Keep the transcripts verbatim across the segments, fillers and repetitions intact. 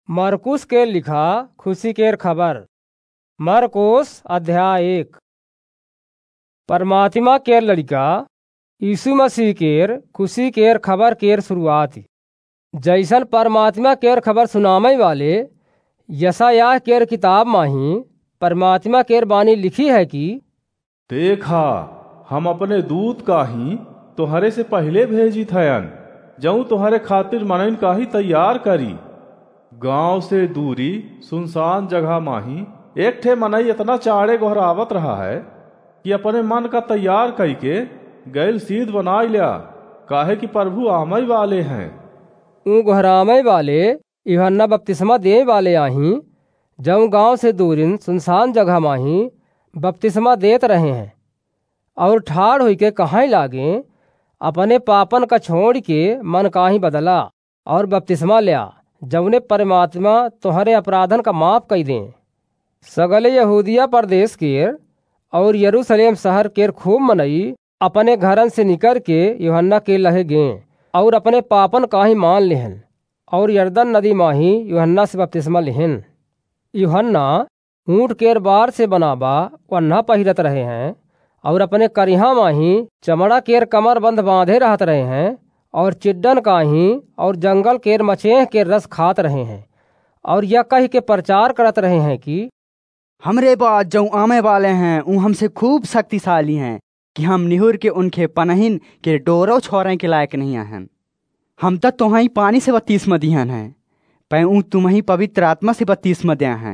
मरकुस के लिखा खुशी केर खबर। मरकुस अध्याय एक। परमात्मा केर लड़का यीशु मसीह केर खुशी केर खबर केर शुरुआत। जैसन परमात्मा केर खबर सुनामे वाले यशायाह केर किताब माही परमात्मा केर बानी लिखी है कि देखा, हम अपने दूत का ही तोहरे से पहले भेजी थयन, जऊं तोहरे खातिर मनइन का ही तैयार करी। गांव से दूरी सुनसान जगह माही एक ठे मनई इतना चाड़े गोहरावत रहा है कि अपने मन का तैयार कई के गैल सीध बना लिया, काहे कि प्रभु आमय वाले हैं। ऊ गोहरामे वाले यूहन्ना बपतिस्मा दे वाले आही, जऊं गांव से दूरिन सुनसान जगह माही बपतिस्मा देत रहे हैं और ठाड़ हुई के कहाँ लागे अपने पापन का छोड़ के मन काही बदला और बपतिस्मा लिया, जौने परमात्मा तोहरे अपराधन का माफ कई दें। सगले यहूदिया प्रदेश केर और यरूशलेम शहर केर खूब मनई अपने घरन से निकर के यूहन्ना के लहे गए और अपने पापन काही मान लेहन और यरदन नदी माही यूहन्ना से बपतिस्मा लेहन। यूहन्ना ऊँट केर बार से बनाबा वन्ना पहिरत रहे हैं और अपने करिहा माही चमड़ा केर कमर बंद बांधे रहत रहे हैं और चिड्डन काही और जंगल केर मचेह के रस खात रहे हैं और यह कह के प्रचार करत रहे हैं कि हमरे बाद जो आमे वाले हैं ऊ हमसे खूब शक्तिशाली हैं कि हम निहुर के उनके पनहिन के डोरो छोड़े के लायक नहीं हैं। हम तो तुम्हारी पानी से बत्तीसमा दिहन हैं, पर ऊ तुम्हारी पवित्र आत्मा से बत्तीसमा दिया हैं।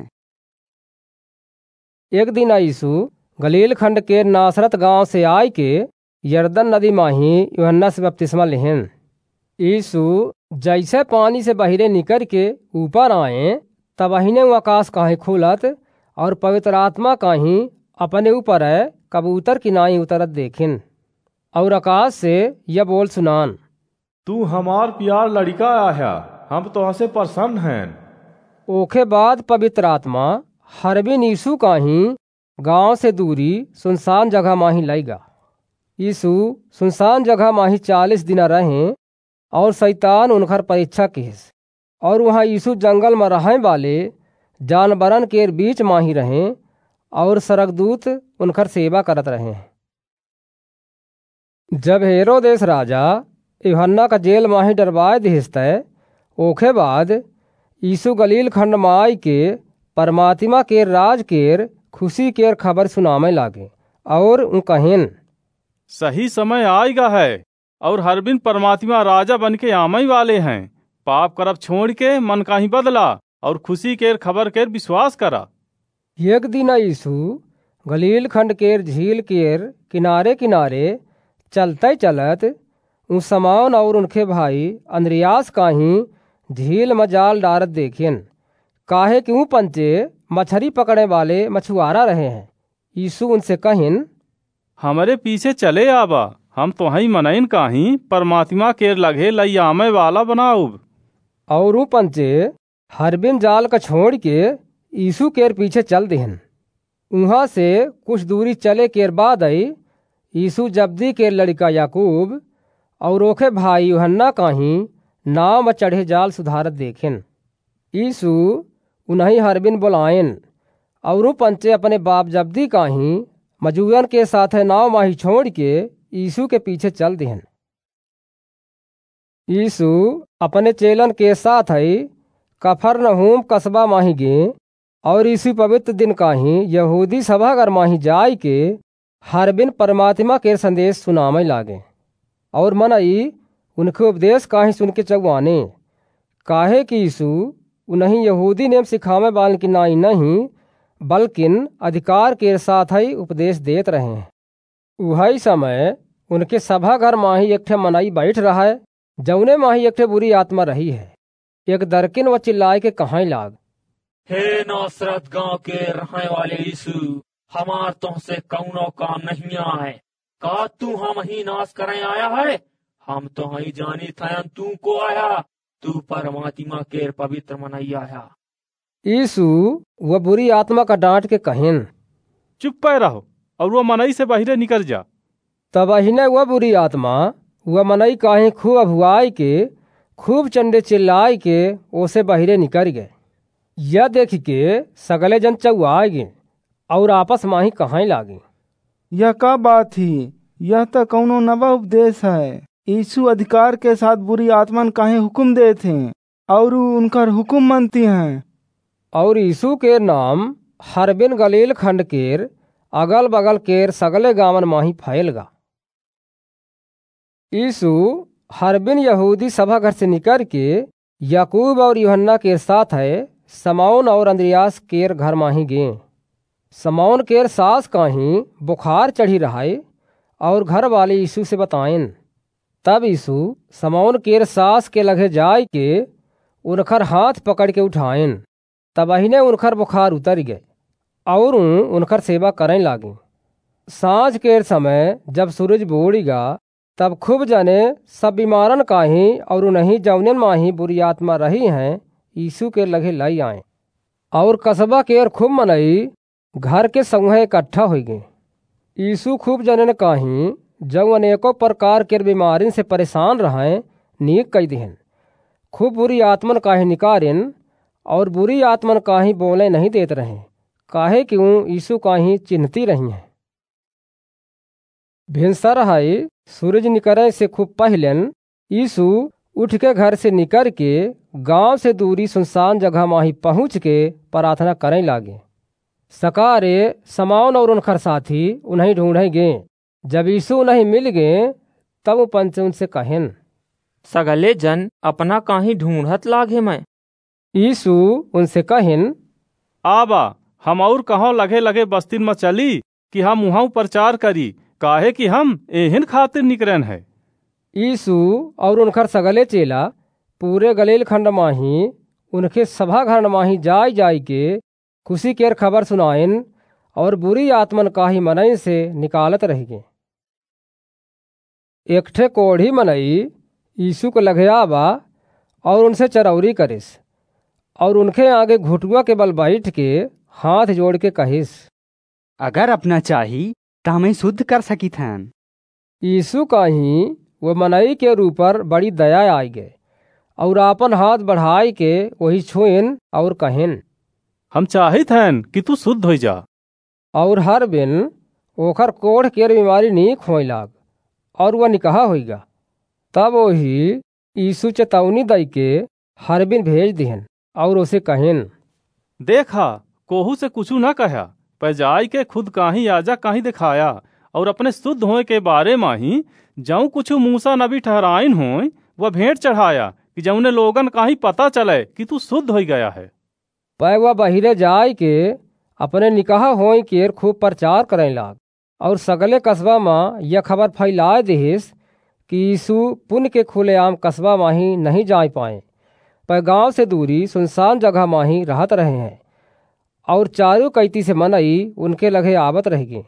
एक दिन यीशु गलील खंड के नासरत गांव से आय के यरदन नदी माही यूहन्ना से बपतिस्मा लेहन। यीशु जैसे पानी से बहिरे निकर के ऊपर आए, तब अहिने आकाश काहे खुलत और पवित्र आत्मा काही अपने ऊपर है कबूतर की नाई उतरत देखिन और आकाश से यह बोल सुनान, तू हमार प्यार लड़का आया, हम तो हसे प्रसन्न हैं। ओखे बाद पवित्र आत्मा हरबिन यीशु काही गांव से दूरी सुनसान जगह माही लाइगा। यीशु सुनसान जगह माही चालीस दिन रहे और शैतान उनकर परीक्षा किस और वहाँ यीशु जंगल में रहें वाले जानवरन के बीच माही रहे और सरगदूत उनकर सेवा करत रहे। जब हेरोदेस राजा यूहन्ना का जेल माही डरवाए दिहस्तै, ओखे बाद यीशु गलील खंड में आई के परमात्मा के राज केर खुशी केर खबर सुनामे लागे और ऊ कहिन, सही समय आएगा है और हर बिन परमात्मा राजा बन के आमय वाले हैं। पाप करब छोड़ के मन का ही बदला और खुशी केर खबर केर विश्वास करा। एक दिन यीशु गलील खंड केर झील केर किनारे किनारे चलते चलत ऊ शमौन और उनके भाई अंद्रियास काही झील में जाल डारत देखिन, काहे कि ऊ पंचे मछली पकड़े वाले मछुआरा रहे हैं। यीशु उनसे कहिन, हमारे पीछे चले आबा, हम तोहई मनइन काही परमात्मा केर लगे लई आमे वाला बनाऊब। और ऊ पंचे हरबिन जाल का छोड़ के यीशु केर पीछे चल दिहन। वहाँ से कुछ दूरी चले केर बाद आई यीशु जब्दी केर लड़का याकूब और ओखे भाई यूहन्ना काही नाव में चढ़े जाल सुधारत देखिन। यीशु उन्हीं हरबिन बुलायन और ऊ पंचे अपने बाप जब्दी काही मजूरन के साथ नाव माही छोड़ के यीशु के पीछे चल दिहन। यीशु अपने चेलन के साथ ही कफरनहूम कस्बा माही गे और यीशु पवित्र दिन काही यहूदी सभागर माही जाय के हरबिन परमात्मा के संदेश सुनामे लागे और मनई उनके उपदेश काही सुन के चौआने, काहे कि यीशु उन्हीं यहूदी नेम सिखावे वाले की नाई नहीं बल्किन अधिकार के साथ ही उपदेश देत रहे हैं। वही समय उनके सभाघर माही एक ठे मनई बैठ रहा है, जौने माही एक ठे बुरी आत्मा रही है। एक दरकिन व चिल्लाए के कहाँ लाग, हे नासरत गांव के रहने वाले यीशु, हमार तुमसे कौनो काम नहीं आए, का तू हम ही नाश करें आया है? हम तो ही जानी थयन तू को आया, तू परमात्मा के पवित्र मनई आया। यीशु वह बुरी आत्मा का डांट के कहिन, चुप पे रहो और वो मनई से बाहरे निकल जा। तब अहिने वह बुरी आत्मा वह मनई काहे खूब अभुआई के खूब चंडे चिल्लाए के ओसे बाहरे निकल गए। यह देख के सगले जन चौआए गे और आपस माही कहाँ लागे। यह का बात थी? यह तो कौनो नवा उपदेश है। यीशु अधिकार के साथ बुरी आत्मन काहे हुक्म दे थे और उनकर हुक्म मनती हैं। और यीशु के नाम हरबिन गलील खंड केर अगल बगल केर सगले गावन माही फैलगा। यीशु हरबिन यहूदी सभा घर से निकल के याकूब और यूहन्ना के साथ है समौन और अंद्रियास केर घर माही गे। समौन केर सास काही बुखार चढ़ी रहाय और घर वाले यीशु से बताएन। तब यीशु समौन केर सास के लगे जाय के उनखर हाथ पकड़ के उठाएन। तब अहिने उनखर बुखार उतर गए और उनखर सेवा करें लागे। सांझ के समय जब सूरज बूढ़ीगा तब खूब जने सब बीमारन काही और उन्हीं जौनन माही बुरी आत्मा रही हैं यीशु के लगे लाई आए। और कस्बा के खूब मनई घर के संगे इकट्ठा हो गए। यीशु खूब जनन काही जब अनेकों प्रकार के बीमारिन से परेशान रहें नीक कई दिहन। खूब बुरी आत्मन काहे निकारिन और बुरी आत्मन काही बोले नहीं देत रहे, काहे क्यों यीशु काही चिन्हती रही हैं। भिनसर है सूरज निकले से खूब पहलन यीशु उठ के घर से निकल के गांव से दूरी सुनसान जगह माही पहुँच के प्रार्थना करें लागे। सकारे समौन और उनकर साथी उन्हें ढूंढे गए। जब यीशु उन्हें मिल गए तब पंच उनसे कहेन, सगले जन अपना काही ढूंढत लागे मैं। यीशु उनसे कहेन, आबा हम और कहाँ लगे लगे बस्तीन में चली कि हम वहाँ प्रचार करी, काहे कि हम एहन खातिर निकरन है। यीशु और उनकर सगले चेला पूरे गलील खंड माही उनके सभा घर माही जाय जाय के खुशी केर खबर सुनाइन और बुरी आत्मन काही मनई से निकालत रह गए। एकठे कोढ़ी मनई यीशु को लगे आबा और उनसे चरौरी करिस और उनके आगे घुटुआ के बल बैठ के हाथ जोड़ के कहिस, अगर अपना चाही तो हमें शुद्ध कर सकी थन। यीशु काही वो मनई के ऊपर बड़ी दया आई गए और आपन हाथ बढ़ाई के वही छुइन और कहिन, हम चाहत हन कि तू शुद्ध हो जा। और हर बिन ओखर कोढ़ केर बीमारी नीक होई लाग और वह निकहा होईगा। तब वही यीशु चेतावनी दई के हर बिन भेज दिहन और उसे कहिन, देखा कोहू से कुछ न कहा, पर जाय के खुद काही याजक काही दिखाया और अपने शुद्ध होए के बारे में ही जऊँ कुछ मूसा नबी ठहराइन होए वह भेंट चढ़ाया कि जौने लोगन काही पता चले कि तू शुद्ध हो गया है। पै वह बहिरे जाय के अपने निकाह होई के खूब प्रचार करें लाग और सगले कस्बा में यह खबर फैलाए दिहिस कि यीशु पुण्य के खुलेआम कस्बा माही नहीं जा पाए, पर गांव से दूरी सुनसान जगह माही रहत रहे हैं और चारों कैती से मनई उनके लगे आवत रह गए।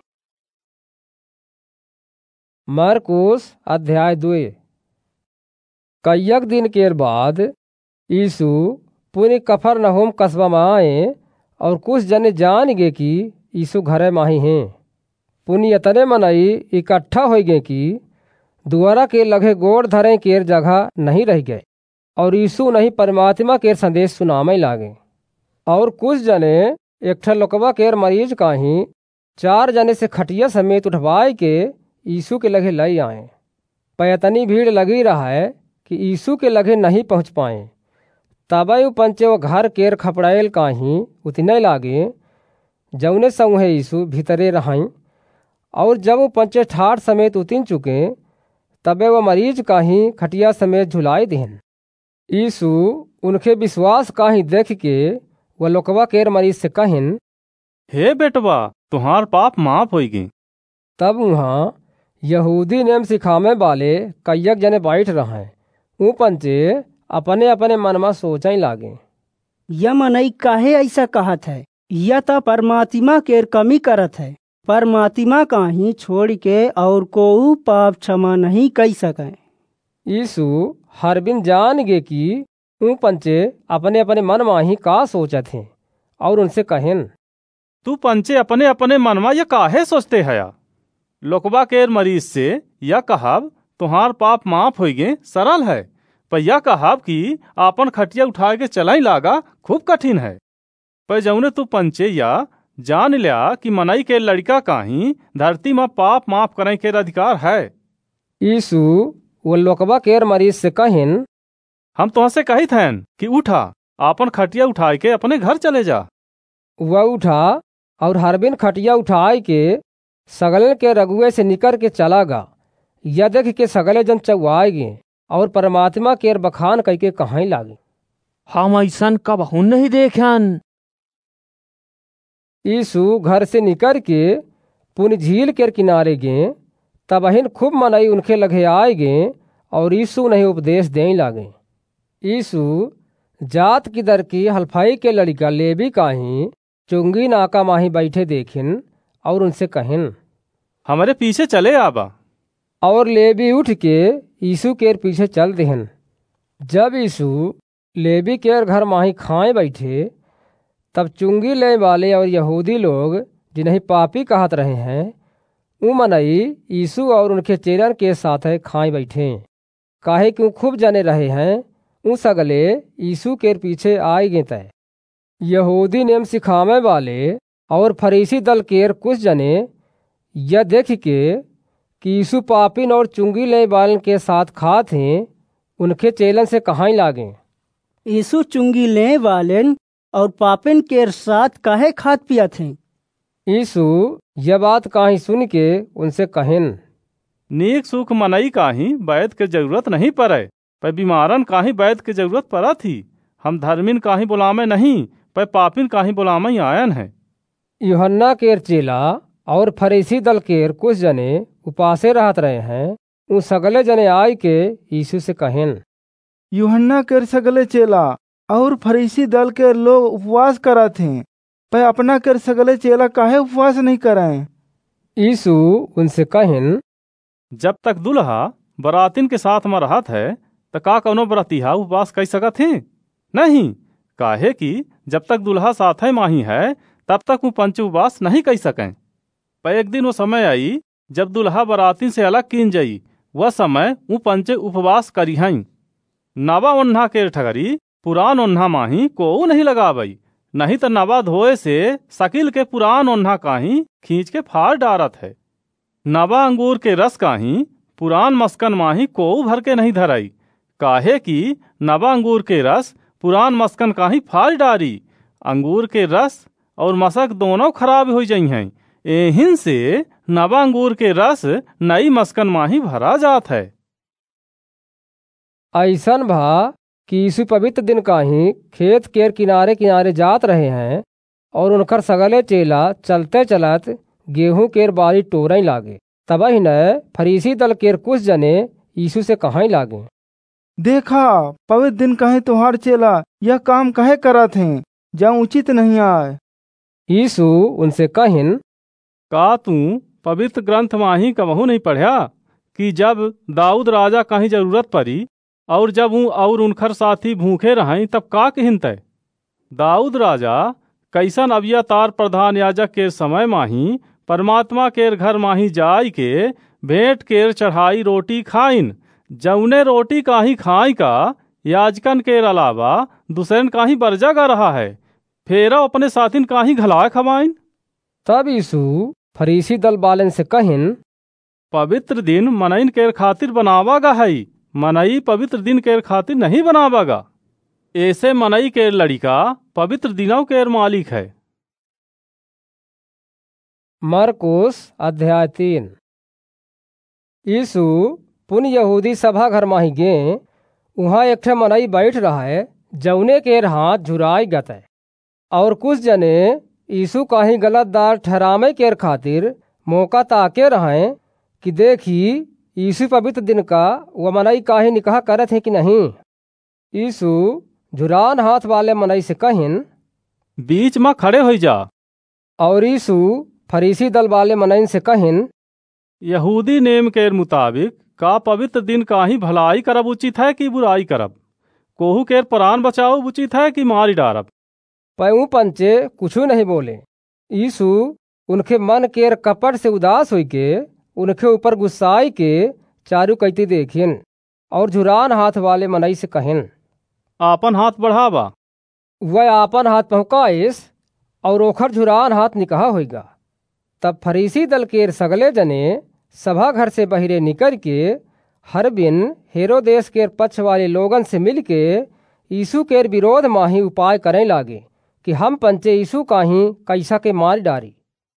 मरकुस अध्याय दुए। कईयक दिन के बाद यीशु पुण्य कफरनहूम कस्बा में आए और कुछ जने जान गए कि यीशु घरे माही हैं। पुण्य इतने मनई इकट्ठा हो गए कि दुआरा के लगे गोड़ धरे केर जगह नहीं रह गए और यीशु नहीं परमात्मा केर संदेश सुनामे लागे। और कुछ जने एक लोकवा केर मरीज काही चार जने से खटिया समेत उठवाए के यीशु के लगे लई आए। पैतनी भीड़ लगी रहा है कि यीशु के लगे नहीं पहुँच पाए। तबई पंचे वो घर केर खपड़ाइल काही उतने लागे जौने संगे यीशु भीतरे रहाई। और जब वो पंचे ठाठ समेत उतिन चुके तबे वो मरीज काही खटिया समेत झुलाई दिहन। यीशु उनके विश्वास काही देख के वह लोकवा केर मरीज से कहिन, हे बेटवा तुहार पाप माफ होई गई। तब वहाँ यहूदी नेम सिखामे वाले कईयक जने बैठ रहे। ऊ पंचे अपने अपने मन में सोचने लागे, यह मनई काहे ऐसा कहत है, यह तो परमात्मा केर कमी करत है। परमात्मा काही छोड़ के और कोऊ पाप क्षमा नहीं कर सके। यीशु हर बिन जान गे कि ऊ पंचे अपने अपने मन में ही का सोचत हैं और उनसे कहेन, तू पंचे अपने अपने मन में यह काहे सोचते है। लोकबा केर मरीज से यह कहब तुहार पाप माफ हो गए सरल है, पर यह कहब कि आपन खटिया उठा के चलाई लागा खूब कठिन है। पर जौने तू पंचे या जान लिया कि मनई के लड़का काही धरती में पाप माफ करे के अधिकार है। यीशु वो लोकबा केर मरीज से कहिन, हम तुहसे कही थैन कि उठा आपन खटिया उठाए के अपने घर चले जा। वह उठा और हरबिन खटिया उठाए के सगलन के रगुए से निकर के चला गा। यह देख के सगले जन चौआए गे और परमात्मा केर बखान कह के कहाँ लागे, हम ऐसन कबहू नहीं देखन। यीशु घर से निकर के पुन झील के किनारे गे, तबहिन खूब मनई उनके लगे आए गे और यीशु उन्हें उपदेश देने लागे। यीशु जात की दर की हल्फाई के लड़का लेवी काही चुंगी नाका माही बैठे देखिन और उनसे कहिन, हमारे पीछे चले आबा। और लेवी उठ के यीशु केर पीछे चल देहन। जब यीशु लेवी केर घर माही खाए बैठे, तब चुंगी ले वाले और यहूदी लोग जिन्हें पापी कहत रहे हैं, ऊ मनई यीशु और उनके चेलन के साथ खाए बैठे। काहे क्यों खूब जाने रहे हैं, ऊ सगले यीशु केर पीछे आए गे तय। यहूदी नेम सिखावे वाले और फरीसी दल केर कुछ जने यह देख के कि यीशु पापिन और चुंगी ले वालन के साथ खात हैं, उनके चेलन से कहाँ लागे। यीशु चुंगी ले वालन और पापिन के साथ काहे खात पियत हैं। यीशु यह बात काही सुन के उनसे कहिन, नेक सुख मनई काही वैद के जरूरत नहीं पड़े, पर बीमारन काही वैद के जरूरत पड़ा थी। हम धर्मिन काही बुलामे नहीं, पर पापिन काही बुलामे आयन है। यूहन्ना केर चेला और फरीसी दल केर कुछ जने उपासे रहत रहे हैं, उ सगले जने आय के यीशु से कहिन, यूहन्ना केर सगले चेला और फरीसी दल के लोग उपवास करत हैं, पर अपना केर सगले चेला काहे उपवास नहीं करें। यीशु उनसे कहिन, जब तक दुल्हा बरातिन के साथ में रहत है तो का कौनो बरातिहा उपवास कर सकत है? नहीं, काहे कि जब तक दुल्हा साथे माही है तब तक वो पंच उपवास नहीं कर सकें। पर एक दिन वो समय आई जब दुल्हा बरातिन से अलग कीन जाई, वह समय वो पंचे उपवास करी हई। नवा ओन्हा के ठगरी पुरान ओन्हा माही को नहीं लगावई, नहीं तो नवा धोए से सकिल के पुरान ओन्हा काही खींच के फाड़ डारत है। नवा अंगूर के रस काही पुरान मस्कन माही को भर के नहीं धराई, काहे कि नवा अंगूर के रस पुरान मस्कन काही फाड़ डारी। अंगूर के रस और मसक दोनों खराब हो जाई हैं, एहिन से नवा अंगूर के रस नई मस्कन माही भरा जात है। ऐसन भा कि यीशु पवित्र दिन काही खेत केर किनारे किनारे जात रहे हैं और उनकर सगले चेला चलते चलत गेहूं केर बारी टोरई लागे। तबही न फरीसी दल केर कुछ जने यीशु से कहाँ लागे, देखा पवित्र दिन कहे तुहार चेला यह काम कहे करत हैं, जहाँ उचित नहीं आए। यीशु उनसे कहिन, का तू पवित्र ग्रंथ माही कबहू नहीं पढ़या कि जब दाऊद राजा कहीं जरूरत पड़ी और जब ऊ और उनकर साथी भूखे रहें तब का कहिन तय। दाऊद राजा कैसन अबियातार प्रधान याजक के समय माही परमात्मा केर घर माही जाय के भेंट केर चढ़ाई रोटी खाइन, जौने रोटी काही खाई का याजकन केर अलावा दूसरन काही बरजगा रहा है, फेरा अपने साथिन काही घलाए खवाइन। तब यीशु फरीसी दल बालन से कहिन, पवित्र दिन मनईन केर खातिर बनावागा है, मनई पवित्र दिन केर खातिर नहीं बनावागा। ऐसे मनई केर लड़िका पवित्र दिनों केर मालिक है। मरकुस अध्याय तीन। यीशु पुन यहूदी सभा घर माही गे, वहाँ एक ठे मनई बैठ रहा है जौने केर हाथ झुराई गत है। और कुछ जने यीशु काही गलत दार ठहरामे केर खातिर मौका ताके रहें कि देखी यीशु पवित्र दिन का वह मनई काही निकाह करत है कि नहीं। यीशु झुरान हाथ वाले मनई से कहिन, बीच में खड़े हो जा। और यीशु फरीसी दल वाले मनईन से कहिन, यहूदी नेम केर मुताबिक का पवित्र दिन काही भलाई करब उचित है कि बुराई करब, कोहू केर प्राण बचाओ उचित है कि मारी डारब। पयू पंचे कुछ नहीं बोले। यीशु उनके मन केर कपट से उदास हुई के उनके ऊपर गुस्साई के चारू कैती देखिन और झुरान हाथ वाले मनई से कहिन, आपन हाथ बढ़ावा। वह आपन हाथ पहुँकाइस और ओखर झुरान हाथ निकहा होगा। तब फरीसी दल केर सगले जने सभा घर से बहिरे निकल के हर बिन हेरोदेस केर पक्ष वाले लोगन से मिल के यीशु केर विरोध माही उपाय करें लागे कि हम पंचे यीशु काहीं कैसा के मार डारी।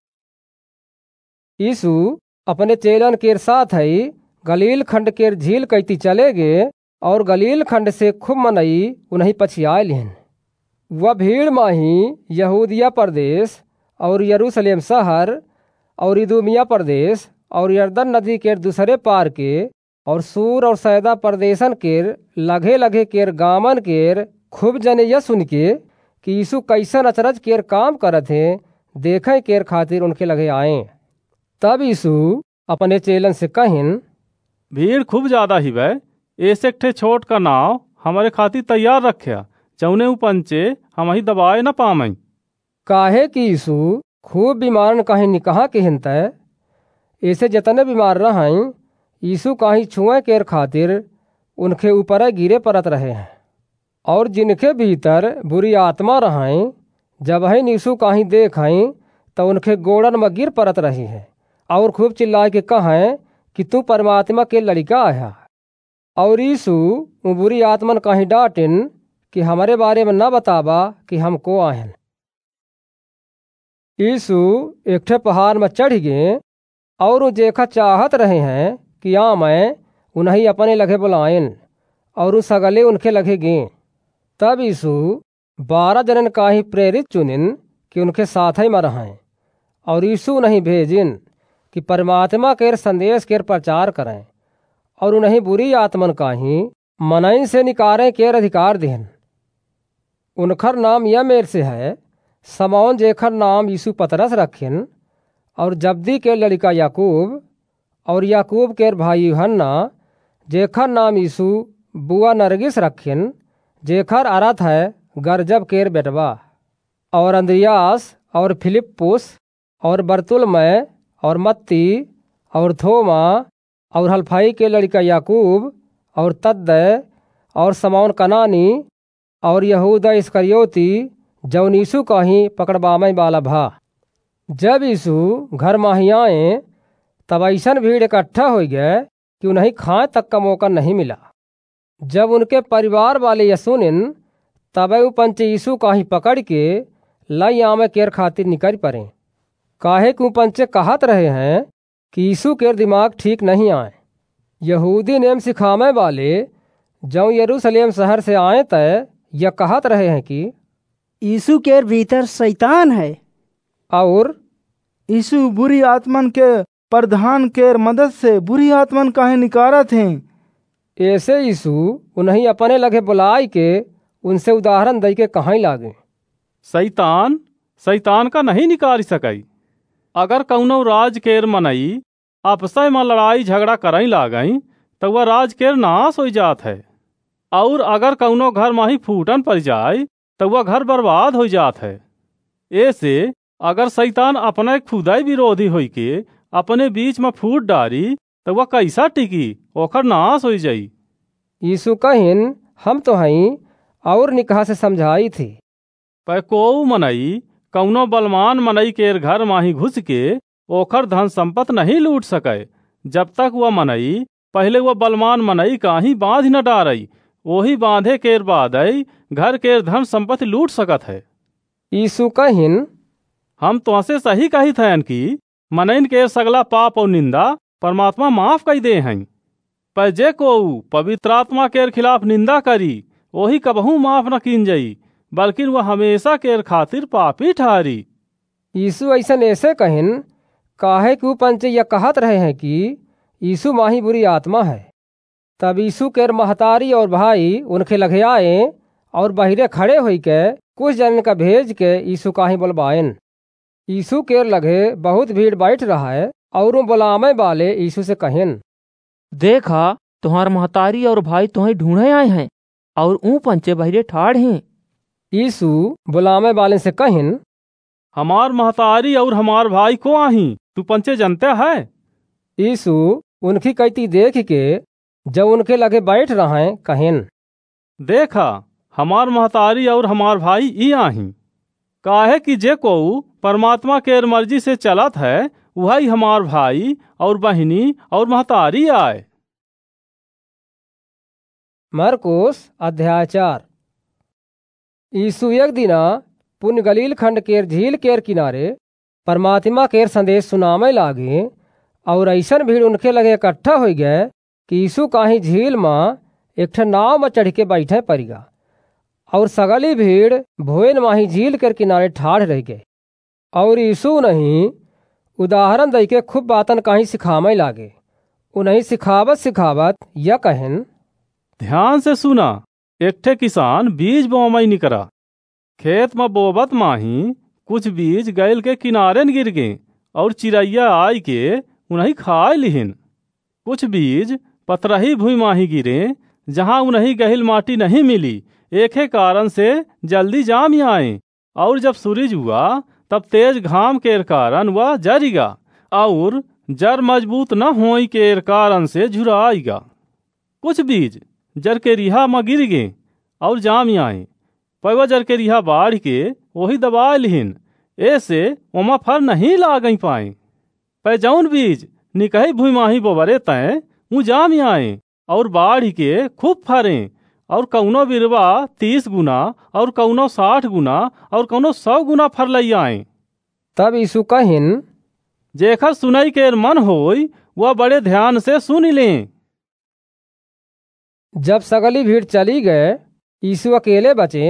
यीशु अपने चेलन केर साथ ही गलील खंड केर झील कैती चले गए और गलील खंड से खूब मनई उन्हीं पछियाए लिहन। वह भीड़ माही यहूदिया प्रदेश और यरूशलेम शहर और इदुमिया प्रदेश और यरदन नदी केर दूसरे पार के और सूर और सैदा प्रदेशन केर लगे लगे केर गामन केर खूब जने यह सुन के कि यीशु कैसन अचरज केर काम करत है देखे केर खातिर उनके लगे आए। तब यीशु अपने चेलन से कहिन, भीड़ खूब ज्यादा ही वै, ऐसे एक ठे छोट का नाव हमारे खातिर तैयार रख्या, जौने ऊ पंचे हम ही दबाए न पामई। काहे कि यीशु खूब बीमारन काहीं निकहा के हिनतै, ऐसे जतने बीमार रहें यीशु काहीं छुए केर खातिर उनके ऊपर गिरे परत रहे हैं। और जिनके भीतर बुरी आत्मा रहें जब ही यीशु काहीं देखें तो उनके गोड़न में गिर परत रही है और खूब चिल्लाए के कहें कि तू परमात्मा के लड़का आया। और यीशु बुरी आत्मन काहीं डांटिन कि हमारे बारे में न बताबा कि हमको आहन। यीशु एक ठे पहाड़ में चढ़ गए और देखा चाहत रहे हैं कि आ मैं उन्हीं अपने लगे बुलाएन और उन सगले उनके लगे गए। तब यीशु बारह जनन काहीं प्रेरित चुनिन कि उनके साथ ही में रहें और यीशु उन्हीं भेजिन कि परमात्मा केर संदेश केर प्रचार करें और उन्हीं बुरी आत्मन काहीं मनई से निकारें केर अधिकार देन। उनखर नाम यह मेर से है समौन जेखर नाम यीशु पतरस रखिन और जब्दी के लड़का याकूब और याकूब केर भाई यूहन्ना जेखर नाम यीशु बुआ नरगिस रखिन जेखर अर्थ है गरजब केर बेटवा और अंद्रियास और फिलिप्पुस और बरतुलमै और मत्ती और थोमा और हल्फई के लड़का याकूब और तद्दै और समौन कनानी और यहूदा इस्करियोती जौन यीशु काहीं पकड़वामे वाला भा। जब यीशु घर माही आए तब ऐसन भीड़ इकट्ठा हो गए कि उन्हें खाए तक का मौका नहीं मिला। जब उनके परिवार वाले यह सुनिन तब ऊ पंचे यीशु काहीं पकड़ के लई आमे केर खातिर निकल पड़े। काहे कि पंचे कहत रहे हैं कि यीशु केर दिमाग ठीक नहीं आए। यहूदी नेम सिखामे वाले जौं यरूशलेम शहर से आए तय यह कहत रहे हैं कि यीशु केर भीतर शैतान है और यीशु बुरी आत्मन के प्रधान केर मदद से बुरी आत्मन काहे निकारत हैं। ऐसे यीशु उन्हीं अपने लगे बुलाए के उनसे उदाहरण दई के कहाँ लागे। शैतान शैतान का नहीं निकाल सकई। अगर कौनो राज केर मनई आपसे में लड़ाई झगड़ा करई लागई तो वह राज केर नाश हो जात है। और अगर कौनो घर माही फूटन पड़ जाए तो वह घर बर्बाद हो जात है। ऐसे अगर शैतान अपने खुदाई विरोधी होई के अपने बीच में फूट डारी तो वह कैसा टिकी ओखर नाश हो जाई। यीशु कहिन हम तो हई और निकाह से समझाई थी। पर को मनई कौनो बलमान मनई केर घर माही घुस के ओखर धन संपत्ति नहीं लूट सके जब तक वह मनई पहले वह बलमान मनई काहीं बांध न डारई। वही बांधे केर बादई घर केर धन संपत्ति लूट सकत है। यीशु कहिन हम तुमसे सही कही थयन कि मनइन केर सगला पाप और निंदा परमात्मा माफ कर दे हैं। पर जे को पवित्र आत्मा केर खिलाफ निंदा करी वही कबहू माफ न कीन जाई बल्कि वह हमेशा केर खातिर पापी ठहरी। यीशु ऐसन ऐसे कहिन काहे कि पंचे यह कहत रहे हैं कि यीशु माही बुरी आत्मा है। तब यीशु केर महतारी और भाई उनके लगे आए और बहिरे खड़े होई के कुछ जन का भेज के यीशु काहीं बुलवाएन। यीशु केर लगे बहुत भीड़ बैठ रहा है और वो बुलामे वाले यीशु से कहिन देखा तुम्हार महतारी और भाई तुम्हें ढूंढे आए हैं और ऊ पंचे बहिरे ठाड़ हैं। यीशु बुलामे वाले से कहिन हमार महतारी और हमार भाई को आही तू पंचे जनते है। यीशु उनकी कैती देख के जब उनके लगे बैठ रहे कहिन देखा हमार महतारी और हमार भाई ई आही। काहे कि जे को परमात्मा के मर्जी से चलत है वही हमार भाई और बहिनी और महतारी आए। मरकुस अध्याय चार। यीशु एक दिना पुण्य गलील खंड केर झील केर किनारे परमात्मा केर संदेश सुनामे लागे और ऐसन भीड़ उनके लगे इकट्ठा हो गए कि यीशु काही झील में एक ठन नाव में चढ़ के बैठे परिगा और सगली भीड़ भोयन माही झील के किनारे ठाढ़ रह गए। और यीशु नहीं उदाहरण दे के खूब बातन काही सिखामे लागे। उन्हीं सिखावत सिखावत यह कहन, ध्यान से सुना। एक ठे किसान बीज बोवई निकरा। खेत में बोबत माही कुछ बीज गैल के किनारे न गिर गए और चिड़ैया आई के उन्हीं खाए लिहिन। कुछ बीज पतरही भूमि माही गिरे जहाँ उन्हीं गहिल माटी नहीं मिली, एक ही कारण से जल्दी जाम आए। और जब सूरज हुआ तब तेज घाम के कारण वह जरेगा और जड़ मजबूत न होई के कारण से झुराएगा। कुछ बीज जर के रिहा में गिर गए और जाम आए, पैवा जर के रिहा बाढ़ के वही दबा लिहिन, ऐसे ओमा फल नहीं लागई पाए। पै जौन बीज निकही भूमि माही बोबरे तय ऊ जाम आए और बाढ़ के खूब फरे और कौनो बिरवा तीस गुना और कौनो साठ गुना और कौनो सौ गुना फर लई आए। तब यीशु कहिन, जेखर सुनई के मन होई वह बड़े ध्यान से सुन लें। जब सगली भीड़ चली गए यीशु अकेले बचे,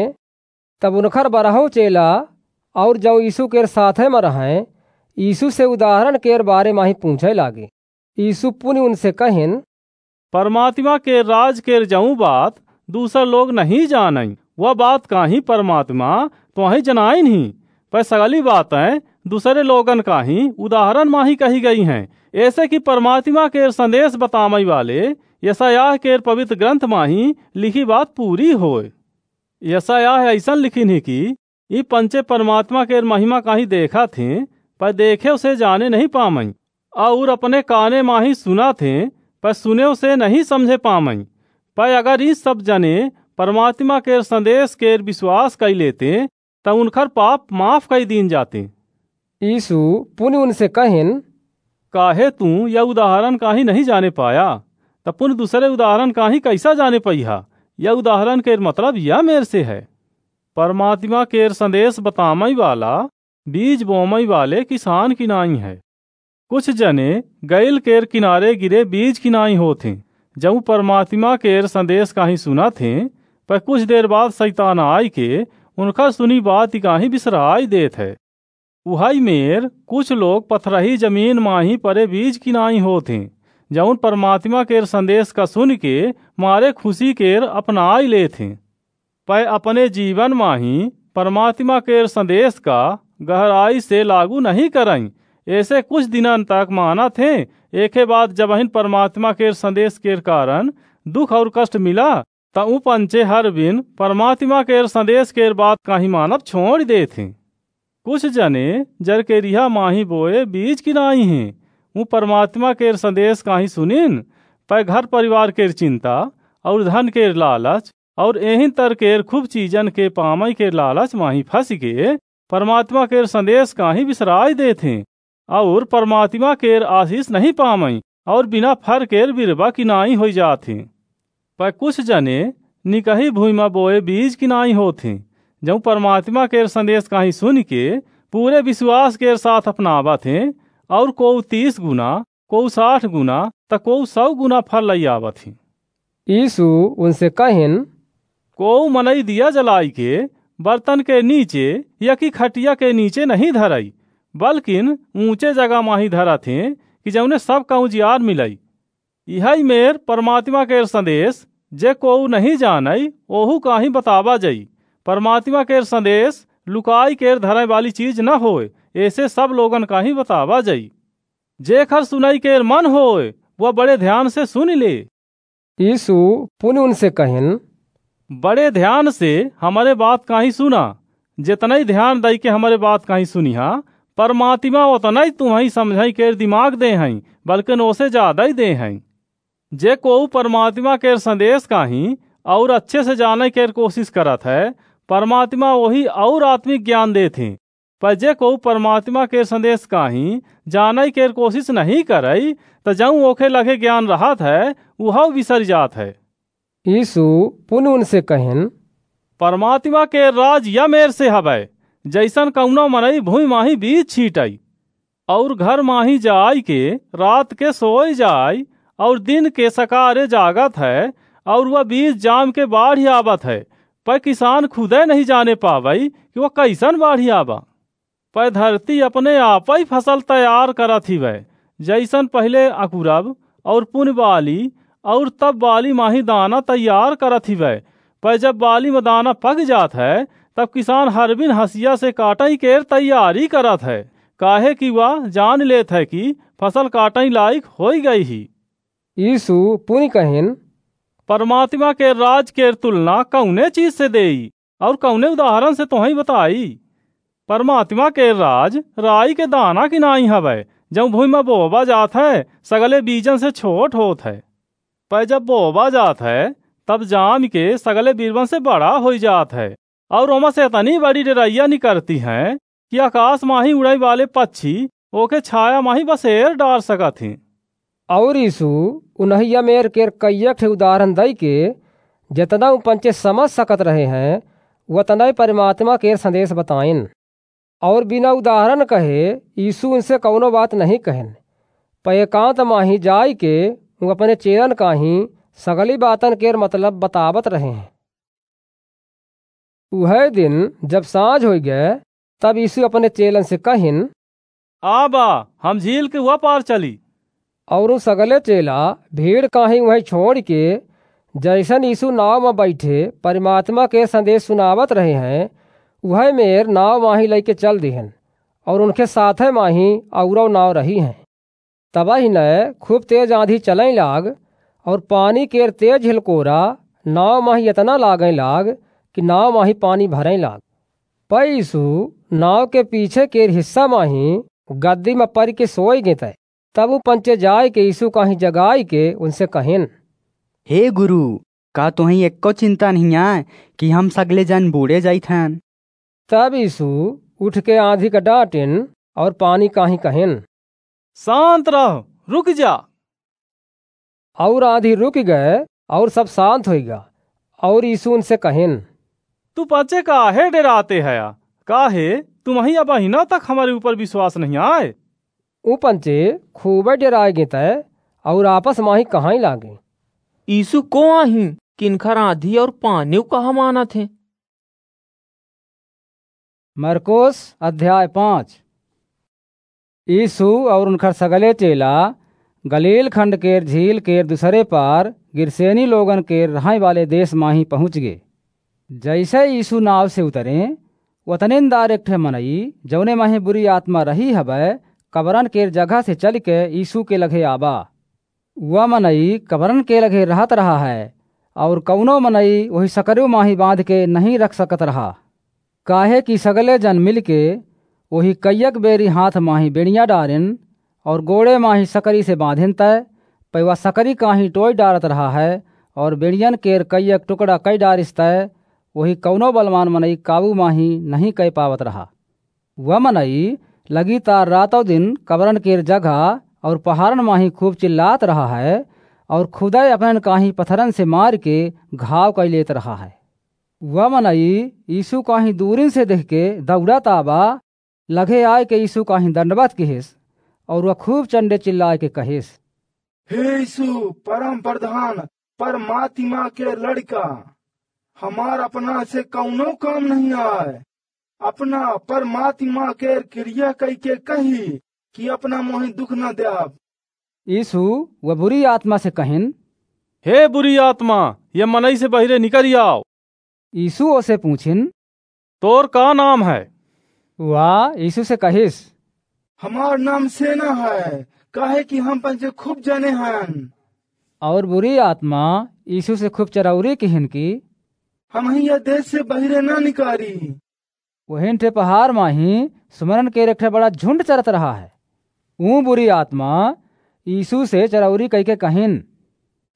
तब उनखर बरहु चेला और जो यीशु के साथे में रहें यीशु से उदाहरण केर बारे में ही पूछे लागे। यीशु पुनः उनसे कहिन, परमात्मा के राज के जऊँ बात दूसर लोग नहीं जानई, वह बात काही परमात्मा तो ही जनाई नहीं। पर सगली बातें दूसरे लोगन का ही उदाहरण माही कही गई हैं, ऐसे कि परमात्मा के संदेश बतामई वाले यशायाह के पवित्र ग्रंथ माही लिखी बात पूरी होए। यशायाह ऐसा लिखिन है कि ये पंचे परमात्मा के महिमा का ही देखा थे पर देखे उसे जाने नहीं पामई, और अपने काने माही सुना थे पर सुने उसे नहीं समझे पामई। पर अगर इस सब जने परमात्मा के संदेश के विश्वास कर लेते तो उनकर पाप माफ कर दीन जाते। यीशु पुनः उनसे कहिन, काहे तू यह उदाहरण काहे नहीं जाने पाया, तब पुनः दूसरे उदाहरण काहे कैसा जाने पैहा। यह उदाहरण के मतलब यह मेरे से है। परमात्मा के संदेश बतामई वाला बीज बोमई वाले किसान की नाई है। कुछ जने गैल केर किनारे गिरे बीज की नाई होते, जब परमात्मा के संदेश काहे सुना थे पर कुछ देर बाद शैतान आई के उनका सुनी बात काहे बिसराई देत है। उहाई मेर कुछ लोग पथरही जमीन माही परे बीज की नाई होते, जौन परमात्मा के संदेश का सुन के मारे खुशी केर अपनाई ले थे। पै अपने जीवन माही परमात्मा के संदेश का गहराई से लागू नहीं करई, ऐसे कुछ दिनन तक माना थे। एक बाद जब इन परमात्मा के संदेश के कारण दुख और कष्ट मिला तो ऊ पंचे हर बिन परमात्मा के संदेश के बात का ही मानव छोड़ दे थे। कुछ जने जर के रिहा माही बोए बीज की नाई हैं, ऊ परमात्मा के संदेश का ही सुनिन पर घर परिवार के चिंता और धन के लालच और एहिं तर के खूब चीजन के पामई के लालच माही फंस के परमात्मा के संदेश का ही बिसराई दे थे और परमात्मा के आशीष नहीं पामई और बिना फर के बिरबा की नाई हो जाते। पर कुछ जने निकही भूमि में बोए बीज की नाई होते, जब परमात्मा के संदेश का ही सुन के पूरे विश्वास के साथ अपनावा थे और को तीस गुना को साठ गुना तो को सौ गुना फल लई आवा थी। यीशु उनसे कहिन, को मनई दिया जलाई के बर्तन के नीचे या कि खटिया के नीचे नहीं धराई, बल्किन ऊंचे जगह माही धरा थे कि जौने सब का उजियार मिलाई। यही मेर परमात्मा के संदेश जे को नहीं जानई ओहू का ही बतावा जाई। परमात्मा के संदेश लुकाई के धरे वाली चीज न होए, ऐसे सब लोगन का ही बतावा जाई। जे खर सुनाई के मन होए वह बड़े ध्यान से सुन ले। यीशु पुनः उनसे कहिन, बड़े ध्यान से हमारे बात का ही सुना। जितना ही ध्यान दई के हमारे बात का ही सुनिहा, परमात्मा उतना ही तुम्हें समझाई के दिमाग दे हैं, बल्कि ओसे ज्यादा ही दे हैं। जे को परमात्मा के संदेश का ही और अच्छे से जाने के कोशिश करत है, परमात्मा वही और आत्मिक ज्ञान दे थे। पर जे को परमात्मा के संदेश काही जाने के कोशिश नहीं करई तो जऊँ ओखे लगे ज्ञान रहत है वह विसर जात है। यीशु पुनः उनसे कहन, परमात्मा के राज या मेर से हवै, जैसन कौनो मनई भूमि माही बीज छीटई और घर माही जाय के रात के सोई जाय और दिन के सकारे जागत है और वह बीज जाम के बाढ़ आवत है, पर किसान खुदे नहीं जाने पावई कि वह कैसन बाढ़ आवा। पर धरती अपने आप ही फसल तैयार करत ही वै, जैसन पहले अकुरब और पुन बाली और तब बाली माही दाना तैयार करत ही वै। पर जब बाली में दाना पक जात है तब किसान हर बिन हसिया से काटई के तैयारी करत है, काहे कि वह जान लेत है कि फसल काटई लायक हो गई ही। यीशु पुनः कहन, परमात्मा के राज के तुलना कौने चीज से देई और कौने उदाहरण से तोहही बताई। परमात्मा के राज राई के दाना की नाई हवै, जब भूमि में बोबा जात है सगले बीजन से छोट होत है, पर जब बोबा जात है तब जाम के सगले बीरवन से बड़ा हो जात है और ओमा से इतनी बड़ी डरैया निकलती है कि आकाश माही उड़ाई वाले पक्षी ओके छाया माही बसेर डाल सकत हैं। और यीशु उन्हैया मेर के कईयक ठे उदाहरण दई के जितना पंचे समझ सकत रहे हैं उतना ही परमात्मा के संदेश बताइन। और बिना उदाहरण कहे यीशु उनसे कौनो बात नहीं कहन, पर एकांत माही जाय के वो अपने चेलन का ही सगली बातन के मतलब बतावत रहे हैं। वह दिन जब साँझ हो गए तब यीशु अपने चेलन से कहिन, आबा हम झील के वह पार चली। और सगले चेला भीड़ काही वहीं छोड़ के जैसन यीशु नाव में बैठे परमात्मा के संदेश सुनावत रहे हैं वह मेर नाव माही लेके चल दिहन और उनके साथे माही औरव नाव रही हैं। तबाही न खूब तेज आंधी चलने लाग और पानी केर तेज हिलकोरा नाव माही इतना लागने लाग कि नाव माही पानी भरने लाग। पर यीशु नाव के पीछे केर हिस्सा माही गद्दी में पर के सोई गए थे। तब वो पंचे जाय के यीशु काही जगाई के उनसे कहिन, हे गुरु, का तुही एको चिंता नहीं आए कि हम सगले जन बूढ़े जाइत हन। तब यीशु उठ के आंधी का डांटिन और पानी काही कहिन, शांत रहो, रुक जा। और आंधी रुक गए और सब शांत हो गया। और यीशु उनसे कहिन, तू बच्चे काहे डराते है, काहे तुम्ही अब महीना तक हमारे ऊपर विश्वास नहीं आए। वो पंचे खूब डराए गए तय और आपस माही कहाँ लागे। यीशु को आही किनखर आंधी और पानी कहा माना थे। मरकोस अध्याय पाँच। यीशु और उनकर सगले चेला गलील खंड के झील के दूसरे पार गिरसेनी लोगन के रहने वाले देश माही पहुँच गए। जैसे यीशु नाव से उतरे वतनेदार एक ठे मनई जौने माही बुरी आत्मा रही हवै कबरन के जगह से चल के यीशु के लगे आबा। वह मनई कबरन के लगे रहत रहा है और कौनो मनई वही सकरू माही बांध के नहीं रख सकत रहा, काहे कि सगले जन मिल के वही कैयक बेरी हाथ माही बेड़िया डारिन और गोड़े माही सकरी से बांधिन तय पै वह सकरी काही टोई डारत रहा है और बेड़ियन केर कैयक टुकड़ा कई डारिस तय वही कौनो बलवान मनई काबू माही नहीं कह पावत रहा। वह मनई लगी तार रातों दिन कबरन केर जगह और पहाड़न माही खूब चिल्लात रहा है और खुदा अपन काही पत्थरन से मार के घाव कर लेत रहा है। वह मनई यीशु काही दूरिन से देख के दौड़त आबा लगे आए के यीशु काही दंडवत कहिस और वह खूब चंडे चिल्लाए के कहिस, हे यीशु परम प्रधान परमात्मा के लड़का, हमार अपना से कौनो काम नहीं आए। अपना परमात्मा के क्रिया कई के कही कि अपना मोहि दुख न द्याब। यीशु वह बुरी आत्मा से कहिन, हे बुरी आत्मा ये मनई से बहिरे निकल आओ। यीशु ओसे पूछिन, तोर का नाम है? वह यीशु से कहिस, हमार नाम सेना है, काहे कि हम पंचे खूब जाने हैं। और बुरी आत्मा यीशु से खूब चरौरी कहिन की हम ही यह देश से बहिरे ना निकारी। वहीं ठे पहाड़ माही सुमरन के एक बड़ा झुंड चरत रहा है। ऊ बुरी आत्मा यीशु से चरौरी कह के कहिन,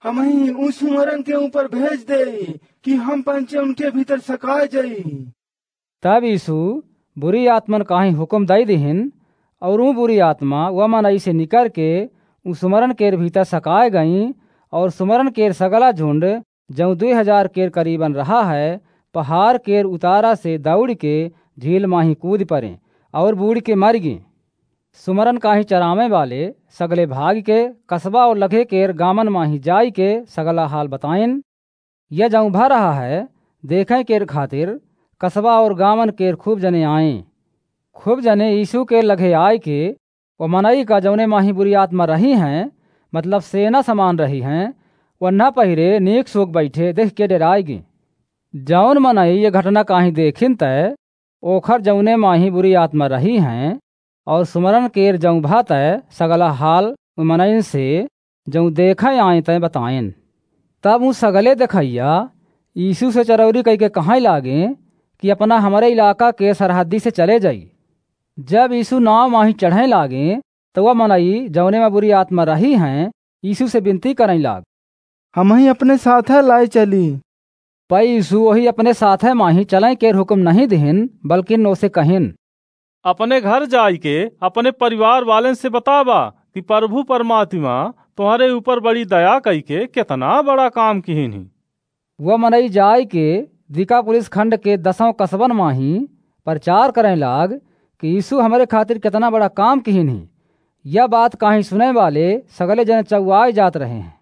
हम ही उस सुमरन के ऊपर भेज दे कि हम पंचे उनके भीतर सकाए जाई। तब यीशु बुरी आत्मन काहीं हुक्म दई दिहिन और ऊ बुरी आत्मा वह मनई से निकर के उ सुमरन केर भीतर सकाए गई और सुमरन केर सगला झुंड जऊ दुई हजार केर करीबन रहा है पहाड़ केर उतारा से दौड़ के झील माही कूद पड़े और बूढ़ के मर गई। सुमरन काहीं चरामे वाले सगले भाग के कस्बा और लगे केर गामन माही जाई के सगला हाल बताइन। यह जऊ भा रहा है देखें केर खातिर कस्बा और गामन केर खूब जने आए। खूब जने यीशु के लगे आए के वो मनई का जौने माही बुरी आत्मा रही हैं मतलब सेना समान रही हैं वह न पहिरे नीक सोक बैठे देख के डराएगी। जौन मनई ये घटना काहीं देखिन तय ओखर जौने माही बुरी आत्मा रही हैं और सुमरन केर जऊ भा तय सगला हाल मनइन से जऊ देखें आए तय बताएन। तब ऊ सगले देखैया यीशु से चरौरी कह के कहाँ लागे कि अपना हमारे इलाका के सरहदी से चले जाई। जब यीशु नाव माही चढ़े लागे तो वह मनई जौने में बुरी आत्मा रही हैं यीशु से विनती करें लाग हम ही अपने साथ लाई चली। पई यीशु वही अपने साथ माही चलें केर हुक्म नहीं दिहिन बल्कि नो से कहिन अपने घर जाई के अपने परिवार वालन से बतावा कि प्रभु परमात्मा तुम्हारे ऊपर बड़ी दया कई के कितना बड़ा काम किहिन ही। वह मनई जाय के दिकापुलिस खंड के दसों कस्बन माही प्रचार करें लाग कि यीशु हमारे खातिर कितना बड़ा काम किहिन ही। यह बात काहीं सुने वाले सगले जन चौआए जात रहे हैं।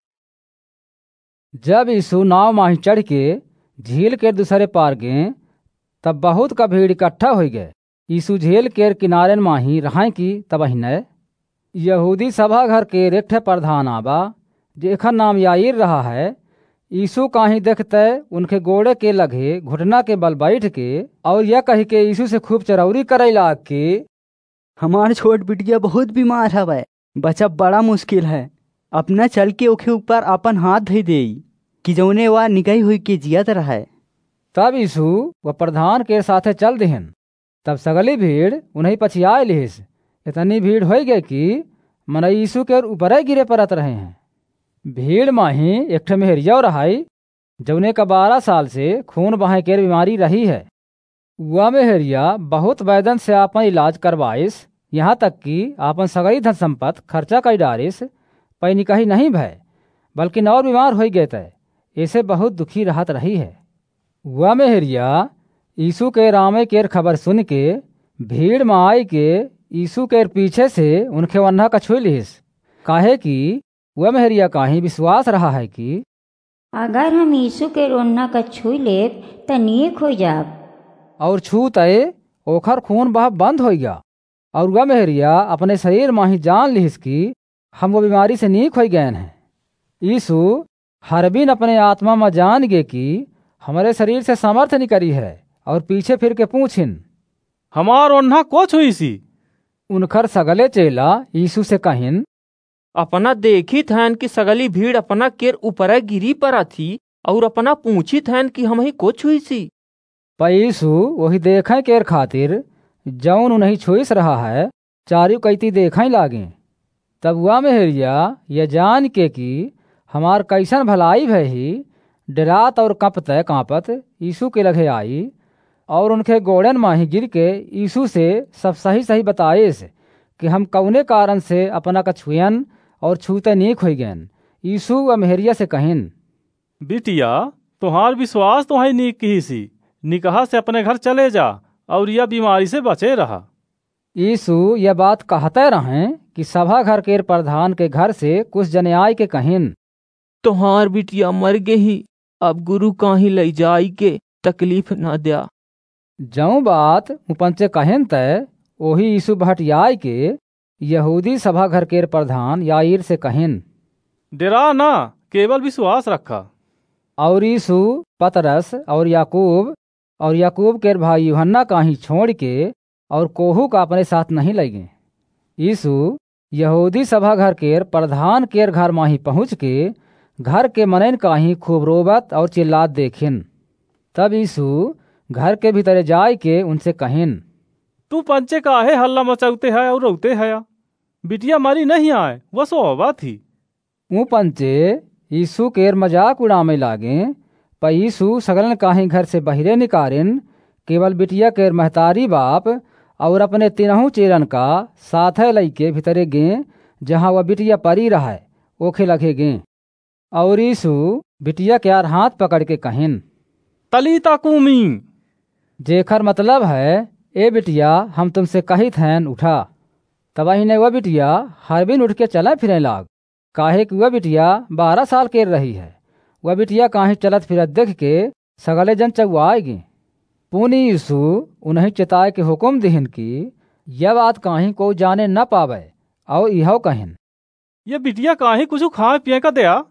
जब यीशु नाव माही चढ़ के झील के दूसरे पार गए तब बहुत का भीड़ इकट्ठा हो गए। यीशु झील के किनारे माही रहाय की तबहिनय यहूदी सभा घर के रेठ प्रधान आबा जेखर नाम याईर रहा है। यीशु काहीं देखते उनके गोड़े के लगे घुटना के बल बैठ के और यह कही के यीशु से खूब चरौरी करे लाग के हमार छोट बिटिया बहुत बीमार हवे बचब बड़ा मुश्किल है। अपना चल के ओखे ऊपर अपन हाथ धई दे कि जौने वह निगई हुई के जियत रहे। तब यीशु वह प्रधान के साथे चल दिहन। तब सगली भीड़ उन्हीं पछियाए लिहिस। इतनी भीड़ हो गई कि मनई यीशु के ऊपर गिरे परत रहे हैं। भीड़ माही एक ठे मेहरिया रहाई जौने का बारह साल से खून बहाय के बीमारी रही है। वह मेहरिया बहुत वैदन से आपन इलाज करवाइस यहाँ तक कि आपन सगई धन संपत्ति खर्चा कर डारिस पैनी कहीं नहीं भय बल्कि और बीमार हो गए थे ऐसे बहुत दुखी रहत रही है। वह मेहरिया यीशु के रामे केर खबर सुन के भीड़ में आई के यीशु के पीछे से उनके वन्ना का छुई लिहिस काहे कि वह मेहरिया काहीं विश्वास रहा है कि अगर हम यीशु के रोन्ना का छुई लेब त नीक हो जाब। और छू तय ओखर खून बह बंद हो गया और वह मेहरिया अपने शरीर में ही जान लिहिस कि हम वो बीमारी से नीक हो गए हैं। यीशु हरबिन अपने आत्मा में जान गे कि हमारे शरीर से समर्थ नहीं करी है और पीछे फिर के पूछिन हमार ओन्हा को छुई सी। उनखर सगले चेला यीशु से कहिन अपना देखी थैन कि सगली भीड़ अपना केर ऊपर गिरी पड़ा थी और अपना पूछी थैन कि हम ही को छुई सी। पर यीशु वही देखें केर खातिर जौन उन्हीं छुईस रहा है चारू कैती देखें लागे। तब वह मेहरिया यह जान के कि हमार कैसन भलाई भय ही डरात और कपत कांपत यीशु के लगे आई और उनके गोड़न माही गिर के यीशु से सब सही सही बताइस कि हम कौने कारण से अपना का छुयन और छूते नीक हो गए। यीशु व मेहरिया से कहिन बिटिया तुम्हार विश्वास तुम्हारी नीक की सी निकहा से अपने घर चले जा और यह बीमारी से बचे रहा। यीशु यह बात कहते रहे कि सभा घर के प्रधान के घर से कुछ जने आय के कहिन तुहार बिटिया मर गई अब गुरु काहीं ले जाई के तकलीफ न दिया। जऊँ बात मुपंचे कहिन तय ओही यीशु भटियाय के यहूदी सभा घर के प्रधान याईर से कहिन डरा ना केवल विश्वास रखा। और यीशु पतरस और याकूब और याकूब के भाई यूहन्ना काहीं छोड़ के और कोहू का अपने साथ नहीं लगे। यीशु यहूदी सभा घर के प्रधान केर घर माही पहुँच के घर के मनैन काहीं खूब रोबत और चिल्लात देखिन। तब यीशु घर के भीतर जाय के उनसे कहिन तू पंचे काहे हल्ला मचाते है और रोते है बिटिया मरी नहीं आए वो सोवा थी। ऊ पंचे यीशु केर मजाक उड़ामे लागे। पर यीशु सगलन काहीं घर से बहिरे निकारिन केवल बिटिया केर महतारी बाप और अपने तीनहु चेरन का साथे लईके भीतरे गे जहाँ वह बिटिया परी रहा ओखे लगे गे। और यीशु बिटिया के यार हाथ पकड़ के कहिन, तलीता कूमी, जेखर मतलब है ए बिटिया हम तुमसे कहित हैं उठा। तबाही ने वह बिटिया हर दिन उठ के चला फिरे लाग, काहे कि वह बिटिया बारह साल के रही है। वह बिटिया काहीं चलत फिरत देख के सगले जन चौआएगी। पुनी यीशु उन्हें चिताए के हुक्म दिहिन कि यह बात काहीं को जाने न पावे और इहो कहिन, ये बिटिया काहीं कुछ खाए पिए का दया।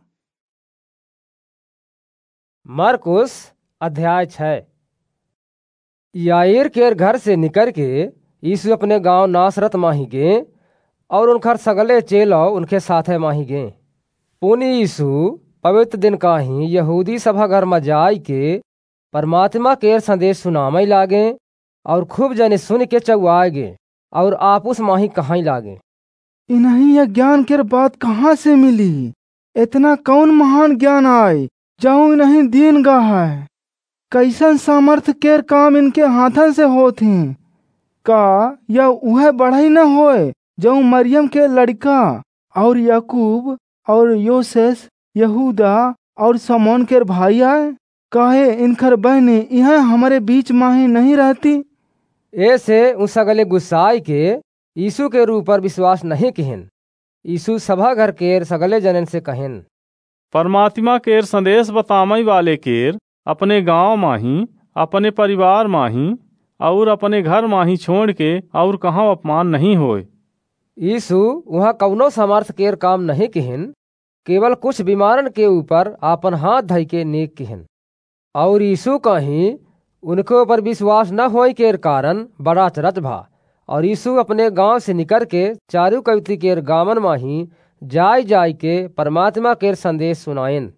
मरकुस अध्याय छः। याईर केर घर से निकर के यीशु अपने गांव नासरत माही गे और उनकर सगले चेलो उनके साथे माही गे। पुनी यीशु पवित्र दिन काहीं यहूदी सभा घर में जाई के परमात्मा केर संदेश सुनामई लागे और खूब जने सुन के चौआए गे और आपुस माही कहाई लागे, इन्हीं यह ज्ञान केर बात कहाँ से मिली? इतना कौन महान ज्ञान आए जाऊं नहीं दीन गा है? कैसन सामर्थ केर काम इनके हाथन से होत हैं? का यह वह बढ़ई न होए जाऊं मरियम के लड़का और याकूब और योसेस यहूदा और समौन केर भाई आए? काहे इनकर बहने यह हमारे बीच माही नहीं रहती? ऐसे उस सगले गुस्साई के यीशु के रूप पर विश्वास नहीं किहिन। यीशु सभा घर केर सगले जनन से कहिन, परमात्मा केर संदेश बतामई वाले केर अपने गांव माही, अपने परिवार माही और अपने घर माही छोड़ के और कहाँ अपमान नहीं होए। यीशु वहाँ कौनो सामर्थ केर काम नहीं किहिन, केवल कुछ बीमारन के ऊपर आपन हाथ धई के नेक किहिन। और यीशु कहीं उनके ऊपर विश्वास न होए केर कारण बड़ा चरत भा। और यीशु अपने गांव से निकर के चारू कविती केर गामन माही जाय जाय के परमात्मा केर संदेश सुनाइन।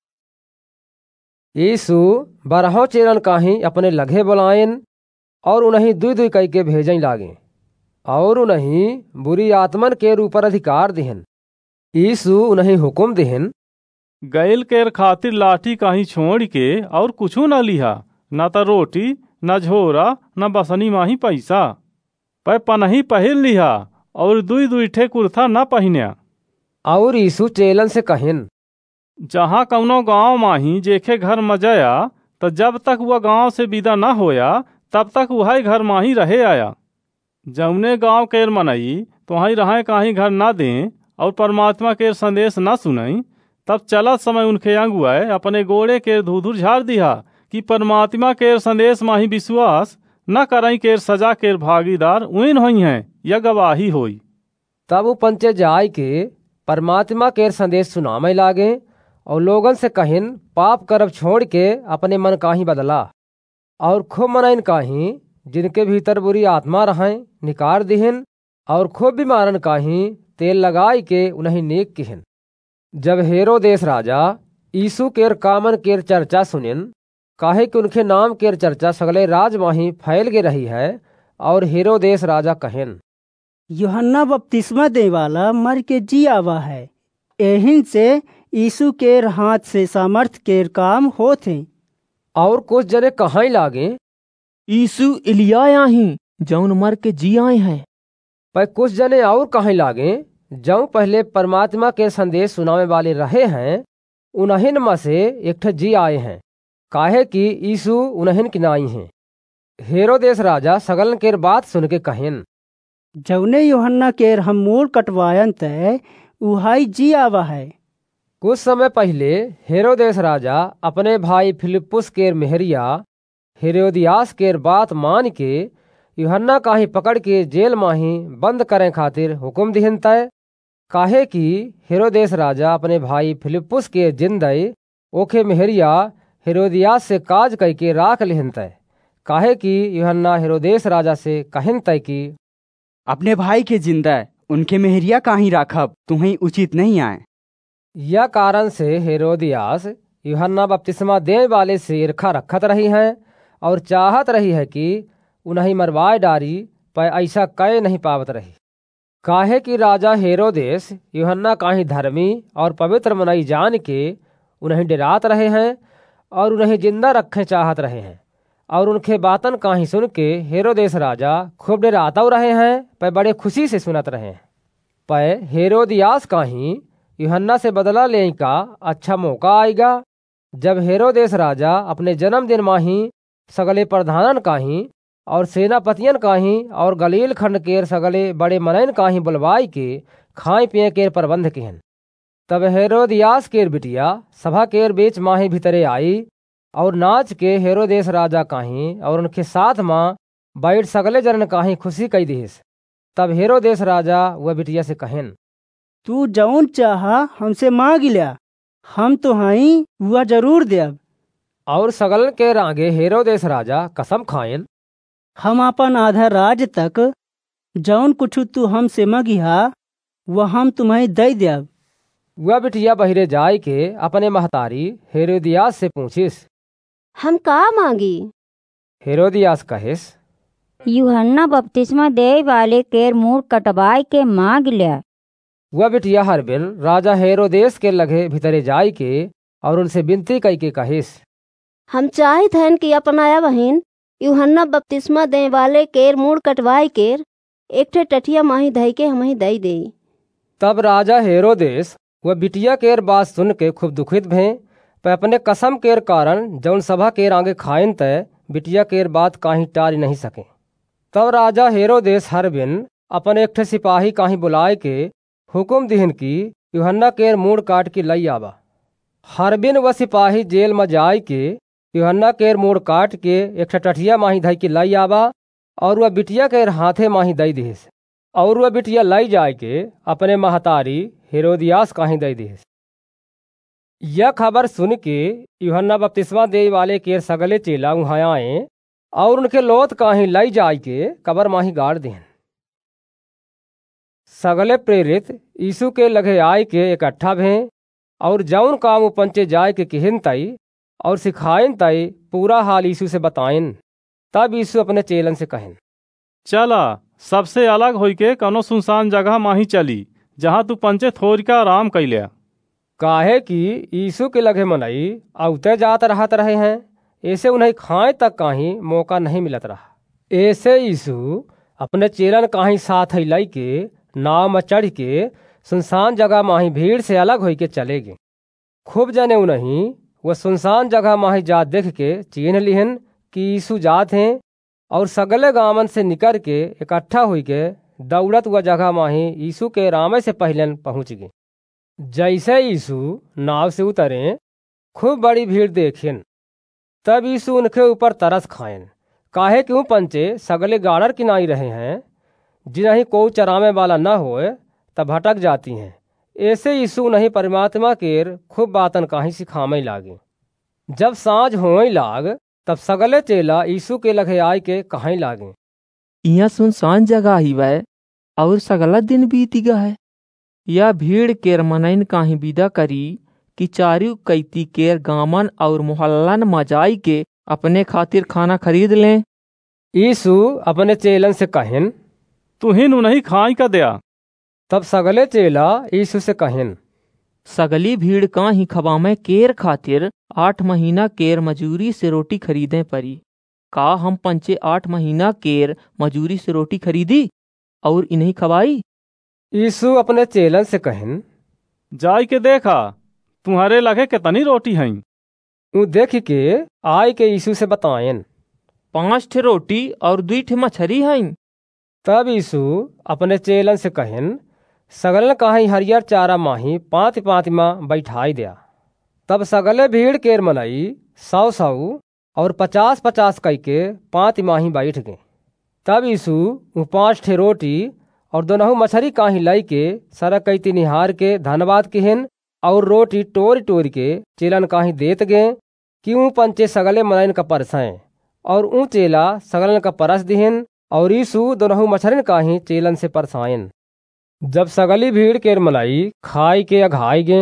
यीशु बारहों चेरन काहीं अपने लगे बुलाइन और उन्हें दुई दुई कई के भेजई लागे और उन्हें बुरी आत्मन केर ऊपर अधिकार दिहन। यीशु उन्हें हुक्म दिहन, गैल केर खातिर लाठी काहीं छोड़ के और कुछू न लिहा, न त रोटी न झोरा न बसनी माही पैसा, पर पनही पहिर लिहा और दुई दुई ठे कुर्ता न पहिन्या। और यीशु चेलन से कहिन, जहाँ कौनो गांव माही जेखे घर मजया तो जब तक वह गांव से विदा न होया तब तक वही घर माही रहे आया। जौने गांव केर मनई तुहाई रहे काहीं घर न दें और परमात्मा केर संदेश न सुनई, तब चलत समय उनके अगुआए अपने गोड़े केर धूधुर झाड़ दिया कि परमात्मा केर संदेश माही विश्वास न करई केर सजा केर भागीदार उन होई हैं या गवाही होई। तब वो पंचे जाय के परमात्मा केर संदेश सुनामे लागे और लोगन से कहिन पाप करब छोड़ के अपने मन काहीं बदला और खूब मनइन काहीं जिनके भीतर बुरी आत्मा रहें निकार दिहिन और खूब बीमारन काहीं तेल लगाई के उन्हें नेक किहिन। जब हेरोदेस राजा यीशु केर कामन केर चर्चा सुनिन, काहे कि उनके नाम केर चर्चा सगले राज माही फैल गे रही है, और हेरोदेस राजा कहिन, यूहन्ना बपतिस्मा दे वाला मर के जी आवा है, एहिन से यीशु केर हाथ से सामर्थ केर काम होते। और कुछ जने कहाँ लागे, यीशु एलिया ही जौन मर के जी आए हैं। पर कुछ जने और कहाँ लागे जौं पहले परमात्मा के संदेश सुनावे वाले रहे हैं, उन्हन में से एक ठे जी आए हैं, काहे कि यीशु उन्हन की नाई हैं। हेरोदेस राजा सगलन केर बात सुन के कहिन, जौने यूहन्ना केर हम मूल कटवायन तय उहाई जी आवा है। कुछ समय पहले हेरोदेस राजा अपने भाई फिलिप्पुस केर मेहरिया हेरोदियास केर बात मान के यूहन्ना काहीं पकड़ के जेल माही बंद करें खातिर हुक्म दिहन तय, काहे कि हेरोदेस राजा अपने भाई फिलिप्पुस के जिंदई ओखे मेहरिया हेरोदियास से काज कह के राख लिहन तय, काहे कि यूहन्ना हेरोदेस राजा से कहिन तय कि अपने भाई के जिंदा उनके मेहरिया काहीं राखब तुम्हें उचित नहीं आए। यह कारण से हेरोदियास यूहन्ना बपतिस्मा देने वाले से ईर्खा रखत रही है और चाहत रही है कि उन्हें मरवाए डारी, पर ऐसा कह नहीं पावत रही। काहे कि राजा हेरोदेस यूहन्ना काहीं धर्मी और पवित्र मनई जान के उन्हें डरात रहे हैं और उन्हें जिंदा रखे चाहत रहे हैं, और उनके बातन काहीं सुन के हेरोदेस राजा खूब डराता रहे हैं पर बड़े खुशी से सुनत रहे हैं। पर हेरोदियास काहीं यूहन्ना से बदला लेने का अच्छा मौका आएगा। जब हेरोदेस राजा अपने जन्मदिन माही सगले प्रधानन काहीं और सेनापतियन काहीं और गलील खंड केर सगले बड़े मनैन काहीं बुलवाई के खाए पिए केर प्रबंध किहन। तब हेरोदियास केर बिटिया सभा केर बीच माही भीतरे आई और नाच के हेरोदेस राजा काहीं और उनके साथ माँ बैठ सगले जनन काहीं खुशी कई दिस। तब हेरोदेस राजा वह बिटिया से कहन, तू जौन चाहा हमसे मांग लिया, हम तो हई वह जरूर देब। और सगलन के आगे हेरोदेस राजा कसम खायन, हम अपन आधा राज तक जौन कुछ तू हमसे मगिहा वह हम तुम्हें दे देब। वह बिटिया बहिरे जाय के अपने महतारी हेरोदियास से पूछिस, हम का मांगी? हेरोदियास कहिस, यूहन्ना बपतिस्मा दे वाले केर मुंह कटवाई के मांग लिया। वह बिटिया हर बिन राजा हेरोदेस के लगे भीतरे जाय के और उनसे विनती कई के कहिस, हम चाहत हन कि अपनाया बहिन यूहन्ना बपतिस्मा दे वाले केर मुंह कटवाई केर एक ठे टठिया माही धई के हम ही दई दे। तब राजा हेरोदेस वह बिटिया केर बात सुन के खूब दुखित भे, पर अपने कसम केर कारण जौन सभा केर आगे खाइन तय बिटिया केर बात काहीं टारी नहीं सके। तब राजा हेरोदेस हर बिन अपने एक ठे सिपाही काहीं बुलाए के हुक्म दिहन कि यूहन्ना केर मूड़ काट के लई आवा। हर बिन वह सिपाही जेल में जाय के यूहन्ना केर मूड़ काट के एक ठे टठिया माही धई के लई आवा और वह बिटिया केर हाथे माही दई दिस, और वह बिटिया लई जाय के अपने महतारी हेरोदियास काहीं दई दिस। यह खबर सुन के यूहन्ना बपतिस्मा दे वाले केर सगले चेला वहाँ आए और उनके लोथ काहीं लई जाय के कबर माही गाड़ देहन। सगले प्रेरित यीशु के लगे आय के इकट्ठा भें और जौन काम पंचे जाय के किहिन तई और सिखाइन तई पूरा हाल यीशु से बताइन। तब यीशु अपने चेलन से कहन, चला सबसे अलग होई के कौनो सुनसान जगह माही चली, जहाँ तू पंचे थोड़ का आराम कैलिया। काहे कि यीशु के लगे मनई औते जात रहत रहे हैं, ऐसे उन्हें खाए तक काहीं मौका नहीं मिलत रहा। ऐसे यीशु अपने चेलन काहीं साथ ही लाई के नाव में चढ़ के सुनसान जगह माही भीड़ से अलग होई के चले गए। खूब जने उन्हीं वह सुनसान जगह माही जात देख के चिन्ह लिहन कि यीशु जात हैं और सगले गामन से निकर के इकट्ठा हुई के दौड़त हुआ जगह माही यीशु के रामे से पहले पहुंच गए। जैसे यीशु नाव से उतरे खूब बड़ी भीड़ देखिन, तब यीशु उनके ऊपर तरस खाएन, काहे क्यों पंचे सगले गाड़र किनाई रहे हैं, जिन्हें कोई चरामे वाला न होए तब भटक जाती हैं। ऐसे यीशु नहीं परमात्मा केर खूब बातन काहीं सिखामे लागे। जब सांझ होए लाग तब सगले चेला यीशु के लगे आय के कहीं लागे, यहाँ सुनसान जगह ही वै और सगला दिन बीत गया है। या भीड़ केर मनैन काहीं विदा करी कि चारू कैती केर गामन और मोहल्लन मजाई के अपने खातिर खाना खरीद लें। यीशु अपने चेलन से कहिन, तुहिन उन्हीं खाई का दया। तब सगले चेला यीशु से कहिन, सगली भीड़ का ही खबामे केर खातिर आठ महीना केर मजूरी से रोटी खरीदें परी। का हम पंचे आठ महीना केर मजूरी से रोटी खरीदी और इन्हीं खवाई? यीशु अपने चेलन से कहिन, जाय के देखा तुम्हारे लगे कितनी रोटी हैं। ऊ देख के आय के यीशु से बतायन, पांच ठे रोटी और दुई ठे मछरी हैं। तब यीशु अपने चेलन से कहिन, सगलन काहीं हरियर चारा माही पाँति पाँति माँ बैठाई दिया। तब सगले भीड़ केर मनई सौ सौ और पचास पचास कई के पाँति माही बैठ गए। तब यीशु वो पाँच ठे रोटी और दोनों मछली काहीं लाई के सरक कैती निहार के धन्यवाद किहिन और रोटी टोरी टोरी के चेलन काहीं देत गए कि ऊँ पंचे सगले मनइन का परसें और ऊँ चेला सगलन का परस दिहिन और यीशु दोनों मछलिन काहीं चेलन से परसायन। जब सगली भीड़ केर मलाई खाई के अघाई गए,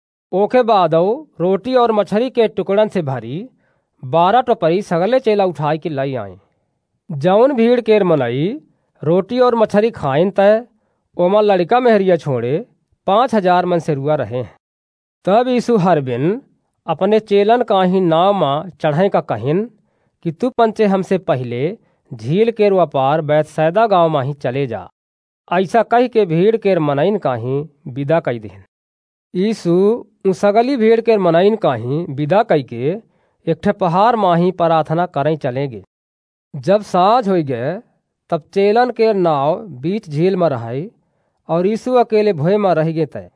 ओके बादौ रोटी और मछली के टुकड़न से भरी बारह टोपरी सगले चेला उठाई के लाई आए। जौन भीड़ केर मलाई रोटी और मछली खाइन तय ओमा लड़का मेहरिया छोड़े पाँच हजार मन से रुआ रहे हैं। तब यीशु हर बिन अपने चेलन काही नाव में चढ़े का कहिन कि तू पंचे हमसे पहले झील के व्यापार बैतसैदा गांव में ही चले जा। ऐसा कह के भीड़ के मनइन काही विदा कई देन। यीशु उ सगली भीड़ के मनइन काही विदा कई के एक ठे पहाड़ माही प्रार्थना करें चलेंगे। जब साँझ हो गए तब चेलन के नाव बीच झील में रही और यीशु अकेले भोय में रह गए तय।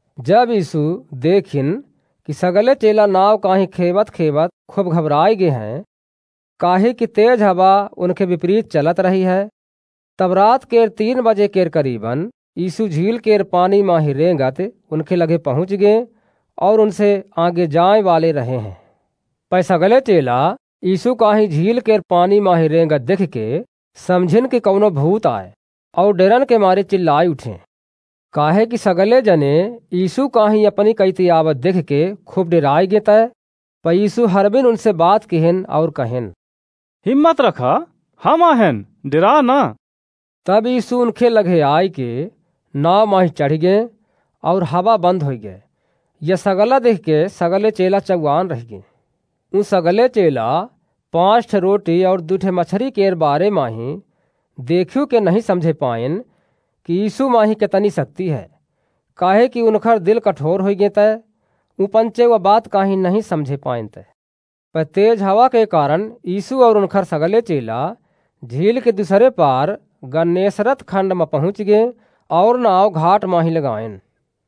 जब यीशु देखिन कि सगले चेला नाव काही खेवत खेवत खूब घबराए गए हैं, काहे कि तेज हवा उनके विपरीत चलत रही है। तब रात के तीन बजे के करीबन यीशु झील के पानी में ही रेंगत उनके लगे पहुँच गए और उनसे आगे जाए वाले रहे हैं। पै सगले चेला यीशु काही झील के पानी में ही रेंगत देख के समझिन कि कौनो भूत आए और डरन के मारे चिल्लाए उठे। काहे कि सगले जने यीशु काही अपनी कैती आवत देख के खूब डराए गए तय। पर यीशु हरबिन उनसे बात कहन और कहन, हिम्मत रखा, हम आहन, डरा ना। तब यीशु उनके लगे आए के नाव माही चढ़ गए और हवा बंद हो गए। यह सगला देख के सगले चेला चौआन रह गए। उन सगले चेला पाँच ठे रोटी और दू ठे मछली के बारे माही देखियो के नहीं समझे पाइन कि यीशु माही कितनी शक्ति है। काहे कि उनकर दिल कठोर हो गए तय। उ पंचे वह बात काही नहीं समझे पाइन तय। पर तेज हवा के कारण यीशु और उनकर सगले चेला झील के दूसरे पार गन्नेसरत खंड में पहुँच गए और नाव घाट माही लगाइन।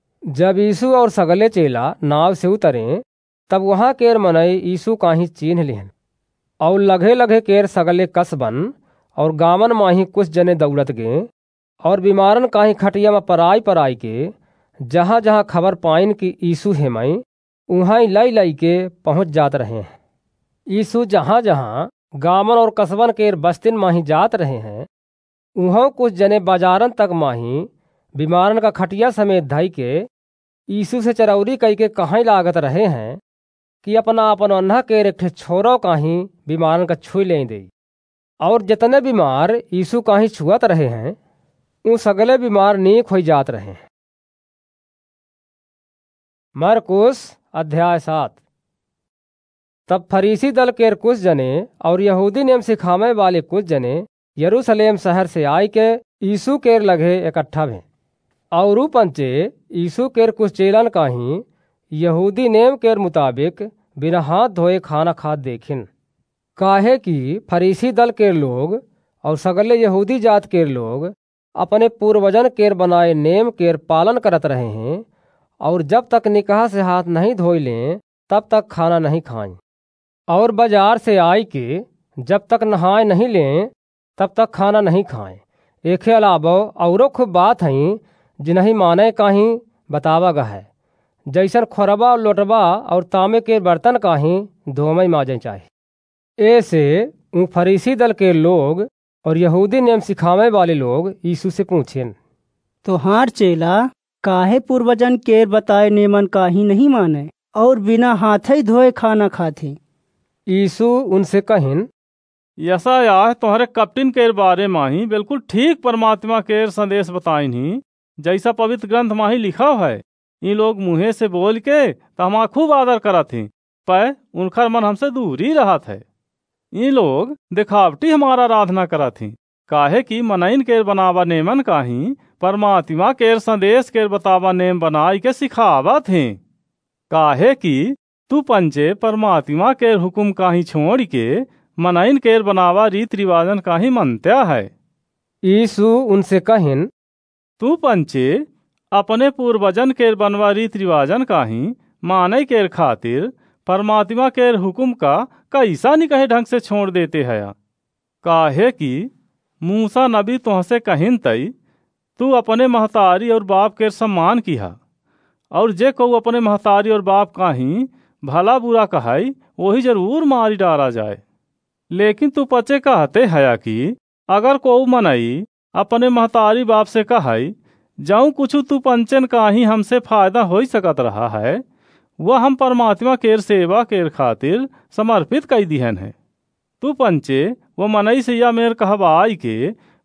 जब यीशु और सगले चेला नाव से उतरे तब वहाँ केर मनई यीशु काही चिन्ह लिहन और लगे लगे केर सगले कसबन और गामन माही कुछ जने दौड़त गए और बीमारन काही खटिया में पराई पराई के जहाँ जहाँ खबर पाइन कि यीशु हेमई उहाँ लई लई के पहुँच जात रहे हैं। यीशु जहाँ जहाँ गामन और कसबन केर बस्तिन माही जात रहे हैं, उहों कुछ जने बाजारन तक माही बीमारन का खटिया समेत धई के यीशु से चरौरी कई के कहाँ लागत रहे हैं कि अपना अपन अन्हा के एक छोरो काही बीमारन का छुई ले दे। और जितने बीमार यीशु काही छुअत रहे हैं उन सगले बीमार नीक हो जात रहे हैं। मरकुस अध्याय सात। तब फरीसी दल के कुछ जने और यहूदी नेम सिखावे वाले कुछ जने यरूशलेम शहर से आए के यीशु केर लगे इकट्ठा भें। और पंचे यीशु केर कुछ चेलन काही यहूदी नेम केर मुताबिक बिना हाथ धोए खाना खात देखिन। काहे कि फरीसी दल के लोग और सगले यहूदी जात के लोग अपने पूर्वजन केर बनाए नेम केर पालन करत रहे हैं और जब तक निकाह से हाथ नहीं धोई लें तब तक खाना नहीं खाएं। और बाजार से आए के जब तक नहाए नहीं लें तब तक खाना नहीं खाएं। एक अलावा औरों खूब बात हैं जिन्हें माने काही बतावा गा है, जैसन खोरबा लोटबा और तांबे के बर्तन काही धोमई माजे चाहिए। ऐसे उन फरीसी दल के लोग और यहूदी नेम सिखावे वाले लोग यीशु से पूछें, तो हार चेला काहे पूर्वजन केर बताए नेमन काही नहीं माने और बिना हाथ ही धोए खाना खाते। यीशु उनसे कहिन, यशायाह तोहरे कपटिन केर बारे माही बिल्कुल ठीक परमात्मा केर संदेश बताइन ही, जैसा पवित्र ग्रंथ माही लिखा है। इन लोग मुँहे से बोल के तमा खूब आदर करत ही, पर उनकर मन हमसे दूर ही रहत है। इन लोग दिखावटी हमारा आराधना करत ही, काहे कि मनइन केर बनावा नेमन काही परमात्मा केर संदेश केर बतावा नेम बनाई के सिखावत ही। काहे कि तू पंचे परमात्मा केर हुकुम काही छोड़ के मनइन केर बनावा रीत रिवाजन काही मनत्या है। यीशु उनसे कहिन, तू पंचे अपने पूर्वजन केर बनवा रीत रिवाजन काही माने केर खातिर परमात्मा केर हुकुम का कैसा नहीं कहे ढंग से छोड़ देते है। काहे कि मूसा नबी तुहसे कहिन तई तू अपने महतारी और बाप केर सम्मान किहा, और जे को अपने महतारी और बाप काही भला बुरा कहाई वही जरूर मारी डाला जाए। लेकिन तू पचे कहते हया कि अगर को मनई अपने महतारी बाप से कहाई जाऊं कुछ तू पंचन काही हमसे फायदा हो सकत रहा है, वह हम परमात्मा केर सेवा केर खातिर समर्पित कई दिहन है। तू पंचे वो मनई से या मेर कहवा आई के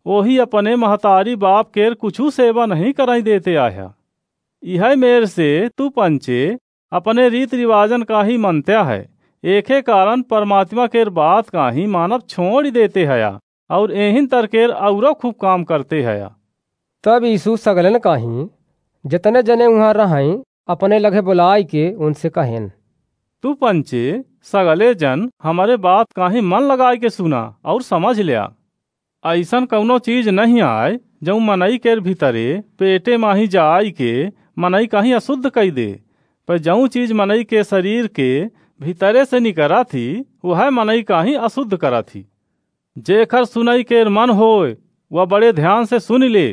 वही अपने महतारी बाप केर कुछू सेवा नहीं कराई देते आया। यह मेर से तू पंचे अपने रीत रिवाजन का ही मनत्या है, एके कारण परमात्मा केर बात का ही मानव छोड़ देते हया और एहिन तरकेर औरो खूब काम करते हया। तब यीशु सगलन काही जितने जने वहाँ रहें अपने लगे बुलाई के उनसे कहेन, तू पंचे सगले जन हमारे बात काहे मन लगाए के सुना और समझ लिया। ऐसन कौनो चीज नहीं आए जऊ मनई केर भीतरे पेटे माही जाई के मनई कहीं अशुद्ध कई दे, पर जऊ चीज मनई के शरीर के भीतरे से निकरा थी वह मनई कहीं अशुद्ध करा थी। जेखर सुनई केर मन होए वह बड़े ध्यान से सुन ले।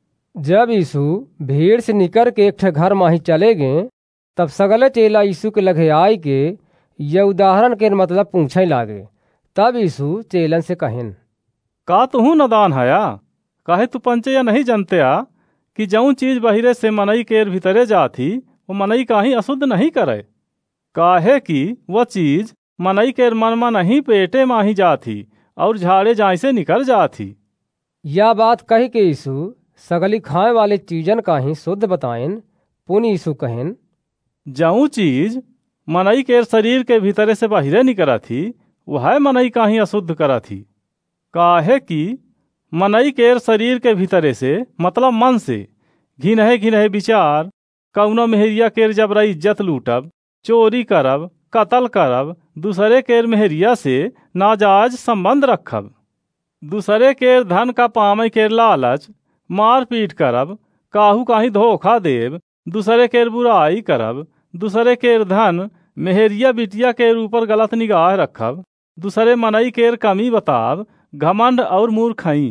जब यीशु भीड़ से निकर के एक ठे घर माही चले गए, तब सगले चेला यीशु के लगे आई के यह उदाहरण के मतलब पूछे लागे। तब यीशु चेलन से कहेन, का तुहू नदान हया, काहे तू पंचे या नहीं जानते आ कि जऊँ चीज बहिरे से मनई केर भीतरे जाती वो मनई काहीं अशुद्ध नहीं करे, काहे कि वह चीज मनई केर मन में नहीं पेटे माही जाती और झाड़े जाए से निकल जाती। यह बात कही के यीशु सगली खाए वाले चीजन का ही शुद्ध बताएन। पुन यीशु कहेन, जऊँ चीज मनई केर शरीर के भीतरे से बाहरे निकला थी वह मनई का ही अशुद्ध करा थी, काहे कि मनई केर शरीर के भीतरे से मतलब मन से घिनहे घिनहे विचार, कौनो मेहरिया केर जबरा इज्जत लूटब, चोरी करब, कत्ल करब, दूसरे केर मेहरिया से नाजायज संबंध रखब, दूसरे केर धन का पामे केर लालच, मार पीट करब, काहू काही धोखा देब, दूसरे केर बुराई करब, दूसरे केर धन मेहरिया बिटिया केर ऊपर गलत निगाह रखब, दूसरे मनई केर कमी बताब, घमंड और मूर्खई।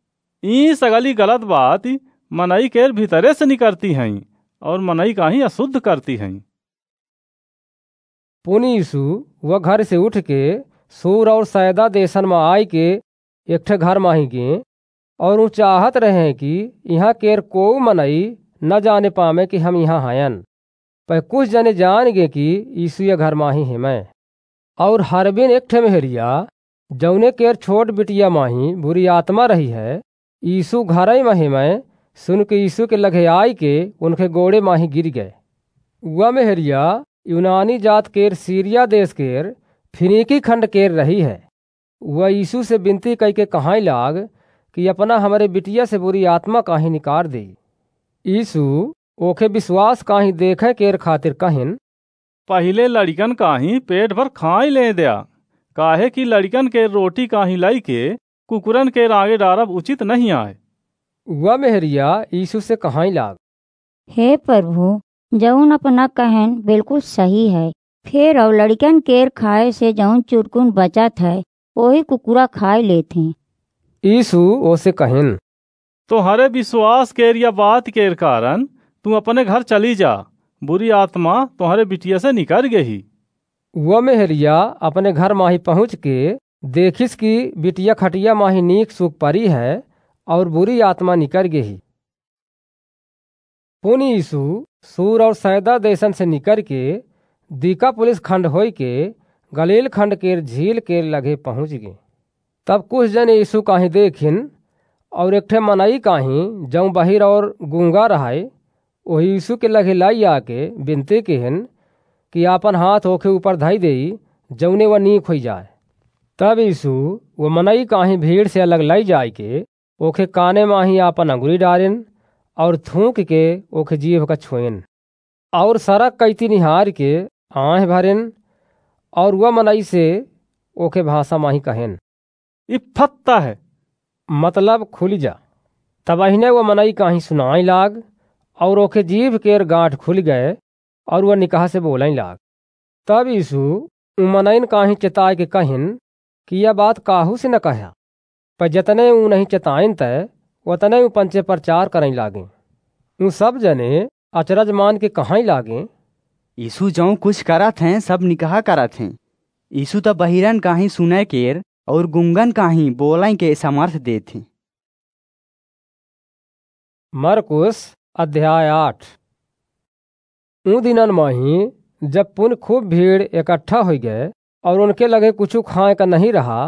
ई सगली गलत बात मनई केर भीतरे से निकलती हैं और मनई का ही अशुद्ध करती हैं। पुन यीशु वह घर से उठ के सूर और सैदा देशन में आई के एक ठे घर माही गए और वो चाहत रहे कि यहाँ केर को मनई न जाने पामे कि हम यहाँ हायन। पर कुछ जने जान गए कि यीशु ये घर माही है मैं। और हरबिन एक ठे मेहरिया जौने केर छोट बिटिया माही बुरी आत्मा रही है, यीशु घर में मैं सुन के यीशु के लगे आई के उनके गोड़े माही गिर गए। वह मेहरिया यूनानी जात केर सीरिया देश केर फिनीकी खंड केर रही है। वह यीशु से विनती कई के कहाँ लाग कि अपना हमारे बिटिया से बुरी आत्मा काहे निकाल दे। यीशु ओखे विश्वास काहे देखे केर खातिर कहिन, पहले लड़कन काहीं पेट भर खाई ले दिया, काहे कि लड़कन के रोटी काहीं लाई के कुकुरन के आगे डारब उचित नहीं आए। वह मेहरिया यीशु से कहाँ लाग, हे प्रभु, जौन अपना कहन बिल्कुल सही है। फिर और लड़कन केर खाए से जौन चुरकुन बचत है वही कुकुरा खाए लेते। यीशु ओसे कहिन, तोहरे विश्वास केर या बात केर कारण तू अपने घर चली जा, बुरी आत्मा तुम्हारे बिटिया से निकल गई। वह मेहरिया अपने घर माही पहुँच के देखिस कि बिटिया खटिया माही नीक सुख परी है और बुरी आत्मा निकल गई। पुन यीशु सूर और सैदा देशन से निकल के दीका पुलिस खंड होई के गलील खंड के झील के लगे पहुँच गए। तब कुछ जन यीशु काहीं देखिन और एक ठे मनई काहीं जऊँ बहिर और गूंगा रहाय वही यीशु के लगे लाई आके विनती केहन कि आपन हाथ ओखे ऊपर धई देई जौने वह नीक हो जाए। तब यीशु वो मनई काहीं भीड़ से अलग लाई जाए के ओखे काने माही आपन अंगुरी डालिन और थूक के ओखे जीभ का छुएन और सड़क कैती निहार के आँह भरिन और वह मनई से ओखे भाषा माही कहेन, इफ्फत्ता है, मतलब खुल जा। तब अहिने वह मनई काहीं सुनाई लाग और ओखे जीभ केर गांठ खुल गए और वह निकाह से बोलने लाग। तब यीशु मनईन काहीं चेताए के कहिन कि यह बात काहू से न कहा, पर जतने ऊ नहीं चेताइन तय वतने ऊ पंचे प्रचार करने लागे। ऊ सब जने अचरज मान के कहाँ लागे। यीशु जौं कुछ करत हैं सब निकाह करत हैं। यीशु तो बहिरन काहीं सुने केर और गुंगन काहीं बोलें के समर्थ देते। मरकुस अध्याय आठ। ऊ दिनन माही जब पुन खूब भीड़ इकट्ठा हो गए और उनके लगे कुछ खाए का नहीं रहा,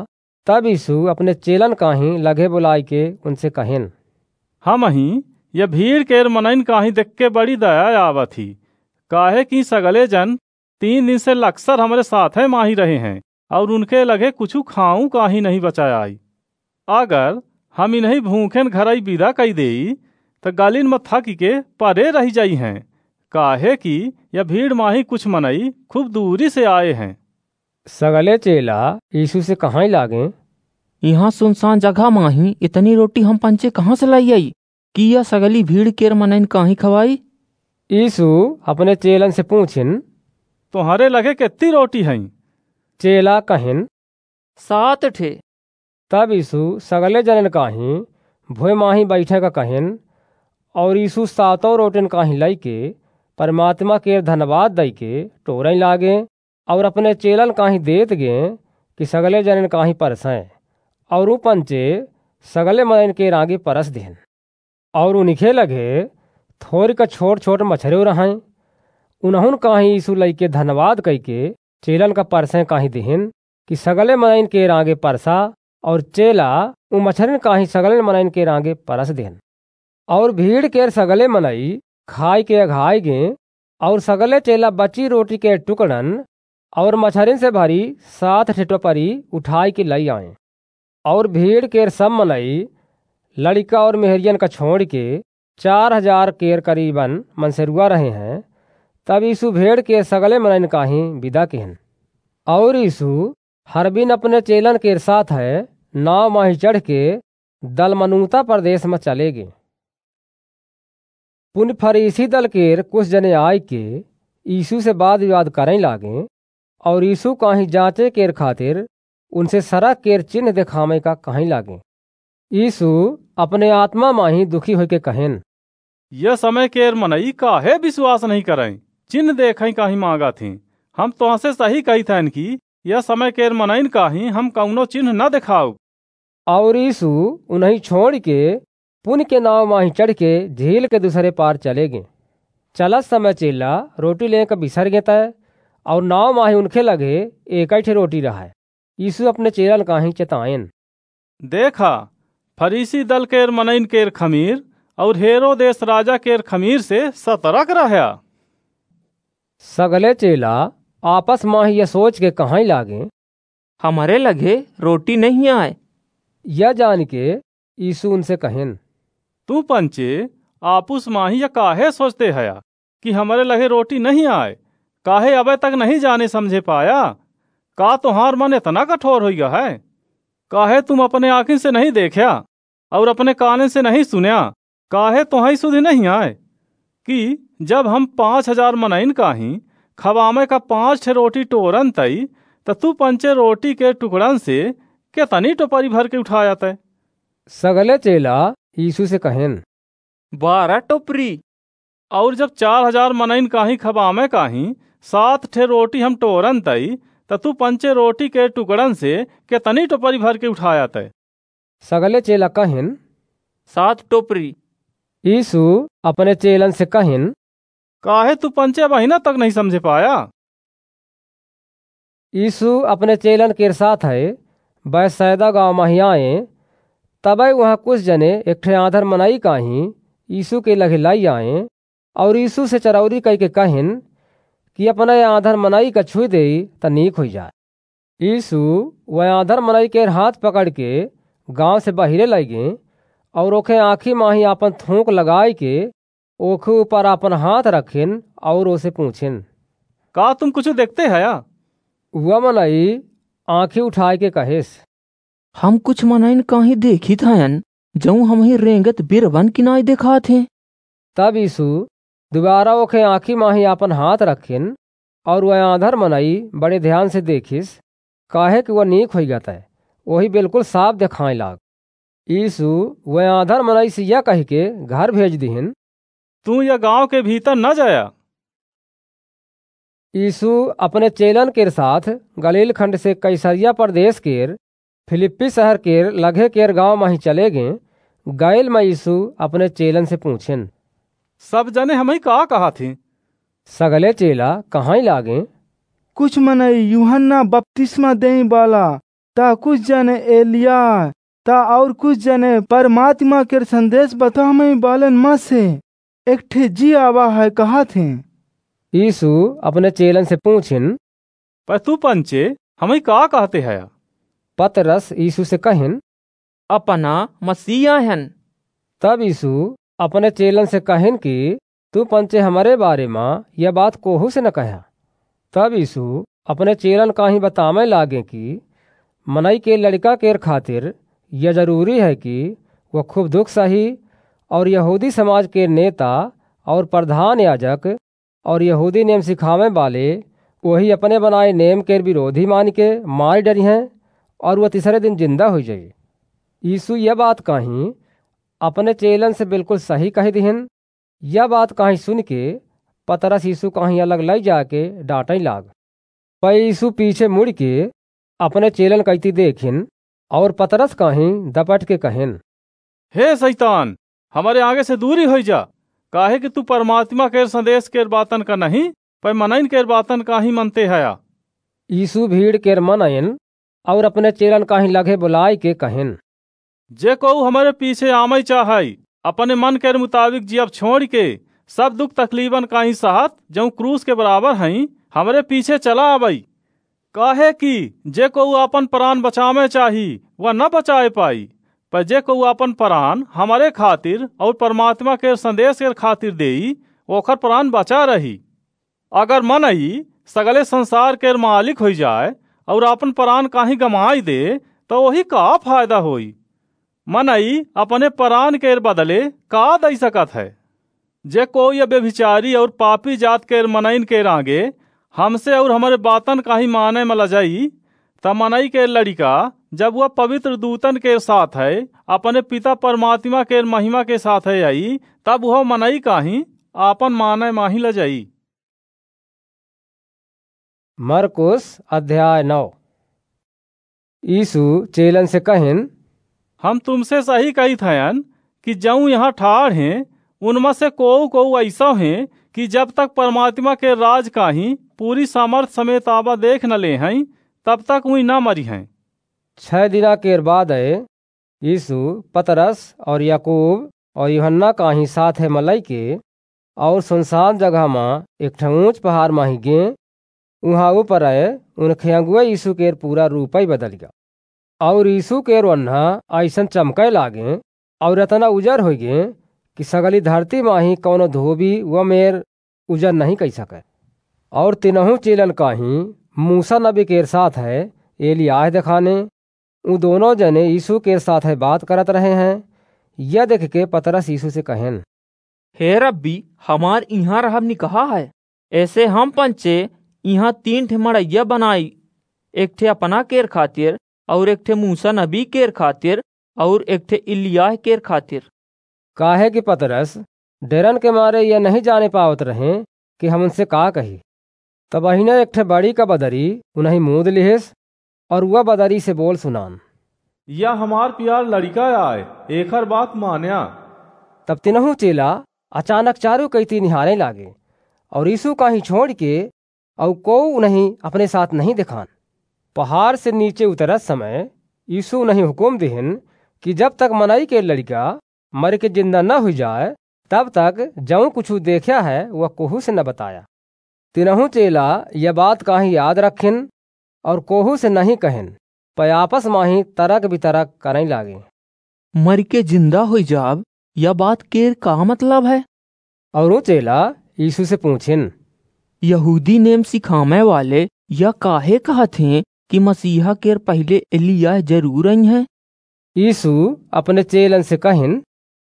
तब यीशु अपने चेलन काही लगे बुलाई के उनसे कहिन, हम ही यह भीड़ केर मनइन काही देख के बड़ी दया आवत थी, काहे कि सगले जन तीन दिन से लक्सर हमारे साथ है माही रहे हैं और उनके लगे कुछ खाऊं काही नहीं बचाया आई। अगर हम इन्हीं भूखेन घरई विदा कई देई तो गालिन में थक के परे रह जाई हैं, काहे कि यह भीड़ माही कुछ मनई खूब दूरी से आए हैं। सगले चेला यीशु से कहाँ लागे, यहाँ सुनसान जगह माही इतनी रोटी हम पंचे कहाँ से लाई आई कि यह सगली भीड़ केर मनइन काही खवाई। यीशु अपने चेलन से पूछिन, तुम्हारे लगे कितनी रोटी हैं? चेला कहिन, सात ठे। तब यीशु सगले जनन काही भोय माही बैठे का कहिन, और यीशु सातों रोटिन काही लाई के परमात्मा के धन्यवाद दई के टोरई लागे और अपने चेलन काही देत गे कि सगले जनन काही परसें, और ऊ पंचे सगले मनइन के आगे परस देन। और उनखे लगे थोड़ी का छोट छोट मछरे रहें, उन्हुन काही यीशु लई के धन्यवाद कई के चेलन का परसें काही देहन कि सगले मनइन के आगे परसा, और चेला उ मछरन काही सगले मनइन के आगे परस देन। और भीड़ के सगले मनई खाई के अघाई गे, और सगले चेला बची रोटी के टुकड़न और मछरिन से भरी सात ठेटोपरी उठाई के लई आए। और भीड़ के सब मनई लड़का और मेहरियन का छोड़ के चार हजार केर करीबन मनसेरुआ रहे हैं। तब यीशु भेड़ के सगले मनइन काही विदा केहन। और यीशु हरबिन अपने चेलन के साथ है नाव माही चढ़ के दलमनूता प्रदेश में चले गए। पुन फरीसी दल केर कुछ जने आय के यीशु से वाद विवाद करें लागे, और यीशु काही जांचे केर खातिर उनसे सड़क केर चिन्ह दिखावे का कहीं लागे। यीशु अपने आत्मा माही दुखी होके कहेन, यह समय केर मनई काहे विश्वास नहीं करें, चिन्ह देखें काही मांगा थी। हम तुमसे सही कही थन कि यह समय केर मनइन काही हम कौनो चिन्ह न दिखाऊ। और यीशु उन्हें छोड़ के पुन के नाव माही चढ़ के झील के दूसरे पार चले गए। चलत समय चेला रोटी लेकर बिसर गए तय, और नाव माही उनके लगे एक ही रोटी रहा है। यीशु अपने चेलन काही चेतायन, देखा फरीसी दल केर मनइन केर खमीर और हेरोदेस राजा केर खमीर से सतर्क रहा। सगले चेला आपस माही यह सोच के कहाँ लागे, हमारे लगे रोटी नहीं आए। यह जान के यीशु उनसे कहेन, तू पंचे आपुस माही या काहे सोचते है कि हमारे लगे रोटी नहीं आए, काहे अबे तक नहीं जाने समझे पाया? का तुम्हार मन इतना कठोर हो गया है? काहे तुम अपने आँखों से नहीं देखा और अपने कान से नहीं सुनया? काहे तुम्हारी सुधि नहीं आए कि जब हम पांच हजार मनइन काही खवामे का पांच छह रोटी टोरन तई, तो तू पंचे रोटी के टुकड़न से कितनी टोपरी भर के उठाया तय? सगले चेला यीशु से कहेन, बारह टोपरी। और जब चार हजार मनइन काही खवामे काही सात ठे रोटी हम टोरन तई, तो तू पंचे रोटी के टुकड़न से कितनी टोपरी भर के उठाया तय? सगले चेला कहिन, सात टोपरी। यीशु अपने चेलन से कहिन, काहे तू पंचे महीना तक नहीं समझे पाया? यीशु अपने चेलन के साथ है बैसैदा गाँव माही आए। तबै वहाँ कुछ जने एक ठे आधर मनाई काही यीशु के लगे लाई आए, और यीशु से चरौरी कह के कहिन कि अपना आधर मनाई का छुई दे त नीक हो जाए। यीशु वह आधर मनाई के हाथ पकड़ के गांव से बहिरे लाई गए, और ओखे आँखी माही अपन थूक लगाए के ओखे ऊपर अपन हाथ रखिन और उसे पूछिन, का तुम कुछ देखते है? वह मनाई आँखी उठाए के कहेस, हम कुछ मनइन काही देखी थायन जऊ हम ही रेंगत बिरबन की नाई देखा थे। तब यीशु दोबारा ओखे आँखी माही अपन हाथ रखिन, और वह आधर मनाई बड़े ध्यान से देखिस, काहे कि वह नीक हो गया है, वही बिल्कुल साफ दिखाए लाग। यीशु वह आधर मनाई से यह कह के घर भेज दीहन, तू यह गांव के भीतर न जाया। यीशु अपने चेलन के साथ गलील खंड से कैसरिया प्रदेश केर फिलिप्पी शहर केर लगे केर गांव माही चले गए। गैल में यीशु अपने चेलन से पूछेन, सब जने हमें का कहा थी? सगले चेला कहाँ लागे? कुछ मनई यूहन्ना बपतिस्मा देने वाला ता कुछ जने एलिया ता और कुछ जने परमात्मा के संदेश बता में बालन में से एक ठे जी आवा है कहा थे। यीशु अपने चेलन से पूछिन, पर तू पंचे हमें का कहते है? पतरस यीशु से कहिन, अपना मसीहा हन। तब यीशु अपने चेलन से कहिन कि तू पंचे हमारे बारे में यह बात कोहू से न कहा। तब यीशु अपने चेलन का ही बतावे लागे कि मनई के लड़का केर खातिर यह जरूरी है कि वह खूब दुख सही और यहूदी समाज के नेता और प्रधान याजक और यहूदी नेम सिखावे वाले वही अपने बनाए नेम के विरोधी मान के मार डरी हैं और वह तीसरे दिन जिंदा हो जाए। यीशु यह बात कहीं अपने चेलन से बिल्कुल सही कही दिहन। यह बात कहीं सुन के पतरस यीशु कहीं अलग लई जाके डांटे लाग। पर यीशु पीछे मुड़ के अपने चेलन कहती देखिन और पतरस कहीं दपट के कहिन, हे शैतान, हमारे आगे से दूरी हो जा, काहे कि तू परमात्मा के संदेश के बातन का नहीं पर मनइन के बातन का ही मनते हया। यीशु भीड़ के मनइन और अपने चेलन कहीं लगे बुलाए के कहिन, जे को हमारे पीछे आमई चाहई अपने मन के मुताबिक जियब छोड़ के सब दुख तकलीफन का ही साहत जो क्रूस के बराबर हई हमारे पीछे चला आबई। काहे कि जे को अपन प्राण बचावे चाही वह न बचाए पाई, पर जे को अपन प्राण हमारे खातिर और परमात्मा के संदेश के खातिर देई ओकर प्राण बचा रही। अगर मनई सगले संसार के मालिक हो जाए और अपन प्राण काहीं गमाई दे तो वही का फायदा होई। मनई अपने प्राण के बदले का दई सकत है। जे कोई व्यभिचारी और पापी जात के मनइन के आगे हमसे और हमारे बातन का ही माने में लजाई तब मनई के लड़का जब वह पवित्र दूतन के साथ है अपने पिता परमात्मा के महिमा के साथ है आई तब वह मनई का ही आपन माने माही लजाई। मरकुस अध्याय नौ। यीशु चेलन से कहिन, हम तुमसे सही कही थयन कि जऊँ यहाँ ठाड़ हैं उनमें से कोऊ कोऊ ऐसा है कि जब तक परमात्मा के राज का ही पूरी सामर्थ समेत आबा देख न ले हैं तब तक वही न मरी हैं। छह दिना के बाद यीशु पतरस और याकूब और यूहन्ना का ही साथ है मलई के और सुनसान जगह में एक ऊंच पहाड़ में ही गे। वहाँ ऊपर आए उनके अगुए यीशु के पूरा रूप ही बदल गया और यीशु के वन्हा ऐसन चमके लागे और इतना उजर हो गए कि सगली धरती में ही कौनो धोबी व मेर उजर नहीं कह सके। और तीनों चेलन का ही मूसा नबी के साथ है एलियाह दिखाने उन दोनों जने यीशु के साथ है बात करत रहे हैं। यह देख के पतरस यीशु से कहन, हे रब्बी, हमार यहाँ रहब नि कहा है। ऐसे हम पंचे यहाँ तीन ठे मड़ैया बनाई, एक ठे अपना केर खातिर और एक ठे मूसा नबी केर खातिर और एक ठे इलियाह केर खातिर। काहे कि पतरस डरन के मारे यह नहीं जाने पावत रहे कि हम उनसे का कही। तब अहिने एक ठे बड़ी का बदरी उन्हीं मूद लिहेस और वह बदरी से बोल सुनान, या हमार प्यार लड़का आए एकर बात मान्या। तब तीनों चेला अचानक चारों कैती निहारे लागे और यीशु का ही छोड़ के और को उन्हीं अपने साथ नहीं दिखान। पहाड़ से नीचे उतरत समय यीशु नहीं हुक्म दिहन कि जब तक मनई के लड़का मर के जिंदा न हो जाए तब तक जऊँ कुछ देखा है वह कोहू से न बताया। तीनों चेला यह बात का ही याद रखिन और कोहू से नहीं कहन, पर आपस में ही तरक बितरक करने लागे। मर के जिंदा हो जाब यह बात केर का मतलब है? और वो चेला यीशु से पूछिन, यहूदी नेम सिखामे वाले यह काहे कहत हैं कि मसीहा केर पहले एलिय्याह जरूर आई है? यीशु अपने चेलन से कहिन,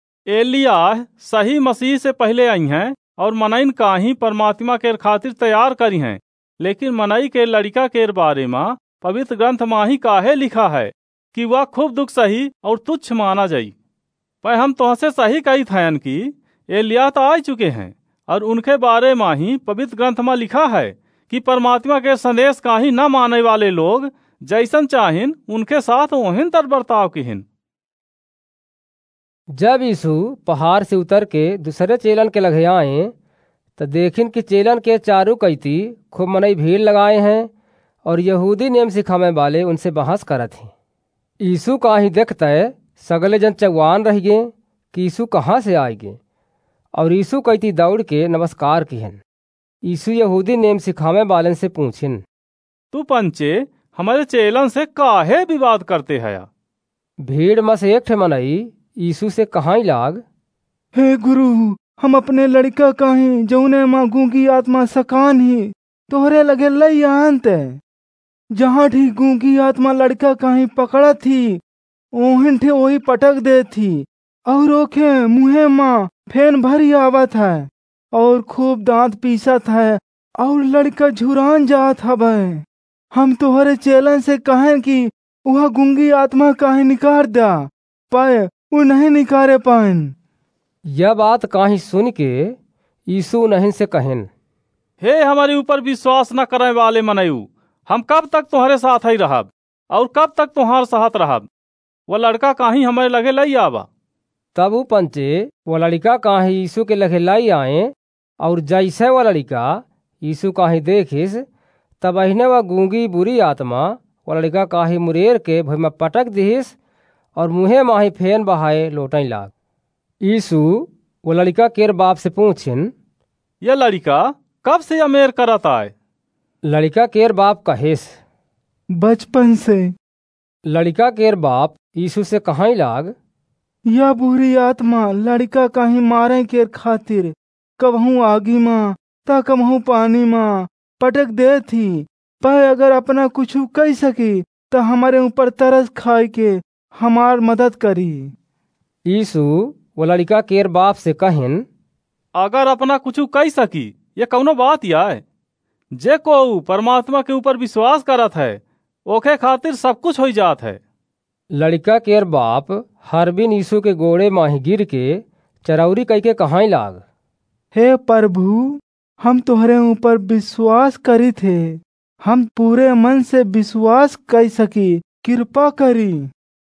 एलिय्याह सही मसीह से पहले आई हैं और मनइन का ही परमात्मा के खातिर तैयार करी हैं। लेकिन मनई के लड़का के बारे में पवित्र ग्रंथ में ही काहे लिखा है कि वह खूब दुख सही और तुच्छ माना जाई। पर हम तुमसे सही कही थयन कि एलिय्याह तो आ चुके हैं और उनके बारे में ही पवित्र ग्रंथ में लिखा है कि परमात्मा के संदेश का ही न माने वाले लोग जैसन चाहिन उनके साथ ओहिन तर बर्ताव किहिन। जब यीशु पहाड़ से उतर के दूसरे चेलन के लगे आए तो देखिन कि चेलन के चारू कैती खूब मनई भीड़ लगाए हैं और यहूदी नेम सिखावे वाले उनसे बहस करत हैं। यीशु काहीं देखते सगले जन चौवान रह गए कि यीशु कहाँ से आए गे, और यीशु कहती दौड़ के नमस्कार किहन। यीशु यहूदी नेम सिखावे वालन से पूछिन, तू पंचे हमारे चेलन से काहे विवाद करते हया? भीड़ में से एक ठे मनई यीशु से कहाँ लाग, हे गुरु, हम अपने लड़का काहीं जौने माँ गूंगी आत्मा सकान ही तोहरे लगे लई आंत। जहाँ ठी गूंगी आत्मा लड़का काहीं पकड़ा थी ओहिन ठे वही पटक दे थी, और ओखे मुँहे माँ फेन भरी आवत है और खूब दांत पीसत है और लड़का झुरान जात हवे। हम तोहरे चेलन से कहें कि वह गूंगी आत्मा काहे निकाल दा, पाए वो नहीं निकारे पाइन। यह बात काहीं सुन के यीशु नहीं से कहन, हे हमारे ऊपर विश्वास न करने वाले मनयू, हम कब तक तुम्हारे साथ ही रहब और कब तक तुम्हार साथ रहब? वह लड़का काहीं हमारे लगे लई आवा। तब वो पंचे वो लड़का काहीं यीशु के लगे लाई आए, और जैसे वह लड़का यीशु काहीं देखिस तब अहिने वह गूंगी बुरी आत्मा वो लड़का काहीं मुरेर के भुई में पटक दिहिस और मुँहे माही फेन बहाए लौटने लाग। यीशु वो लड़का केर बाप से पूछिन, यह लड़का कब से अमेर करत आए? लड़का केर बाप कहेस, बचपन से। लड़का केर बाप यीशु से कहाँ लाग, यह बुरी आत्मा लड़का काहीं मारे केर खातिर कबहू आगी माँ ता कबहू पानी माँ पटक दे थी, पर अगर अपना कुछ कह सकी तो हमारे ऊपर तरस खाए के हमार मदद करी। यीशु वो लड़का केर बाप से कहिन, अगर अपना कुछ कह सकी ये कौनो बात या है? जे को परमात्मा के ऊपर विश्वास करत है ओखे खातिर सब कुछ हो जात है। लड़का केर बाप हर बिन यीशु के गोड़े माही गिर के चरौरी कह के कहाँ लाग, हे प्रभु, हम तोहरे ऊपर विश्वास करी थे, हम पूरे मन से विश्वास कर सकी, कृपा करी।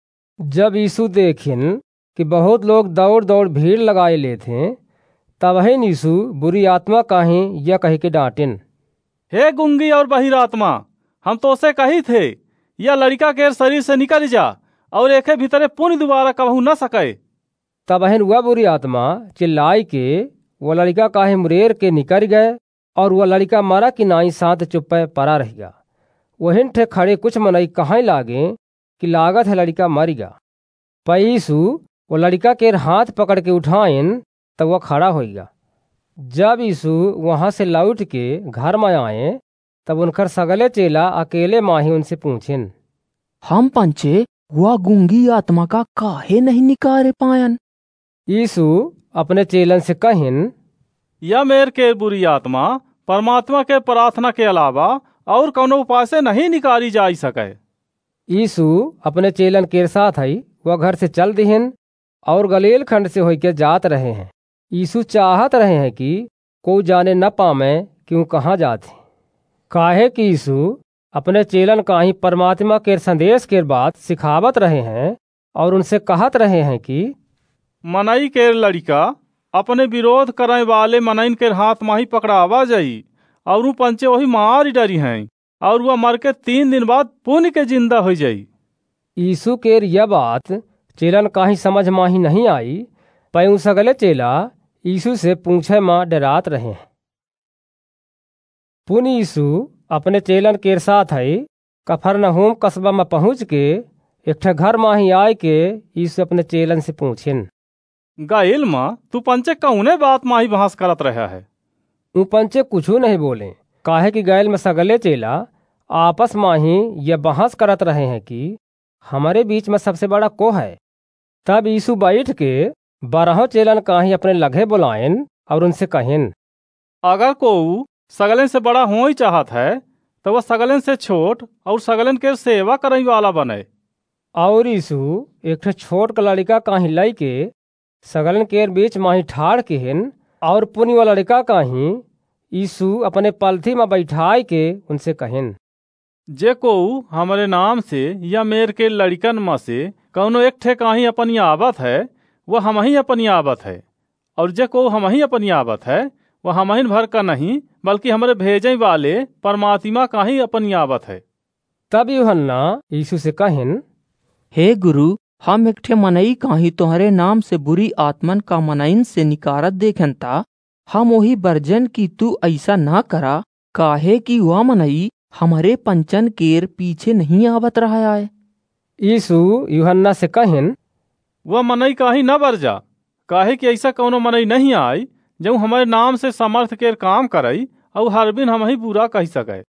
जब यीशु देखिन कि बहुत लोग दौड़ दौड़ भीड़ लगाए ले थे, तब ही यीशु बुरी आत्मा काहीं यह कह के डांटिन, हे गुंगी और बहिर आत्मा, हम तो से कही थे यह लड़का के शरीर से निकल जा और एके भीतरे पुण्य दोबारा कबहू न सके। तब अहन वह बुरी आत्मा चिल्लाई के वो लड़का काहे मुरेर के निकल गए, और वह लड़का मरा कि नाई साथ चुप्पे परा रह गया। वहिन ठे खड़े कुछ मनई कहाँ लागे कि लागत है लड़का मर गया। पैसू वो लड़का के हाथ पकड़ के उठाइन तब वह खड़ा हो गया। जब यीशु वहाँ से लौट के घर में आए तब उनकर सगले चेला अकेले माही उनसे पूछिन, हम पंचे वह गूंगी आत्मा का काहे नहीं निकारे पायन? यीशु अपने चेलन से कहिन, यह मेर के बुरी आत्मा परमात्मा के प्रार्थना के अलावा और कौनो उपाय से नहीं निकाली जा सके। यीशु अपने चेलन के साथ ही वह घर से चल दिहिन और गलील खंड से होके जात रहे हैं। यीशु चाहत रहे हैं कि कोई जाने न पावे कि वो कहाँ जाते, काहे कि यीशु अपने चेलन का ही परमात्मा के संदेश के बात सिखावत रहे हैं और उनसे कहत रहे हैं कि मनई के लड़का अपने विरोध करने वाले मनइन के हाथ माही पकड़ावा जाई और वो पंचे वही मार डरी हैं और वह मर के तीन दिन बाद पुण्य के जिंदा हो जाई। यीशु के यह बात चेलन का ही समझ माही नहीं आई, पयूं सगले चेला यीशु से पूछे माँ डरात रहे हैं। पुण्य यीशु अपने चेलन के साथ है कफरनहूम कस्बा में पहुँच के एक ठे घर माही आए के यीशु अपने चेलन से पूछिन, गाइल माँ तू पंचे कौने बात माही बहस करत रहा है? वो पंचे कुछ नहीं बोले, काहे कि गैल में सगले चेला आपस माही ये बहस करत रहे हैं कि हमारे बीच में सबसे बड़ा को है। तब यीशु बैठ के बारह चेलन का ही अपने लगे बुलाइन और उनसे कहिन, अगर कोई सगलन से बड़ा हो ही चाहत है तो वह सगलन से छोट और सगलन के सेवा करने वाला बने। और यीशु एक ठे छोट का लड़का काहीं लाई के सगलन के बीच माही ठाड़ के हिन और पुण्य वाला लड़का काहीं यीशु अपने पलथी में बैठाए के उनसे कहिन, जे को हमारे नाम से या मेर के लड़कन में से कौनो एक ठे काहीं अपनी आवत है वह हम ही अपनी आवत है, और जे को हम ही अपनी आवत है वह हम ही भर का नहीं बल्कि हमारे भेजे वाले परमात्मा का ही अपनी आवत है। तब यूहन्ना यीशु से कहिन, हे गुरु, हम एक ठे मनई काही तुम्हारे नाम से बुरी आत्मन का मनइन से निकारत देखन ता हम वही बर्जन की तू ऐसा ना करा, काहे कि वह मनई हमारे पंचन केर पीछे नहीं आवत रहा है। यीशु यूहन्ना से कहिन, वह मनई काही न बरजा, काहे कि ऐसा कौनो मनई नहीं आई जो हमारे नाम से समर्थ केर काम करई और हर बिन हम ही बुरा कह सके।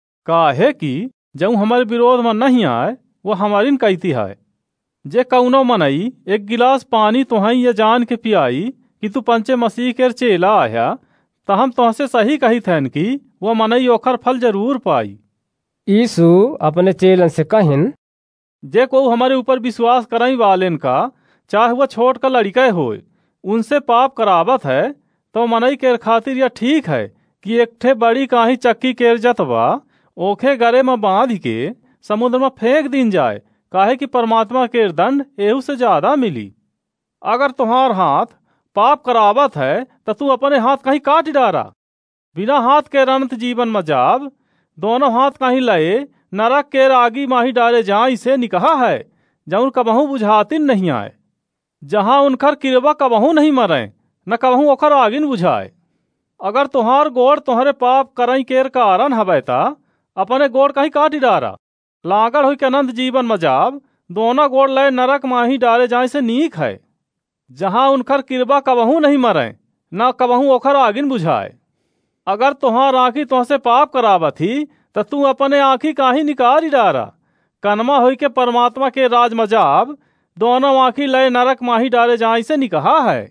काहे कि जो हमारे विरोध में नहीं आए वो हमारी कहती है। जे कौनो मनई एक गिलास पानी तुहई ये जान के पियाई कि तू पंचे मसीह केर चेला आया, तो हम तुहसे सही कही थैन कि वो मनई ओखर फल जरूर पाई। यीशु अपने चेलन से कहिन, जे को हमारे ऊपर विश्वास करई वालेन का, चाहे वह छोट का लड़का होए, उनसे पाप करावत है, तो मनई केर खातिर यह ठीक है कि एक ठे बड़ी काही चक्की केर जतवा ओखे गरे में बांध के समुद्र में फेंक दिन जाए, काहे कि परमात्मा केर दंड एहू से ज्यादा मिली। अगर तुम्हार हाथ पाप करावत है तो तू अपने हाथ कहीं काट डारा। बिना हाथ के अनंत जीवन में जाब, दोनों हाथ कहीं लए नरक केर आगी माही डाले जाई से निकहा है, जौन कबहू बुझातिन नहीं आए। जहां उनकर किरबा कबहू नहीं मरे, न कबहू ओखर आगिन बुझाए। अगर तुहार गोड़ तुम्हारे पाप करई केर कारण हवे ता अपने गोड़ कहीं काट डारा। लागड़ हुई के अनंत जीवन में जाब, दोनों गोड़ लय नरक माही डाले जाए से नीक है, जहां उनकर किरबा कबहू नहीं मरे, न कबहू ओखर आगिन बुझाए। अगर तुहार आँखी तुहसे पाप करावत ही तो तू अपने आँखी काहे निकाल डारा। कनमा हुई के परमात्मा के राज में जाब, दोनों आँखी लय नरक माही डाले जाए से निकहा है,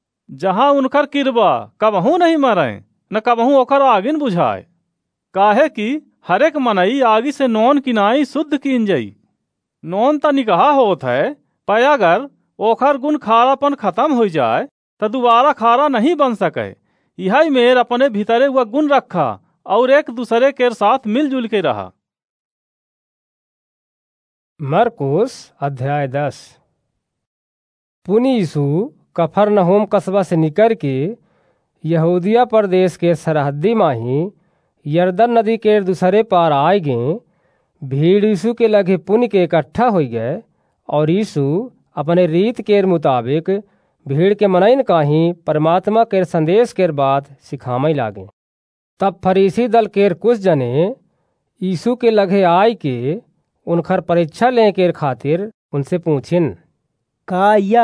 जहां उनकर किरबा कबहू नहीं मरे, न कबहू ओखर आगिन बुझाए। काहे कि हरेक मनई आगी से नोन किनाई शुद्ध कीन जई। नोन त निकहा होत है, पर अगर ओखर गुण खारापन खत्म हो जाए तो दोबारा खारा नहीं बन सके। यही मेर अपने भीतरे हुआ गुण रखा और एक दूसरे के साथ मिलजुल के रहा। मरकुस अध्याय दस। पुनि यीशु कफरनहूम कस्बा से निकर के यहूदिया प्रदेश के सरहदी माही यरदन नदी के दूसरे पार आए गए। भीड़ यीशु के लगे पुण्य के इकट्ठा हो गए और यीशु अपने रीत के मुताबिक भीड़ के मनइन काही परमात्मा के संदेश के बात सिखामई लागे। तब फरीसी दल केर कुछ जने यीशु के लगे आय के उनकर परीक्षा ले के खातिर उनसे पूछिन, का या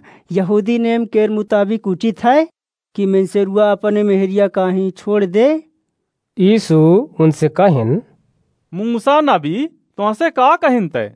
यहूदी नेम के मुताबिक उचित है कि मेंसेरुआ अपने मेहरिया काही छोड़ दे? यीशु उनसे कहिन, मूसा नबी तुहसे का कहिन तय?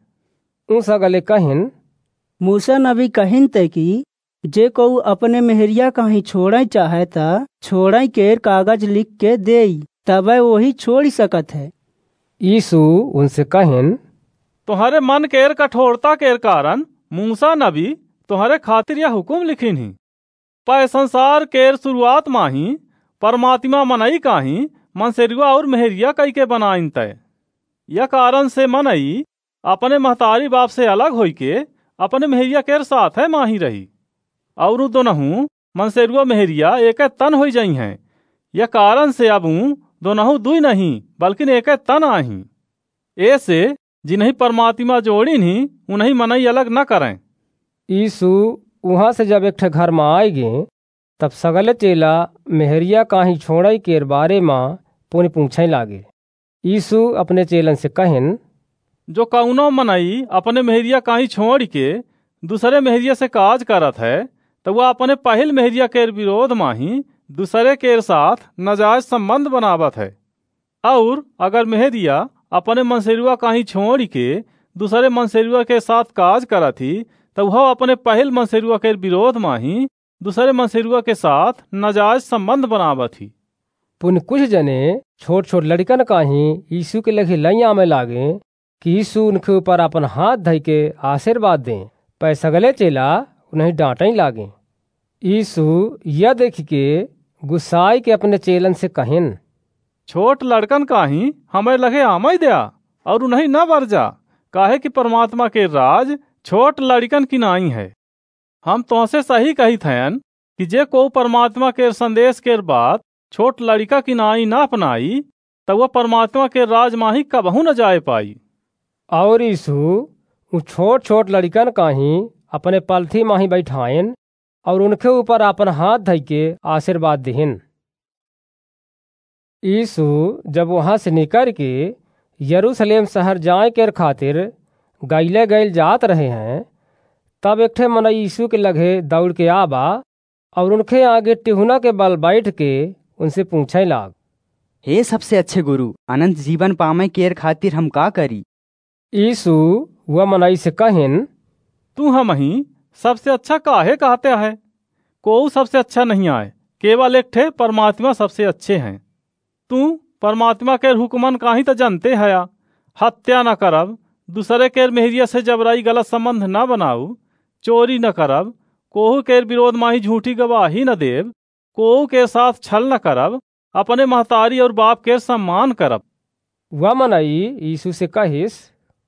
उस अगले कहिन, मूसा नबी कहिन तय कि जे को अपने मेहरिया काही छोड़े चाहे ता छोड़े के कागज लिख के दे, तब वही छोड़ सकत है। यीशु उनसे कहिन, तुम्हारे मन केर कठोरता केर कारण मूसा नबी तुम्हारे खातिर यह हुकुम लिखिन ही। पर संसार केर शुरुआत माही परमात्मा मनई काही मनसेरुआ और मेहरिया कई के बनाइन तय। यह कारण से मनई अपने महतारी बाप से अलग होई के अपने मेहरिया केर साथ है माही रही, और दोनहू मनसेरुआ मेहरिया एक तन हो जाई हैं। यह कारण से अब दोनहू दुई नहीं बल्कि एक तन आही। ऐसे जिन्हीं परमात्मा जोड़ी नहीं उन्हीं मनई अलग न करें। यीशु वहाँ से जब एक ठे घर में आए गए, तब सगले चेला मेहरिया काही छोड़ई के बारे में पुण्य पूछे लागे। यीशु अपने चेलन से कहिन, जो कौनो मनई अपने मेहरिया काही छोड़ के दूसरे मेहरिया से काज करत है, तो वह अपने पहल मेहरिया के विरोध में ही दूसरे के साथ नाजायज संबंध बनावत है। और अगर मेहरिया अपने मनसेरुआ काही छोड़ के दूसरे मनसेरुआ के साथ काज करत ही, तो वह अपने पहल मनसेरुआ के विरोध में ही दूसरे मनसेरुआ के साथ नाजायज संबंध बनावत ही। पुन कुछ जने छोट छोट लड़कन काही यीशु के लगे लई आमे लागे कि यीशु उनके ऊपर अपन हाथ धई के आशीर्वाद दें, पर सगले चेला उन्हें डांटई लागे। यीशु यह देख के गुस्साई के अपने चेलन से कहिन, छोट लड़कन काही हमें लगे आमई दिया और उन्हें न वर्जा, काहे कि परमात्मा के राज छोट लड़कन की नाई है। हम तुमसे सही कही थैन कि जे को परमात्मा के संदेश के बात छोट लड़का की नाई न अपनाई, तो वह परमात्मा के राज माही कबहू न जाए पाई। और यीशु उ छोट छोट लड़कन काही अपने पलथी माही बैठाइन और उनके ऊपर अपन हाथ धइ के आशीर्वाद दिहिन। यीशु जब वहाँ से निकल के यरूशलेम शहर जाए के खातिर गैले गैल जात रहे हैं, तब एक ठे मनई यीशु के लगे दौड़ के आबा और उनके आगे टिहुना के बल बैठ के उनसे पूछे लाग, हे सबसे अच्छे गुरु, अनंत जीवन पामे केर खातिर हम का करी? यीशु वह मनई से कहिन, तू हम ही सबसे अच्छा काहे कहते है? कोई सबसे अच्छा नहीं आए, केवल एक ठे परमात्मा सबसे अच्छे हैं। तू परमात्मा के हुक्मन काही तो जानते हया, हत्या न करब, दूसरे के मेहरिया से जबराई गलत संबंध न बनाऊ, चोरी न करब, कोहू के विरोध माही झूठी गवाही न देव, कोहू के साथ छल न करब, अपने महतारी और बाप के सम्मान करब। वह मनई यीशु से कहिस,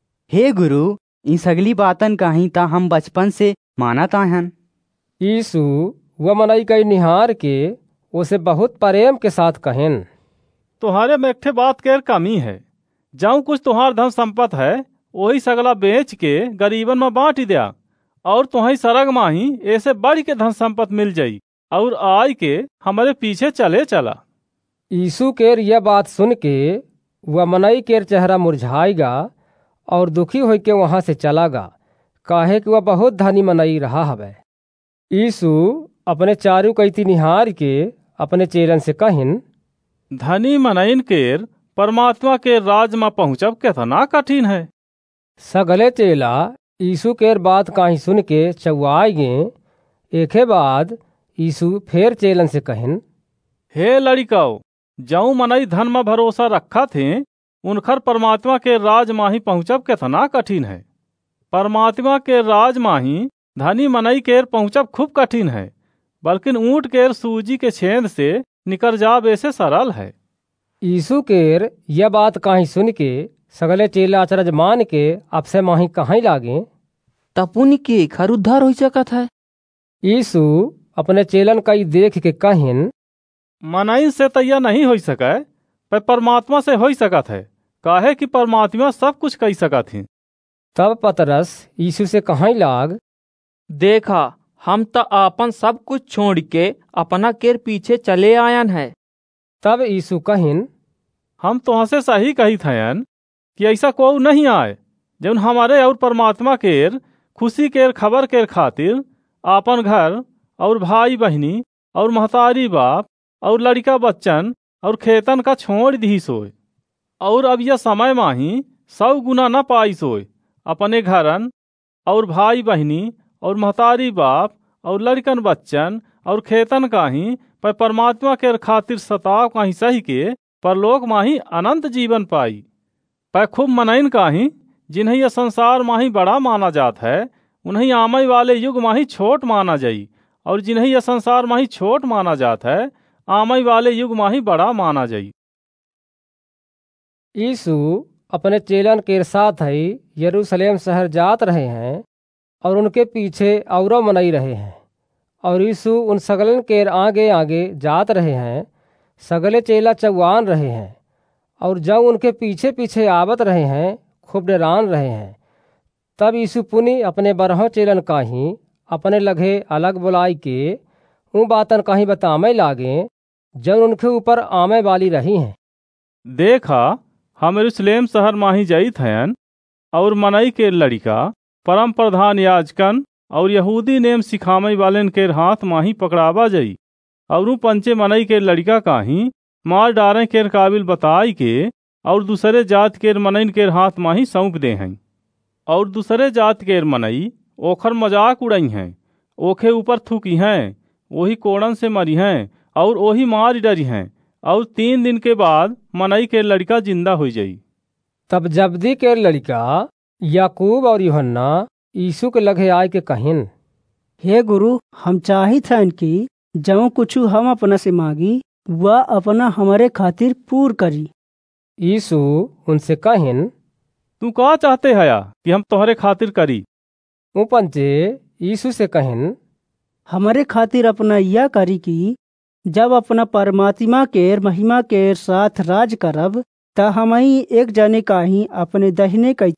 हे गुरु, इन सगली बातन काही ता हम बचपन से मानत आहन। यीशु वह मनई कई निहार के उसे बहुत प्रेम के साथ कहिन, तुम्हारे में एक ठे बात केर कमी है। जाऊं कुछ तुम्हार धन संपत्ति है, वही सगला बेच के गरीबन में बांट दिया, और तुम्हारी सरग माही ऐसे बढ़ के धन संपत्ति मिल जाई, और आई के हमारे पीछे चले चला। यीशु केर यह बात सुन के वह मनई केर चेहरा मुरझाएगा और दुखी हो के वहाँ से चलागा, काहे कि वह बहुत धनी मनई रहा हवे। यीशु अपने चारू कैती निहार के अपने चेलन से कहिन, धनी मनईन केर परमात्मा के राज में पहुँचब कितना कठिन है। सगले चेला यीशु केर बात काही सुन के चौआई गे। एके बाद यीशु फेर चेलन से कहिन, हे लड़िकाओ, जाऊं मनई धन में भरोसा रखा थे, उनखर परमात्मा के राज माही पहुँचब कितना कठिन है। परमात्मा के राज माही धनी मनई केर पहुँचब खूब कठिन है, बल्कि ऊँट केर सूजी के छेद से निकर जाब ऐसे सरल है। यीशु केर यह बात काही सुन के सगले चेला अचरज मान के अब से माही कहीं लागे, तपुनी के घर उद्धार हो सकत है। यीशु अपने चेलन कई देख के कहिन, मनई से तैया नहीं हो सके, पर परमात्मा से हो सकत है, काहे कि परमात्मा सब कुछ कही सकत है। तब पतरस यीशु से कहीं लाग, देखा हम तो आपन सब कुछ छोड़ के अपना केर पीछे चले आयन है। तब यीशु कहिन, हम तुहाँ से सही कही थयन कि ऐसा कोई नहीं आए जौन हमारे और परमात्मा केर खुशी केर खबर केर खातिर आपन घर और भाई बहनी और महतारी बाप और लड़का बच्चन और खेतन का छोड़ दी सोए, और अब यह समय माही सौ गुना न पाई सोए, अपने घरन और भाई बहनी और महतारी बाप और लड़कन बच्चन और खेतन काही पर परमात्मा के खातिर सताव काही सही के परलोक माही अनंत जीवन पाई। पर खूब मनइन काही जिन्हें यह संसार माही बड़ा माना जात है, उन्हें आमय वाले युग माही छोट माना जाई, और जिन्हें यह संसार माही छोट माना जात है, आमय वाले युग माही बड़ा माना जाई। यीशु अपने चेलन के साथ ही यरूशलेम शहर जात रहे हैं और उनके पीछे औरों मनई रहे हैं, और यीशु उन सगलन के आगे आगे जात रहे हैं। सगले चेला चौआन रहे हैं, और जब उनके पीछे पीछे आवत रहे हैं, खूब डरान रहे हैं। तब यीशु पुनि अपने बरहों चेलन काही अपने लगे अलग बुलाई के ऊ बातन काही बतामे लागे जब उनके ऊपर आमे वाली रही हैं। देखा हम यरूशलेम शहर माही जाइत हयन, और मनई के लड़िका परम प्रधान याजकन और यहूदी नेम सिखामई वालेन के हाथ माही पकड़ावा जाई, और ऊ पंचे मनई के लड़िका काही मार डारे के काबिल बताई के और दूसरे जात के मनईन के हाथ माही सौंप दे हैं। और दूसरे जात के मनई ओखर मजाक उड़ई हैं, ओखे ऊपर थूकी हैं, वही कोड़न से मरी हैं और वही मार डरी हैं, और तीन दिन के बाद मनई के लड़का जिंदा हो जाई। तब जब्दी के लड़का याकूब और यूहन्ना यीशु के लगे आए के कहिन, हे गुरु, हम चाहित हन कि जऊं कुछु हम अपना से मांगी वह अपना हमारे खातिर पूर करी। यीशु उनसे कहिन, तू का चाहते हया कि हम तोहरे खातिर करी? ऊ पंचे यीशु से कहिन, हमारे खातिर अपना यह करी कि जब अपना परमात्मा केर महिमा केर साथ राज करब, त हमही एक जने काही अपने दहिने कैती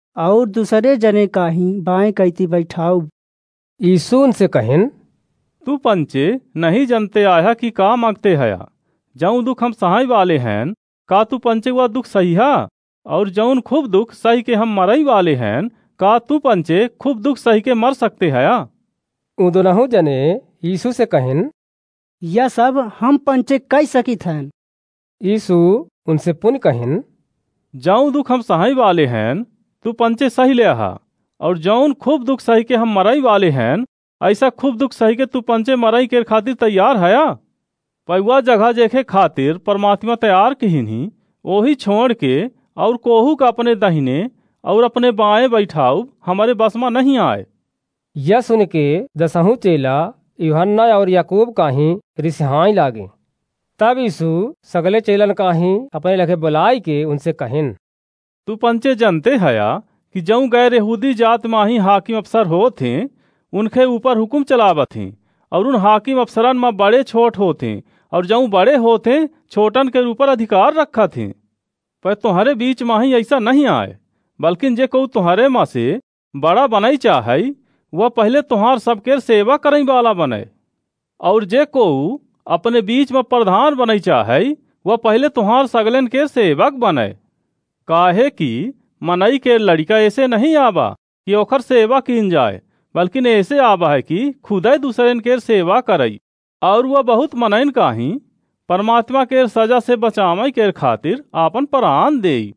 और दूसरे जने काही बाएं कैती बैठाऊ। यीशु उनसे कहिन, तू पंचे नहीं जनते आया कि का मांगते हया। जऊं दुख हम सहाय वाले हैं, का तू पंचे वह दुख सहिया? और जऊन खूब दुख सही के हम मरई वाले हैं, का तू पंचे खूब दुख सही के मर सकते हया? उ दोनों जने यीशु से कहिन, यह सब हम पंचे कह सकित हन। यीशु उनसे पुन कहिन, जऊं दुख हम सहाय वाले हैं, तू पंचे सही ले आहा। और जऊन खूब दुख सही के हम मरई वाले हैं, ऐसा खूब दुख सही के तू पंचे मरई के खातिर तैयार हया? पैवा जगह देखे खातिर परमात्मा तैयार कहिन ही, वही छोड़ के और कोहू का अपने दाहिने और अपने बाएं बैठाऊ हमारे बस में नहीं आए। यह सुन के दसहु चेला यूहन्ना और याकूब काही रिसहाई लागे। तब यीशु सगले चेलन काही अपने लगे बुलाई के उनसे कहिन, तू पंचे जनते हया कि जऊं गैर यहूदी जात माही हाकिम अफसर होते, उनके ऊपर हुक्म चलावत हैं, और उन हाकिम अफसरन में बड़े छोट होते, और जऊं बड़े होते छोटन के ऊपर अधिकार रखा थे। पर तुम्हारे बीच माही ऐसा नहीं आए, बल्कि जे कहू तुम्हारे माँ से बड़ा बनई चाहे, वह पहले तुम्हार सबके सेवा करई वाला बने। और जे कहू अपने बीच में प्रधान बनई चाहे, वह पहले तुम्हार सगलन के सेवक बने। काहे कि मनई के लड़का ऐसे नहीं आबा कि ओखर सेवा कीन जाए, बल्कि ऐसे आबा है कि खुदे दूसरन के सेवा करई, और वह बहुत मनइन काही परमात्मा के सजा से बचावे के खातिर आपन प्राण देई।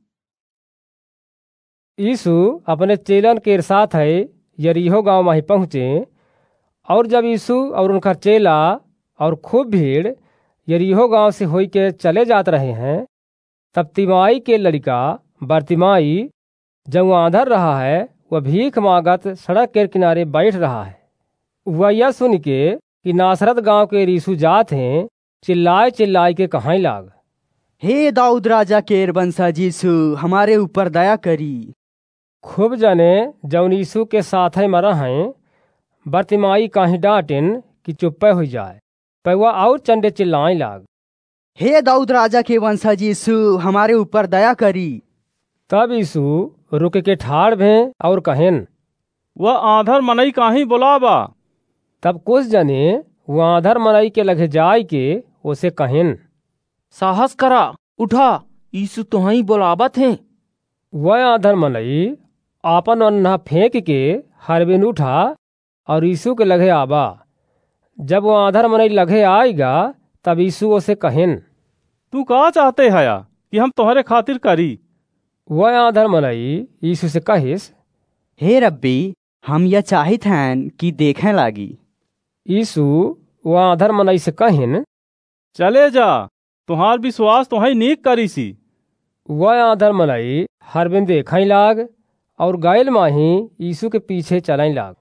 यीशु अपने चेलन के साथ है यरीहो गांव में ही पहुँचे। और जब यीशु और उनका चेला और खूब भीड़ यरीहो गांव से होई के चले जात रहे हैं, तब तिमाई के लड़का बरतिमाई जब आंधर रहा है, वह भीख मांगत सड़क के किनारे बैठ रहा है। वह यह सुन के कि नासरत गांव के यीशु जात हैं, चिल्लाए चिल्लाए के कहाई लाग, हे दाऊद राजा के वंशज यीशु, हमारे ऊपर दया करी। खूब जने जौन यीशु के साथ ही मरा हैं, बरतिमाई काहीं डांटिन कि चुप्पे हो जाए, पर वह और चंडे चिल्लाए लाग, हे दाऊद राजा के वंशज यीशु, हमारे ऊपर दया करी। तब यीशु रुक के ठाड़ भें और कहेन, वह आधर मनई काहीं बुलावा। तब कुछ जने वह आधर मनई के लगे जाय के उसे कहेन, साहस करा, उठा, यीशु तुहई बुलावत हैं। वह आधर मनई आपन अन्ना फेंक के हरबिन उठा और यीशु के लगे आबा। जब वो आधर मनई लगे आएगा, तब यीशु उसे कहेन, तू का चाहते हया कि हम तुम्हारे खातिर करी? वह आधर मनई यीशु से कहिस, हे रब्बी, हम यह चाहत हैं कि देखें लागी। यीशु वह आधर मनई से कहिन, चले जा, तुम्हार विश्वास तुम्हें नीक करी सी। वह आधर मनई हरबिन देखई लाग और गायल माही यीशु के पीछे चलई लाग।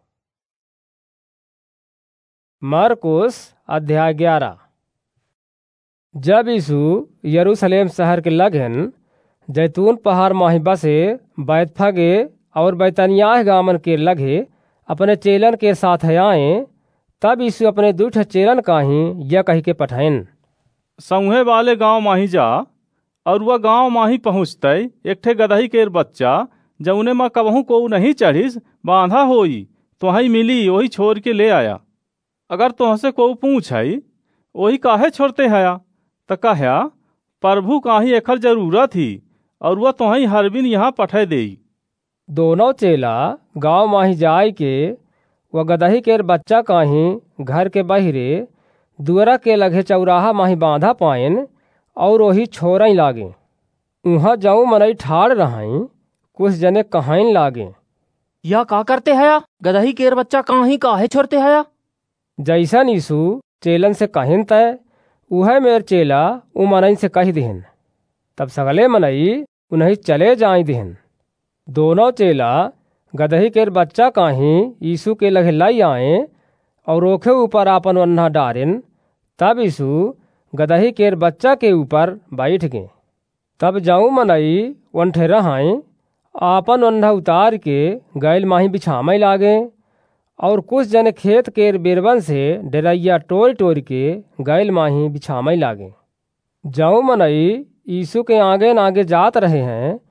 मार्कुस अध्याय ग्यारह। जब यीशु यरूशलेम शहर के लगन जैतून पहाड़ माही बसे बैतफगे और बैतनियाह गामन के लगे अपने चेलन के साथ आए, तब यीशु अपने दूठ चेलन काही यह कही के पठाइन, सौहे वाले गांव माही जा। और वह गांव माही पहुँचते एक ठे गदही के बच्चा जौने माँ कबहू को नहीं चढ़िस बांधा होई, तुहई मिली वही छोड़ के ले आया। अगर तुहसे को पूछई वही काहे छोड़ते हया, त कहया प्रभु काही एखर जरूरत ही, और वह तुहई हरबिन यहाँ पठे देई। दोनों चेला गांव माही जाय के वह गदही के बच्चा काही घर के बहिरे दुअरा के लगे चौराहा माही बांधा पाइन और वही छोड़ई लागे। उहाँ जाऊँ मनई ठाड़ रहाई, कुछ जने कहाइन लागे, या का करते हया, गदही केर बच्चा काही काहे छोड़ते हया? जैसन यीशु चेलन से कहिन तय उह मेर चेला उ मनई से कही दिहन। तब सगले मनई उन्हीं चले जाई दिहन। दोनों चेला गदही केर बच्चा काही यीशु के लगे लाई आए और ओखे ऊपर आपन वन्ना डारिन। तब यीशु गदही केर बच्चा के ऊपर बैठ गए। तब जाऊँ मनई वनठे रहाई आपन वन्ना उतार के गैल माही बिछामय लागे, और कुछ जन खेत केर बेरबन से डरैया टोर टोर के गैल माही बिछामय लागे। जाऊँ मनई यीशु के आगे नागे जात रहे हैं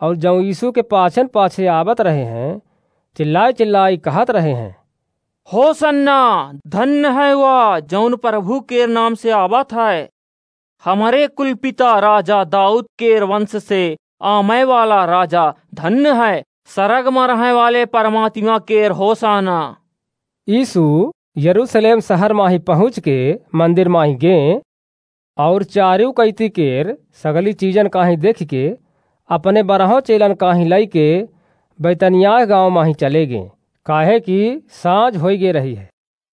और जब यीशु के पाछन पाछे आवत रहे हैं चिल्लाए चिल्लाई कहत रहे हैं, होसन्ना, धन्य है वह जौन प्रभु के नाम से आवत है। हमारे कुल पिता राजा दाऊद के वंश से आमे वाला राजा धन्य है। सरग में रहने वाले परमात्मा केर होसाना। यीशु यरूशलेम शहर माही पहुँच के मंदिर माही गे और चारू कैती केर सगली चीजन काहीं देख के अपने बरहों चेलन काहीं लई के बैतनिया गांव माही चले गए, काहे कि साँझ हो गे रही है।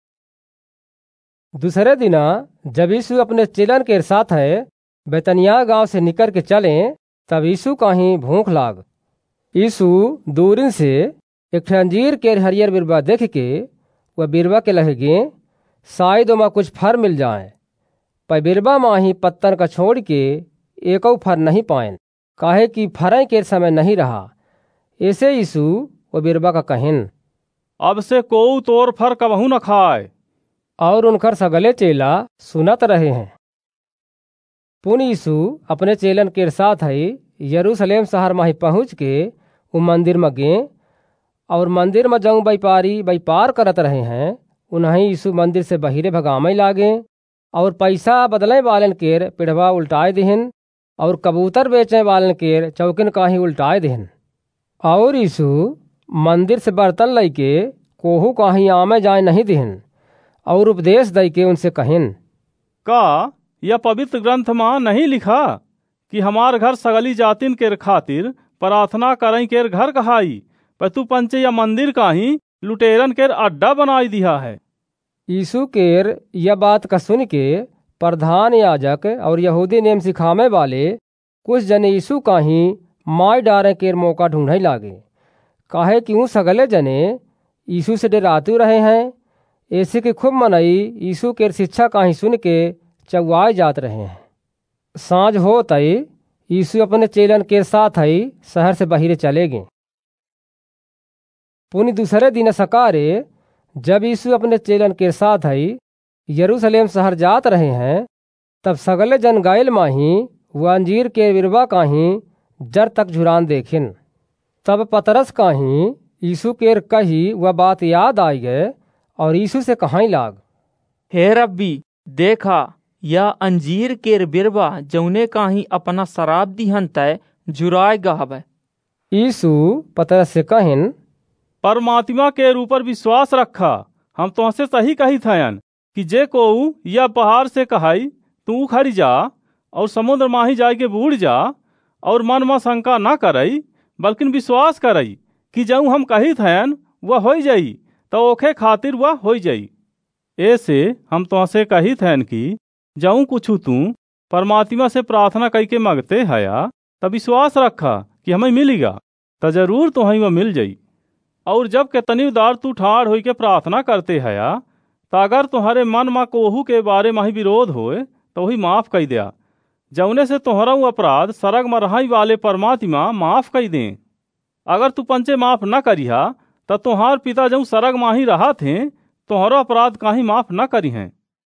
दूसरे दिना जब यीशु अपने चेलन के साथ है बैतनिया गांव से निकल के चले, तब यीशु काहीं भूख लाग। यीशु दूरिन से एक अंजीर के हरियर बिरबा देख के वह बिरबा के लहे गे, शायद ओमा कुछ फर मिल जाए। पर बिरबा माही पत्तन का छोड़ के एको फर नहीं पाएन, काहे कि फरें के समय नहीं रहा। ऐसे यीशु वो बिरबा का कहिन, अब से कोऊ तोर फर कबहू न खाए। और उनकर सगले चेला सुनत रहे हैं। पुन यीशु अपने चेलन के साथ है यरूशलेम शहर माही पहुँच के वो मंदिर में गे और मंदिर में जऊँ व्यापारी व्यापार करत रहे हैं उन्हें यीशु मंदिर से बहिरे भगामे लागे और पैसा बदले वालन केर पिढ़वा उल्टाए दिहन और कबूतर बेचने वालन केर चौकिन काही उल्टाए दिहन। और यीशु मंदिर से बर्तन लई के कोहू काही आमे जाए नहीं दिहन और उपदेश दई के उनसे कहिन, का यह पवित्र ग्रंथ में नहीं लिखा कि हमार घर सगली जातिन के खातिर प्रार्थना करई केर घर कहाई, पर तू पंचे या मंदिर काही लुटेरन केर अड्डा बनाई दिया है। यीशु केर यह बात का सुन के प्रधान याजक और यहूदी नेम सिखामे वाले कुछ जने यीशु काही माय डारे केर मौका ढूंढे लागे, काहे कि ऊ सगले जने यीशु से डरातू रहे हैं। ऐसे के खूब मनई यीशु केर शिक्षा काही सुन के चौआए जात रहे हैं। साँझ हो तई यीशु अपने चेलन के साथ ही शहर से बाहर चले गए। पुनि दूसरे दिन सकारे जब यीशु अपने चेलन के साथ ही यरूशलेम शहर जात रहे हैं, तब सगले जन गायल माही वह अंजीर के बिरबा काही जर तक झुरान देखिन। तब पतरस काही यीशु केर कही वह बात याद आई गए और यीशु से कहाई लाग, हे रब्बी, देखा या अंजीर केर बिरबा जौने काही अपना शराब दिहन तय जुराए गहब। यीशु पतरस से कहिन, परमात्मा के ऊपर विश्वास रखा। हम तुमसे सही कही थयन कि जे को या पहाड़ से कहाई तू खड़ी जा और समुद्र माही जाए के बूढ़ जा और मन में शंका ना करई, बल्कि विश्वास करई कि जऊ हम कही थयन वह हो जाई, तो ओखे खातिर वह हो जाई। ऐसे हम तुमसे कही थयन कि जऊ कुछ तू परमात्मा से प्रार्थना कई के मांगते हया, तब विश्वास रखा कि हमें मिलेगा, तो जरूर तुम्हें वह मिल जाई। और जब के तनी उदार तू ठाड़ होई के प्रार्थना करते हया, तो अगर तुम्हारे मन में कोहू के बारे में ही विरोध होए तो वही माफ कई दिया, जौने से तुम्हारा अपराध सरग में रहाई वाले परमात्मा माफ कई दे। अगर तू पंचे माफ न करिहा तो तुम्हार पिता जऊ सरग माही रहा थे तुम्हारा अपराध काहीं माफ न करी हैं।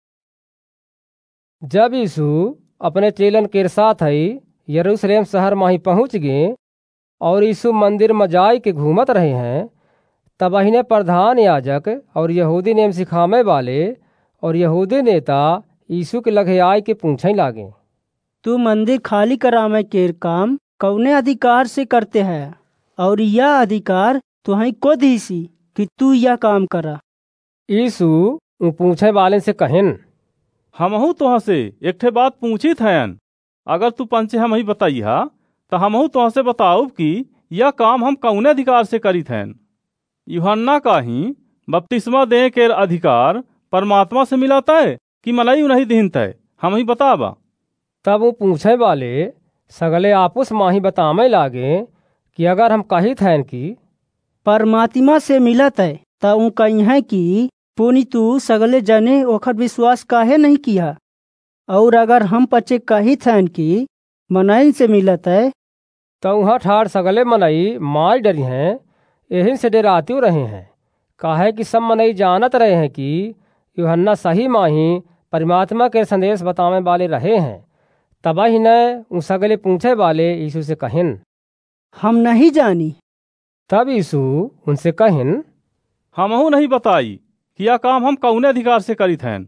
जब यीशु अपने चेलन के साथ ही यरूशलेम शहर माही पहुँच गए और यीशु मंदिर में जाय के घूमत रहे हैं, तब अहिने प्रधान याजक और यहूदी नेम सिखामे वाले और यहूदी नेता यीशु के लगे आय के पूछे लागे, तू मंदिर खाली करामे केर काम कौने अधिकार से करते है, और यह अधिकार तुहई को दीसी कि तू यह काम करा। यीशु पूछे वाले से कहिन, हमहू तुह से एक ठे बात पूछी थयन, अगर तू पंचे हम ही बताइहा तो हमहू तुह से बताऊब कि यह काम हम कौने अधिकार से करी थैन। यूहन्ना काही बपतिस्मा दे के अधिकार परमात्मा से मिला तय कि मलाई नहीं दीन तय, हम ही बताबा। तब वो पूछे वाले सगले आपस माही बतामे लागे कि अगर हम कही थैन कि परमात्मा से मिलत है, त ऊ कही है कि पुनि तू सगले जने ओखर विश्वास काहे नहीं किया। और अगर हम पचे कही थैन कि मनई से मिलत है, तो वहाँ ठाड़ सगले मनई मार डरी हैं, यही से डराते रहे हैं, काहे कि सब मनई जानत रहे हैं कि यूहन्ना सही माही परमात्मा के संदेश बतावे वाले रहे हैं। तब ही न उन सगले पूछे वाले यीशु से कहिन, हम नहीं जानी। तब यीशु उनसे कहिन, हमहू नहीं बताई कि यह काम हम कौने अधिकार से करीत हैं।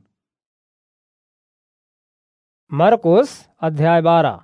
मरकुस अध्याय बारह।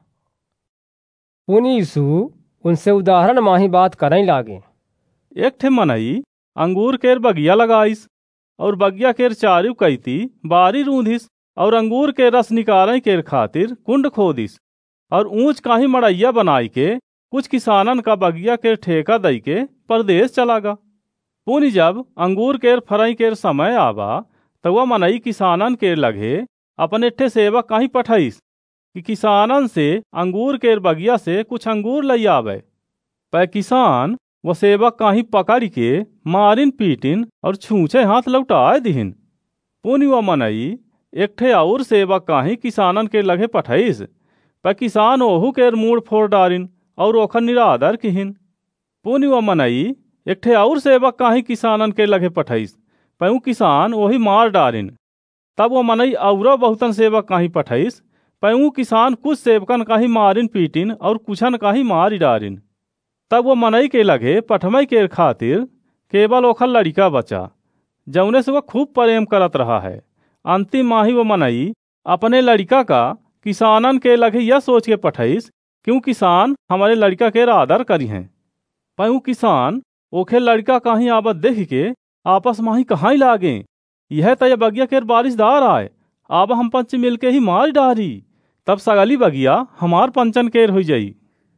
पुनि यीशु उनसे उदाहरण माही बात करने लागे। एक ठे मनई अंगूर केर बगिया लगाइस और बगिया केर चारू कैती बारी रूंधिस और अंगूर के रस निकाले केर खातिर कुंड खोदिस और ऊंच काही मड़ैया बनाई के कुछ किसानन का बगिया केर ठेका दई के परदेश चलागा। पुनि जब अंगूर केर फरई केर समय आवा तो वह मनई किसानन केर लगे अपने ठे सेवक काही पठाइस कि किसानन से अंगूर केर बगिया से कुछ अंगूर लई आवे। पै किसान वो सेवक काही पकड़ के मारिन पीटिन और छूछे हाथ लौटाए दिहिन। पुनि वह मनई एक ठे और सेवक काही किसानन के लगे पठाइस। पै किसान ओहू केर मूड़ फोड़ डारिन और ओखर निरादर किहिन। पुनि वह मनई एक ठे और सेवक काही किसानन के लगे पठाइस। पै किसान वही मार डारिन। तब वो मनई औरो बहुतन सेवक काही पठाइस। पै किसान कुछ सेवकन काही मारिन पीटिन और कुछन काही मारी डारिन। तब वो मनई के लगे पठमई के खातिर केवल ओखर लड़का बचा, जौने से वो खूब प्रेम करत रहा है। अंतिम माही वो मनई अपने लड़का का किसानन के लगे यह सोच के पठाइस क्यों किसान हमारे लड़का के आदर करी हैं। पै किसान ओखे लड़का काही आबद देख के आपस माही कहाँ लागे, यह तय बगिया केर बारिशदार आए, आब हम पंच मिल के ही मार डारी, तब सगली बगिया हमार पंचन केर हो जाई।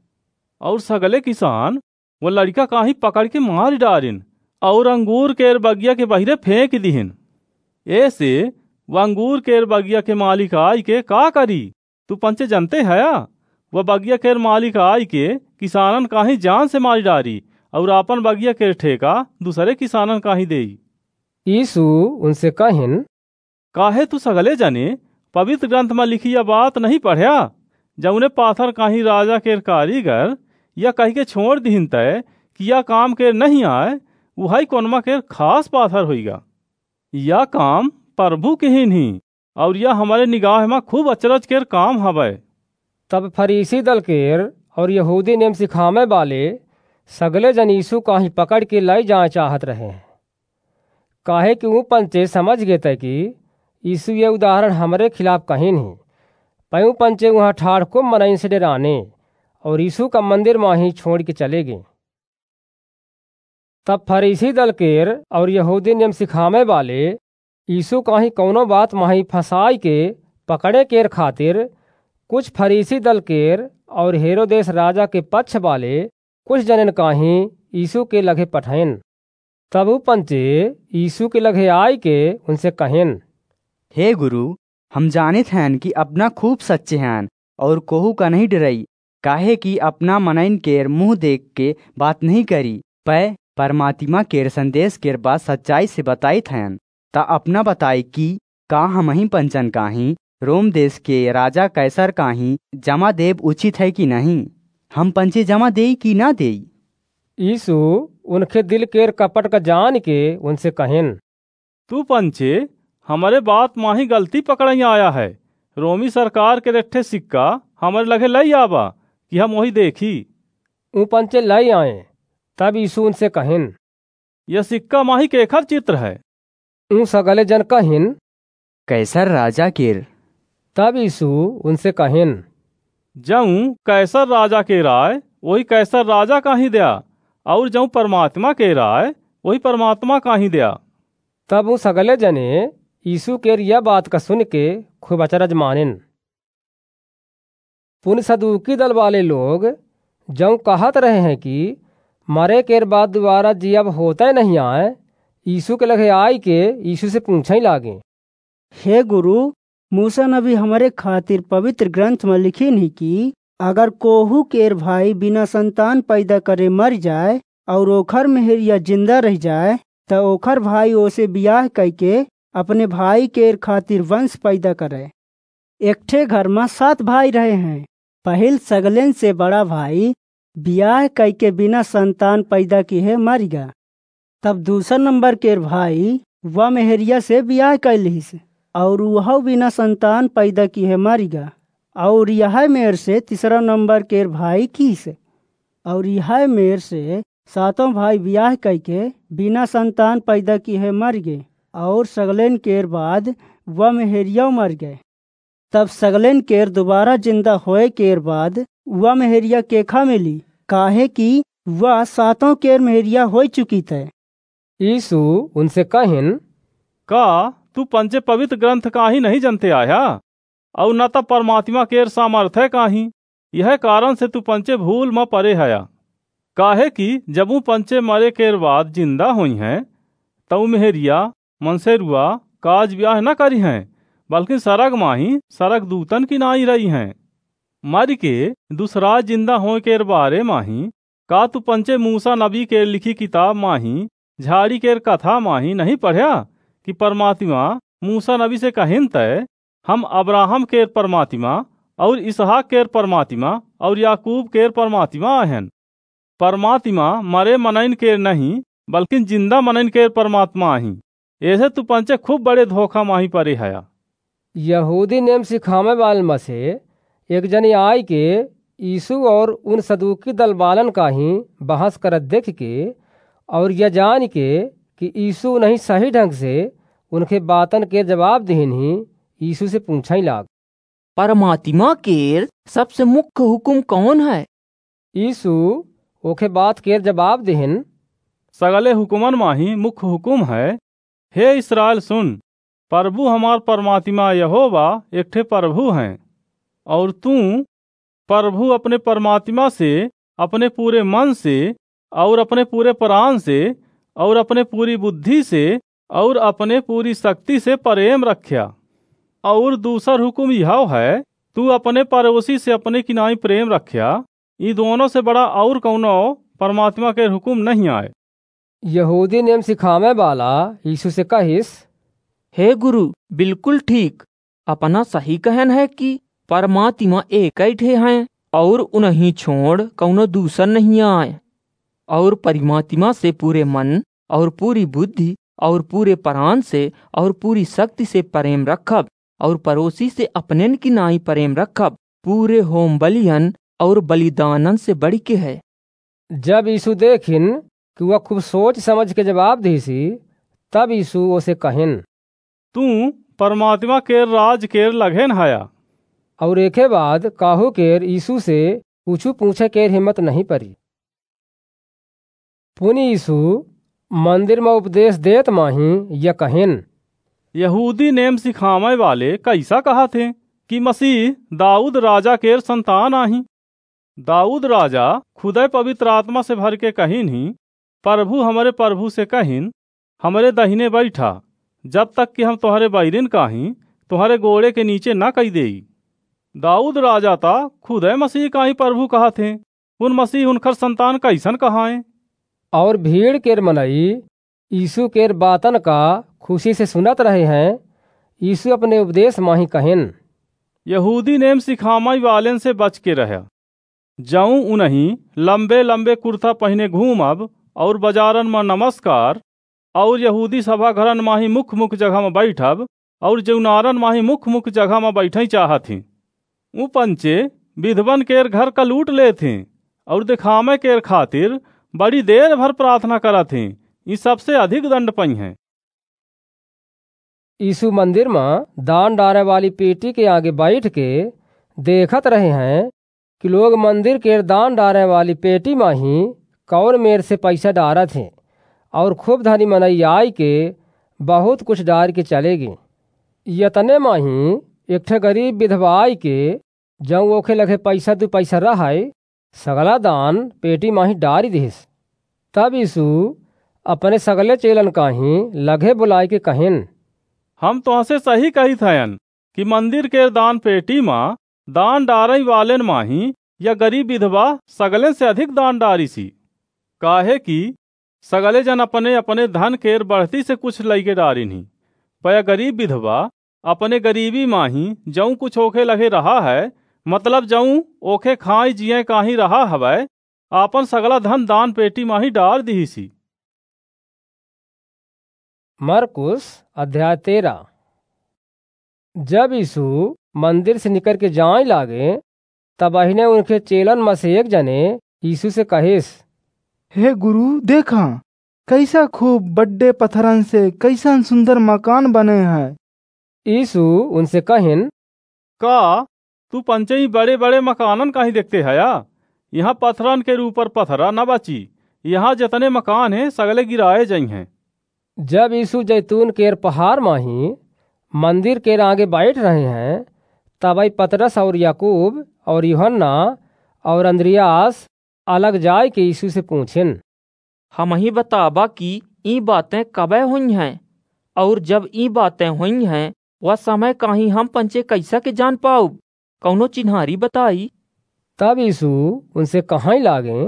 और सगले किसान वो लड़का काही पकड़ के मार डारिन और अंगूर केर बगिया के बहिरे फेंक दिहिन। ऐसे वो अंगूर केर बगिया के मालिक आई के का करी, तू पंचे जनते हया। वह बगिया केर मालिक आई के किसानन काही जान से मारी डारी और आपन बगिया केर ठेका दूसरे किसानन काही देई। यीशु उनसे कहिन, काहे तू सगले जने पवित्र ग्रंथ में लिखी यह बात नहीं पढ़या, जौने पाथर काही राजा केर कारीगर या कही के छोड़ दिहिन तय कि यह काम केर नहीं आए, वही कोनमा केर खास पाथर होइगा। यह काम प्रभु के ही नहीं और यह हमारे निगाह में खूब अचरज केर काम हवे। तब फरीसी दल केर और यहूदी नेम सिखामे वाले सगले जन यीशु काही पकड़ के लाई जाए चाहत रहे हैं। काहे कि वो पंचे समझ गए थे कि यीशु ये उदाहरण हमारे खिलाफ कहीं नहीं। पयूँ पंचे वहाँ ठाड़ को मनई से डराने और यीशु का मंदिर माही छोड़ के चले गए। तब फरीसी दल केर और यहूदी नियम सिखामे वाले यीशु काही कौनो बात माही फसाई के पकड़े केर खातिर कुछ फरीसी दल केर और हेरोदेस राजा के पक्ष वाले कुछ जनन काही यीशु के लगे पठाइन। तब वो पंचे यीशु के लगे आई के उनसे कहिन, हे गुरु, हम जानित हैं कि अपना खूब सच्चे हैं और कोहू का नहीं डरई, काहे कि अपना मनइन केर मुंह देख के बात नहीं करी, पै परमात्मा केर संदेश केर बात सच्चाई से बताई हैं। ता अपना बताई कि का हम ही पंचन काही रोम देश के राजा कैसर काही जमा देव उचित है कि नहीं, हम पंचे जमा देई कि ना देई। यीशु उनके दिल केर कपट का जान के उनसे कहिन, तू पंचे हमारे बात माही गलती पकड़ई आया है। रोमी सरकार के रेठे सिक्का हमारे लगे लई आबा कि हम वही देखी। ऊ पंचे लई आए। तब यीशु उनसे कहिन, यह सिक्का माही केखर चित्र है। ऊ सगले जन कहिन, कैसर राजा केर। तब यीशु उनसे कहिन, जऊँ कैसर राजा के राय वही कैसर राजा का ही दिया और जऊँ परमात्मा के राय वही परमात्मा का ही दिया। तब वो सगले जने यीशु केर यह बात का सुन के खूब अचरज मानिन। पुन सदूकी दल वाले लोग जऊँ कहत रहे हैं कि मरे केर बाद दोबारा जी अब होता ही नहीं आए, यीशु के लगे आई के यीशु से पूछे लागे, हे गुरु, मूसा नबी हमारे खातिर पवित्र ग्रंथ में लिखी नहीं कि अगर कोहू केर भाई बिना संतान पैदा करे मर जाए और ओखर मेहरिया जिंदा रह जाए तो ओखर भाई ओसे बियाह करके अपने भाई केर खातिर वंश पैदा करे। एकठे घर में सात भाई रहे हैं। पहिल सगलेन से बड़ा भाई बियाह करके बिना संतान पैदा किए मर गया। तब दूसरा नंबर केर भाई वह मेहरिया से बियाह कैलिस और वह बिना संतान पैदा किए मर गया। और यह मेर से तीसरा नंबर केर भाई किस। और यह मेर से सातों भाई ब्याह करके बिना संतान पैदा किए मर गए, और सगलेन केर बाद वह मेहरिया मर गए। तब सगलेन केर दोबारा जिंदा होए केर बाद वह मेहरिया केखा मिली, काहे कि वह सातों केर मेहरिया हो चुकी थे। यीशु उनसे कहिन, का तू पंचे पवित्र ग्रंथ काही नहीं जनते आया, और न तो परमात्मा केर सामर्थ्य काही। यह कारण से तू पंचे भूल म परे हया। काहे कि जबू पंचे मरे केर बाद जिंदा हुई हैं, तऊ मेहरिया मनसेरुआ काज ब्याह न करी हैं, बल्कि सरग माही सरग दूतन की नाई रही हैं। मर के दूसरा जिंदा हो केर बारे माही का तू पंचे मूसा नबी केर लिखी किताब माही झाड़ी केर कथा माही नहीं पढ़या कि परमात्मा मूसा नबी से कहिन तय, हम अब्राहम केर परमात्मा और इसहाक केर परमात्मा और याकूब केर परमात्मा आहन। परमात्मा मरे मनइन केर नहीं, बल्कि जिंदा मनइन केर परमात्मा आही। ऐसे तू पंचे खूब बड़े धोखा माही परे हया। यहूदी नेम सिखावे वाल में से एक जनी आई के यीशु और उन सदूकी दल वालन का ही बहस करत देख के और यह जान के कि यीशु नहीं सही ढंग से उनके बातन के जवाब देहन ही यीशु से पूछा ही लाग, परमात्मा केर सबसे मुख्य हुक्म कौन है? यीशु ओखे बात केर जवाब देहन, सगले हुकुमन माही मुख्य हुकुम है, हे इस्राएल सुन, प्रभु हमार परमात्मा यहोवा एकठे प्रभु हैं, और तू प्रभु अपने परमात्मा से अपने पूरे मन से और अपने पूरे प्राण से और अपने पूरी बुद्धि से और अपने पूरी शक्ति से प्रेम रख्या। और दूसर हुकुम यह है, तू अपने पड़ोसी से अपने किनाई प्रेम रख्या। ये दोनों से बड़ा और कौनो परमात्मा के हुकुम नहीं आए। यहूदी नेम सिखावे वाला यीशु से कहिस, हे गुरु, बिल्कुल ठीक, अपना सही कहन है कि परमात्मा एक ही ठे हैं और उन्हीं छोड़ कौनो दूसर नहीं आए। और परमात्मा से पूरे मन और पूरी बुद्धि और पूरे प्राण से और पूरी शक्ति से प्रेम रखब, और पड़ोसी से अपने की नाई प्रेम रखब, पूरे होम बलियन और बलिदानन से बढ़ के है। जब यीशु देखिन कि वह खूब सोच समझ के जवाब दीसी, तब यीशु उसे कहिन, तू परमात्मा केर राज केर लगेन हया। और एके बाद काहू केर यीशु से पूछू पूछे केर हिम्मत नहीं परी। पुनि यीशु मंदिर में उपदेश देत माही यह कहिन, यहूदी नेम सिखावे वाले कैसा कहा थे कि मसीह दाऊद राजा केर संतान आही। दाऊद राजा खुदे पवित्र आत्मा से भर के कहिन ही, प्रभु हमारे प्रभु से कहिन, हमारे दहिने बैठा, जब तक कि हम तुम्हारे बैरिन काही तुम्हारे गोड़े के नीचे न कही देई। दाऊद राजा ता खुदे मसीह का ही प्रभु कहा थे, उन मसीह उनकर संतान कैसन कहाए। और भीड़ केर मनई यीशु केर बातन का खुशी से सुनत रहे हैं। यीशु अपने उपदेश माही कहिन, यहूदी नेम सिखामाई वालेन से बच के रहा। जाऊं उन्हीं लंबे लंबे कुर्ता पहने घूमब और बाजारन में नमस्कार और यहूदी सभा घरन माही मुख्य मुख्य जगह में बैठब और जौनारन माही मुख्य मुख्य जगह में बैठे चाहती। ऊ पंचे विधवन केर घर का लूट ले थे और दिखामे केर खातिर बड़ी देर भर प्रार्थना करा थे। ये सबसे अधिक दंड पई हैं। यीशु मंदिर में दान डारे वाली पेटी के आगे बैठ के देखत रहे हैं कि लोग मंदिर के दान डारे वाली पेटी में ही कौर मेर से पैसा डारा थे, और खूब धनी मनई आई के बहुत कुछ डार के चलेगी। यतने में ही एक ठे गरीब विधवा आई के जब ओखे लगे पैसा दू पैसा रहाय सगला दान पेटी में ही डारी दिस। तब यीशु अपने सगले चेलन का ही लगे बुलाए के कहिन, हम तुहसे सही कही थयन कि मंदिर के दान पेटी में दान डारई वालेन माही या गरीब विधवा सगले से अधिक दान डारी सी। काहे कि सगले जन अपने अपने धन केर बढ़ती से कुछ लईके डारी नहीं, पया गरीब विधवा अपने गरीबी माही जऊं कुछ ओखे लगे रहा है, मतलब जऊं ओखे खाई जिये काही रहा हवै, आपन सगला धन दान पेटी माही डार दी सी। मरकुस अध्याय तेरह। जब यीशु मंदिर से निकल के जाए लागे, तब अहिने उनके चेलन में से एक जने यीशु से कहिस, हे गुरु देखा कैसा खूब बड्डे पत्थरन से कैसन सुंदर मकान बने हैं। यीशु उनसे कहिन, का तू पंचई बड़े बड़े मकानन काहे देखते हया? यहाँ पत्थरन के ऊपर पत्थरा न बची, यहाँ जितने मकान हैं सगले गिराए जाई हैं। जब यीशु जैतून केर पहाड़ माही मंदिर केर आगे बैठ रहे हैं, तब पतरस और याकूब और यूहन्ना और अंद्रियास अलग जाय के यीशु से पूछिन, हम ही बताबा कि ई बातें कबे हुई हैं, और जब ई बातें हुई हैं वह समय काहीं हम पंचे कैसा के जान पाऊ? कौनो चिन्हारी बताई। तब यीशु उनसे कहाँ लागे,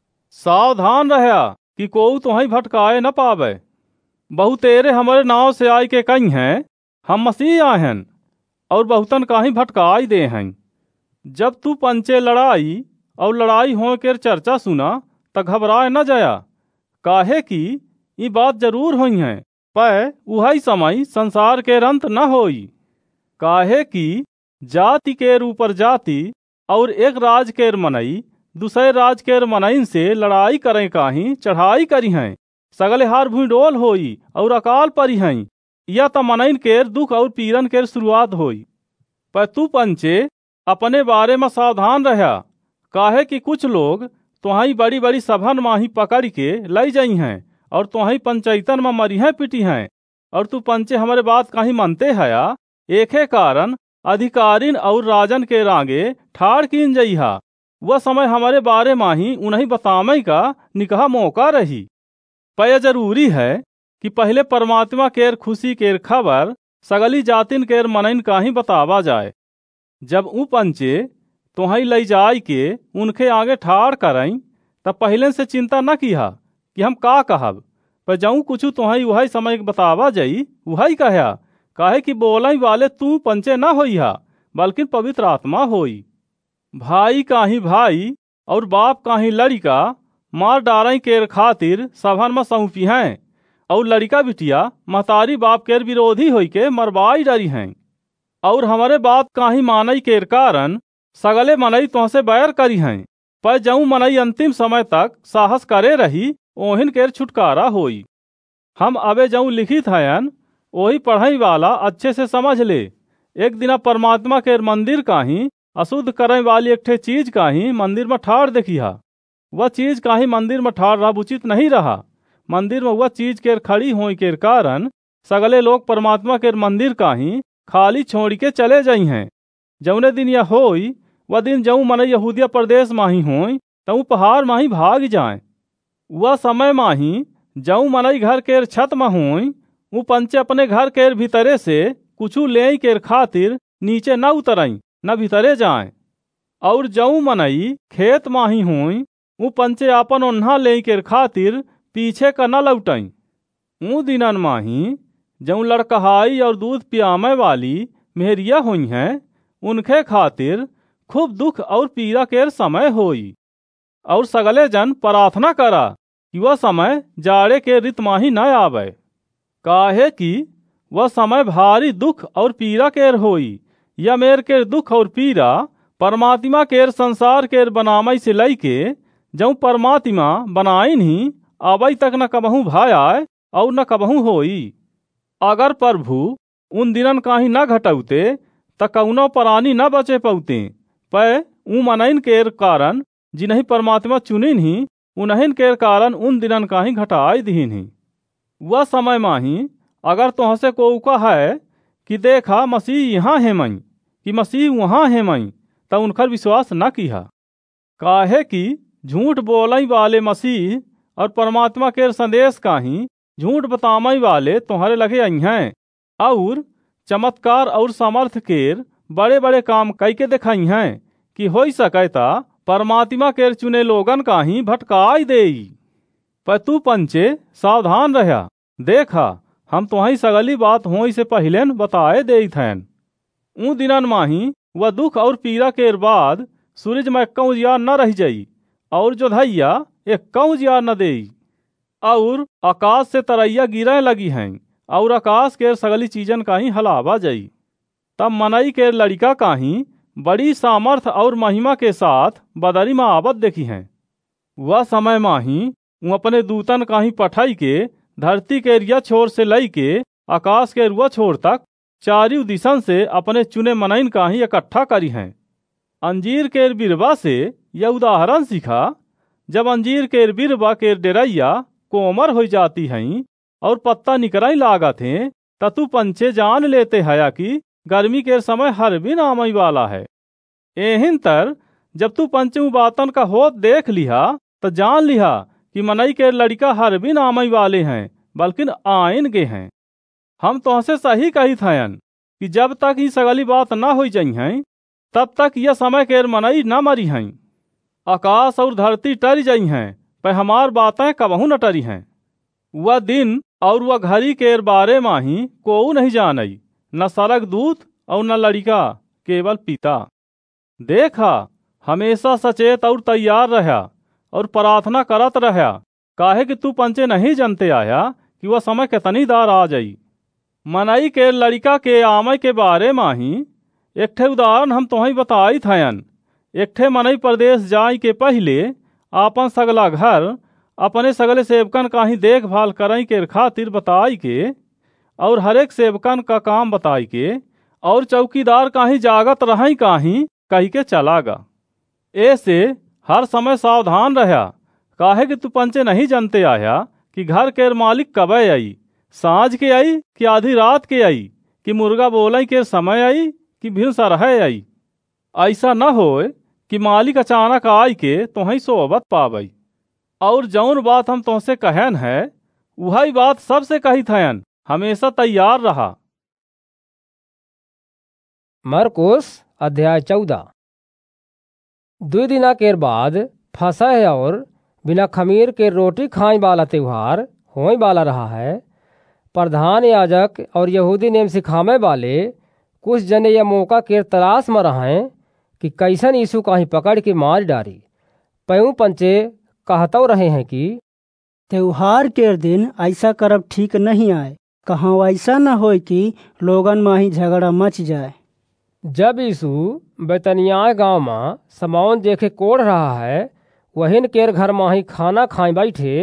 सावधान रहया कि कोऊ तुहई भटकाए न पावे। बहुतेरे हमारे नाव से आई के कही हैं हम मसीह आहन, और बहुतन काहीं भटकाई दे हैं। जब तू पंचे लड़ाई और लड़ाई हो के चर्चा सुना त घबराए न जाया, काहे कि ये बात जरूर हुई है, पर उही समय संसार के अंत न होई। काहे कि जाति केर ऊपर जाति और एक राज केर मनई दूसरे राज केर मनईन से लड़ाई करें काहीं चढ़ाई करी हैं। सगले हार भूडोल होई और अकाल परी हैं, या त मनईन केर दुख और पीरन केर शुरुआत होई। पर तू पंचे अपने बारे में सावधान रहा, काहे कि कुछ लोग तुहई बड़ी बड़ी सभन माही पकड़ के लई जाई हैं और तुहई पंचायतन में मरी हैं पिटी हैं। और तू पंचे हमारे बात काहीं मनते हया, एके कारण अधिकारिन और राजन के रांगे ठाड़ कीन जइहा। वह समय हमारे बारे माही उन्हीं बतामे का निकहा मौका रही। पर जरूरी है कि पहले परमात्मा केर खुशी केर खबर सगली जातिन केर मनइन काहीं बतावा जाए। जब ऊ पंचे तुहई लई जाय के उनके आगे ठाड़ करई तब पहले से चिंता न किहा कि हम का कहब, पर जाऊँ कुछ तुहई वही समय बतावा जाई वही कहया। काहे कि बोलई वाले तू पंचे न होइहा, बल्कि पवित्र आत्मा होई। भाई काहीं भाई और बाप काहीं लड़िका मार डारई केर खातिर सभन में सौंपी हैं, और लड़िका बिटिया महतारी बाप केर विरोधी होई के मरवाई डरी हैं। और हमारे बात काहीं मानई केर कारण सगले मनई तुहसे बैर करी हैं, पर जऊँ मनई अंतिम समय तक साहस करे रही ओहिन केर छुटकारा होई। हम अबे जऊँ लिखित हयन वही पढ़ई वाला अच्छे से समझ ले। एक दिना परमात्मा केर मंदिर काहीं अशुद्ध करे वाली एक ठे चीज काहीं मंदिर में ठाड़ देखिहा। वह चीज काहीं मंदिर में ठाड़ रहा उचित नहीं रहा। मंदिर में वह चीज केर खड़ी होई केर कारण सगले लोग परमात्मा केर मंदिर काहीं खाली छोड़ के चले जाई हैं। जौने दिन यह होई वह दिन जऊँ मनई यहूदिया प्रदेश माही होई तऊ पहाड़ माही भाग जाए। वह समय माही जऊँ मनई घर केर छत में होई ऊ पंचे अपने घर केर भीतरे से कुछू ले केर खातिर नीचे न उतरई न भीतरे जाए। और जऊँ मनई खेत माही होई ऊ पंचे आपन ओन्हा ले केर खातिर पीछे का न लौटई। ऊ दिनन माही जऊँ लड़कहाई और दूध पियामे वाली मेहरिया हुई हैं, उनके खातिर खूब दुख और पीड़ा केर समय होई। और सगले जन प्रार्थना करा कि वह समय जाड़े के ऋत माही न आवे, काहे कि वह समय भारी दुख और पीड़ा केर होई। या मेर केर दुख और पीड़ा परमात्मा केर संसार केर बनामई से लई के जऊँ परमात्मा बनाइन ही आबई तक न कबहू भायाय और न कबहू होई। अगर प्रभु उन दिनन काहीं न घटौते त कौनो प्राणी न बचे पौते, पर ऊ मनइन केर कारण जिन्हीं परमात्मा चुनिन ही उन्हीं केर कारण उन दिनन काहीं घटाई दीन ही। वह समय माही अगर तुहसे को है कि देखा मसीह यहाँ है मई कि मसीह वहाँ है मई त उनकर विश्वास न किहा। काहे कि झूठ बोलई वाले मसीह और परमात्मा केर संदेश काहीं झूठ बतामई वाले तुम्हारे लगे आई हैं, और चमत्कार और सामर्थ केर बड़े बड़े काम कई के दिखाई हैं कि हो सकता परमात्मा केर चुने लोगन काहीं भटकाई देई। पर तू पंचे सावधान रहा, देखा हम तुहई सगली बात होई से पहले बताए देत हैं। ऊ दिनन माही वह दुख और पीड़ा केर बाद सूरज में एक्का उजियार न रह जाई, और जो धैया एक्का उजियार न देई। और आकाश से तरैया गिरे लगी हैं, और आकाश केर सगली चीजन काहीं हलावा जाई। तब मनई केर लड़िका काहीं बड़ी सामर्थ और महिमा के साथ बदरी में आवत देखी हैं। वह समय माही उ अपने दूतन काही पठाई के धरती के रिया छोर से लई के आकाश के रुआ छोर तक चारियों दिशन से अपने चुने मनइन काही इकट्ठा करी हैं। अंजीर के बिरबा से यह उदाहरण सीखा, जब अंजीर के बिरबा के डेरैया कोमर हो जाती हैं और पत्ता निकराई लागत हैं, ततु पंचे जान लेते हया कि गर्मी के समय हर बिन आमई वाला है। एहिन तर जब तू पंचू बातन का होत देख लिहा तो जान लिहा कि मनई के लड़का हर बिन आमई वाले हैं, बल्कि आइन गे हैं। हम तुहसे सही कही थयन कि जब तक ही सगली बात न हो जाई हैं, तब तक यह समय के मनई न मरी हैं। आकाश और धरती टर जाई हैं, पर हमार बातें कबहू न टरी हैं। वह दिन और वह घड़ी के बारे माही को नहीं जानई, न सरग दूत और न लड़का, केवल पिता। देखा, हमेशा सचेत और तैयार रहा और प्रार्थना करत रहा, काहे कि तू पंचे नहीं जानते आया कि वह समय कितनी दार आ जाई। मनई के लड़का के आमय के बारे माही एक ठे उदाहरण हम तुम्हें बताई थयन। एक ठे मनई प्रदेश जाई के पहले आपन सगला घर अपने सगले सेवकन का ही देखभाल करई के खातिर बताई के और हरेक सेवकन का काम बताई के और चौकीदार का ही जागत रही का ही कही के चलागा। ऐसे हर समय सावधान रहा, काहे कि तू पंचे नहीं जानते आया कि घर के मालिक कब आई, सांझ के आई कि आधी रात के आई, कि मुर्गा बोलई के समय आई कि भिन सरह आई। ऐसा न होए कि मालिक अचानक आई के तुही सोबत पावई। और जौन बात हम तुमसे कहन है वही बात सबसे कही थयन, हमेशा तैयार रहा। मरकुस अध्याय चौदह। दो दिना के बाद फसह और बिना खमीर के रोटी खाई वाला त्योहार होई वाला रहा है। प्रधान याजक और यहूदी नेम सिखावे वाले कुछ जने यह मौका के तलाश में रहें कि कैसन यीशु कहीं पकड़ के मार डारी। पयूँ पंचे कहतो रहे हैं कि त्योहार के दिन ऐसा करब ठीक नहीं आए, कहाँ ऐसा न हो कि लोगन में ही झगड़ा मच जाए। जब यीशु बैतनिया गांव में समौन देखे कोढ़ रहा है, वहीन केर घर में ही खाना खाई बैठे,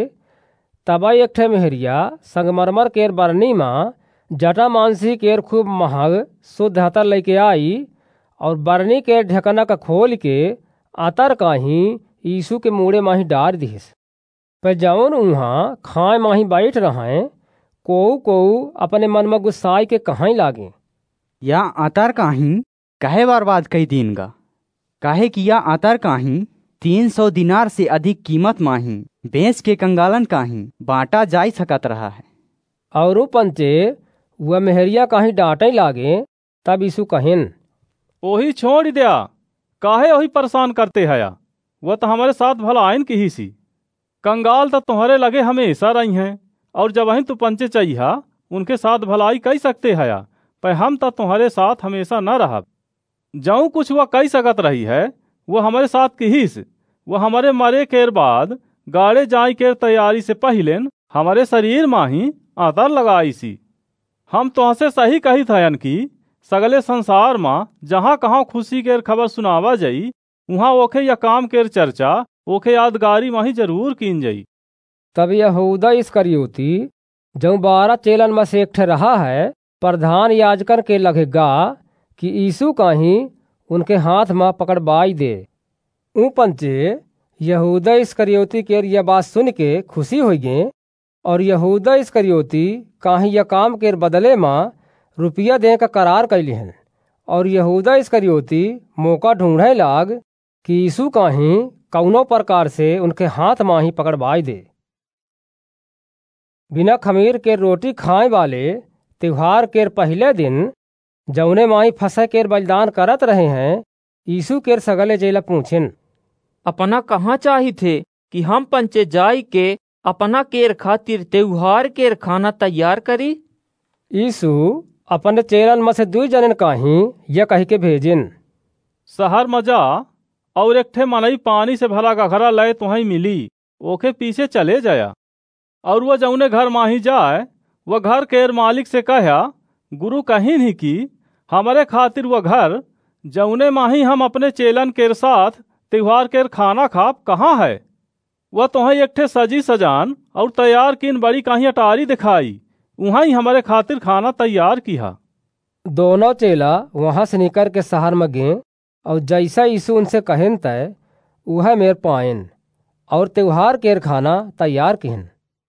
तब एक ठे मेहरिया संगमरमर केर बरनी में जटा मांसी केर खूब महग शुद्ध अतर लेके आई और बरनी के ढकना का खोल के अतर का ही यीशु के मुड़े माही डार दिस। पर जौन उहाँ खाए माही बैठ रहे, कोऊ कोऊ अपने मन में गुस्साई के कहीं लागे, या अतर काही कहे बर्बाद कई दिन का, काहे कि या अतर काही तीन सौ दिनार से अधिक कीमत माही बेच के कंगालन काही बांटा जाई सकत रहा है। और पंचे वह मेहरिया कहीं डांटे लागे, तब यीशु कहिन, ओही छोड़ दिया, काहे ओही परेशान करते हया, वह तो हमारे साथ भला आइन की ही सी। कंगाल तो तुम्हारे लगे हमेशा रही हैं, और जब वहीं तू पंचे चाहिए उनके साथ भलाई कही सकते हया, पर हम तो तुम्हारे साथ हमेशा न रहा। जऊँ कुछ वह कही सकत रही है वह हमारे साथ की हिस, वह हमारे मरे के बाद गाड़े जाई के तैयारी से पहले हमारे शरीर में ही आतर लगाई सी। हम तुहसे सही कही थयन कि सगले संसार में जहाँ कहाँ खुशी के खबर सुनावा जाई, वहाँ ओखे या काम के चर्चा ओखे यादगारी में ही जरूर कीन जाई। तब यहूदा इस्करियोती जो बारह चेलन में से एक ठे रहा है, प्रधान याजकन के लगेगा कि यीशु का ही उनके हाथ में पकड़बाई दे। ऊ पंचे यहूदा इस्करियोती के यह बात सुन के खुशी हो गए, और यहूदा इस्करियोती काहीं यह काम के बदले में रुपया दे का करार कैली हैं। और यहूदा इस्करियोती मौका ढूंढे लाग कि यीशु काहीं कौनो प्रकार से उनके हाथ में ही पकड़बाई दे। बिना खमीर के रोटी खाए वाले त्योहार के पहले दिन जौने माही फसह के बलिदान करत रहे हैं, यीशु के सगले जेला पूछिन, अपना कहाँ चाही थे कि हम पंचे जाई के अपना केर खातिर त्योहार केर खाना तैयार करी। यीशु अपने चेलन में से दुई जनन काही यह कही के भेजिन, शहर में जा और एक ठे मनई पानी से भरा गघरा लय तुहई मिली, ओके पीछे चले जाया। और वह जौने घर माही जाए वह घर केर मालिक से कहा, गुरु कहीं नहीं कि हमारे खातिर वह घर जौने माही हम अपने चेलन केर साथ त्योहार केर खाना खाप कहाँ है। वह तुम्हें एक ठे सजी सजान और तैयार किन बड़ी काही अटारी दिखाई, वहाँ ही हमारे खातिर खाना तैयार किया। दोनों चेला वहां से निकल के शहर में गए और जैसा यीशु उनसे कहन तय वह मेर पाइन और त्योहार केर खाना तैयार किहन।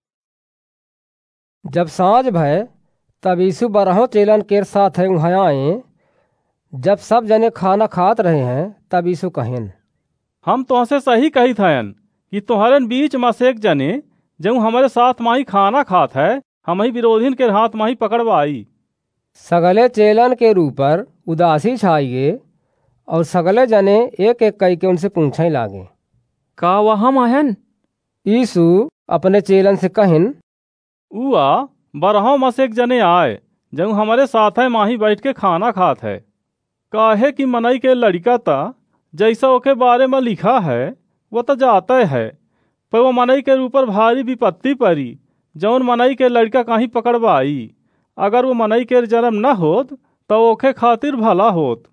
जब सांझ भय तब यीशु बारहों चेलन केर साथ है वहाँ आए। जब सब जने खाना खात रहे हैं तब यीशु कहन, हम तुमसे सही कही थयन कि तुम्हारे बीच में से एक जने जब हमारे साथ माही खाना खात है हम ही विरोधिन के हाथ माही पकड़वाई। सगले चेलन के ऊपर उदासी छाइए और सगले जने एक एक कई के उनसे पूछने लागे, का वहाँ महन? यीशु अपने चेलन से कहन, उआ बारहों में से एक जने आए जब हमारे साथ है माही बैठ के खाना खात है। काहे कि मनई के लड़का ता जैसा ओके बारे में लिखा है वो तो जाता है, पर वो मनई के ऊपर भारी विपत्ति पड़ी जौन मनई के लड़का कहीं पकड़वाई। अगर वो मनई के जन्म न होत तो ओके खातिर भला होत।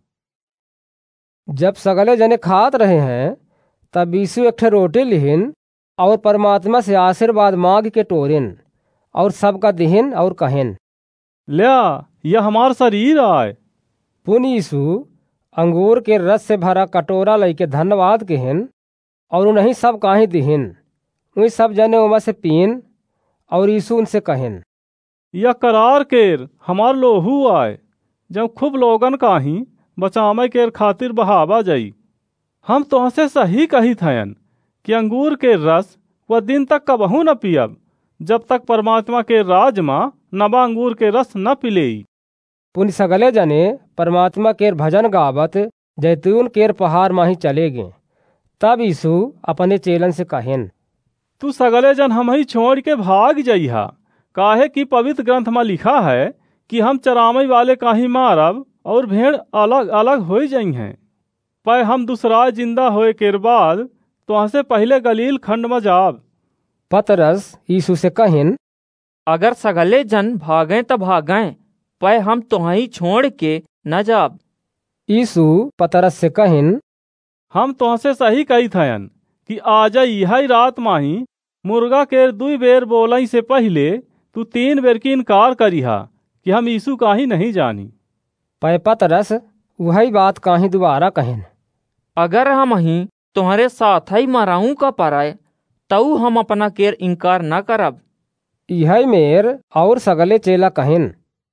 जब सगले जने खात रहे हैं तब यीशु एक ठे रोटी लिहिन और परमात्मा से आशीर्वाद मांग के टोरिन और सबका दिहिन और कहिन, लिया यह हमार शरीर आए। पुन यीशु अंगूर के रस से भरा कटोरा लेके धन्यवाद कहन और उन्हीं सब काही दिहिन। वही सब जने उमा से पीन और यीशु उनसे कहन, यह करार केर हमार लोहू आए जब खूब लोगन काही बचावे केर खातिर बहावा जाई। हम तुमसे सही कही थयन कि अंगूर के रस वह दिन तक कबहू न पियब जब तक परमात्मा के राज में नवा अंगूर के रस न पिलेई। पुन सगले जने परमात्मा केर भजन गावत जैतून केर पहाड़ माही चले गए। तब यीशु अपने चेलन से कहन, तू सगले जन हम ही छोड़ के भाग जइहा, काहे कि पवित्र ग्रंथ में लिखा है कि हम चरामई वाले काही मारब और भेड़ अलग अलग हो जाई हैं। पर हम दूसरा जिंदा होए केर बाद तो से पहले गलील खंड में जाब। पतरस यीशु से कहन, अगर सगले जन भागें त भागें, पर हम तुहही छोड़ के न जाब। यीशु पतरस से कहन, हम तुमसे सही कही थयन कि आज यही रात माही मुर्गा केर दुई बेर बोलई से पहले तू तीन बेर की इनकार करिहा कि हम यीशु काही नहीं जानी। पै पतरस वही बात काही दोबारा कहन, अगर हम ही तुम्हारे साथ ही मराऊं का पराए तऊ हम अपना केर इनकार न करब। यही मेर और सगले चेला कहन।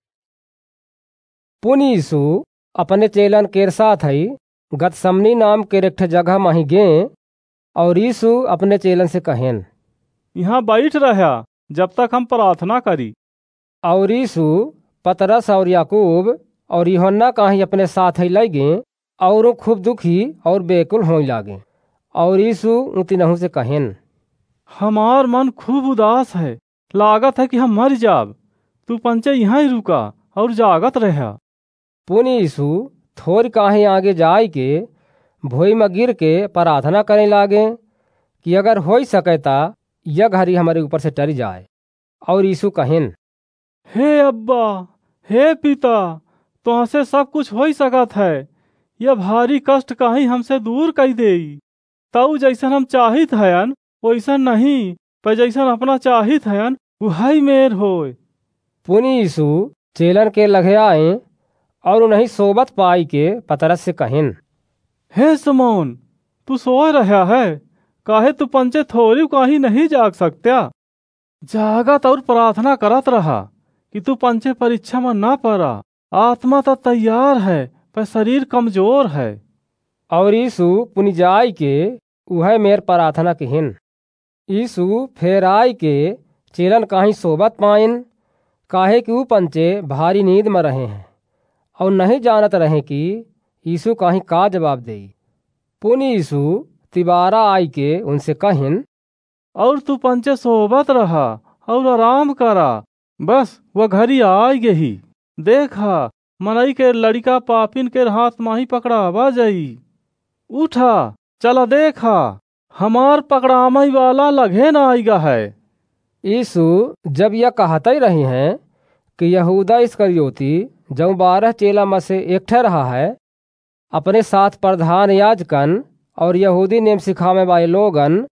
पुन यीशु अपने चेलन केर साथ ही गतसमनी नाम के एक जगह माही गे और यीशु अपने चेलन से कहन, यहाँ बैठ रहा जब तक हम प्रार्थना करी। और यीशु पतरस और याकूब और यूहन्ना काही अपने साथ ही ले गए और खूब दुखी और बेकुल होने लागे। और यीशु उतिनहु से कहन, हमार मन खूब उदास है, लागत है कि हम मर जाब। तू पंचे यहाँ ही रुका और जागत रहा। पुन यीशु थोड़ी काही आगे जाय के भोई में गिर के प्रार्थना करने लागे कि अगर हो सके ता यह घड़ी हमारे ऊपर से टरी जाए। और यीशु कहन, हे अब्बा, हे पिता, तुमसे सब कुछ हो सकत है। यह भारी कष्ट काही हमसे दूर कर देई। तऊ जैसन हम चाहित हयन वैसन नहीं, पर जैसन अपना चाहित हयन वही मेर होय। पुन यीशु चेलन के लगे आए और उन्हीं सोबत पाई के पतरस से कहन, हे समौन, तू सो रहा है, काहे तू पंचे थोड़ी काही नहीं जाग सकत्या। जागत और प्रार्थना करत रहा कि तू पंचे परीक्षा में ना पड़ा। आत्मा तो तैयार है पर शरीर कमजोर है। और यीशु पुनि जाय के वह मेर प्रार्थना कहन। यीशु फेर आय के चेलन काही सोबत पाइन, काहे कि ऊ पंचे भारी नींद में रहे हैं और नहीं जानत रहे कि यीशु काही का जवाब दे। पुनि यीशु तिबारा आई के उनसे कहन, और तू पंचे सोबत रहा और आराम करा, बस वह घड़ी आई गई। देखा मनई के लड़का पापिन के हाथ माही पकड़ावा जाई। उठा चला, देखा हमार पकड़ामई वाला लगे न आईगा है। यीशु जब यह कहते ही रही हैं कि यहूदा इस्करियोती जो बारह चेला में से एक ठे रहा है, अपने साथ प्रधान याजकन और यहूदी नेम सिखावे वाले लोगन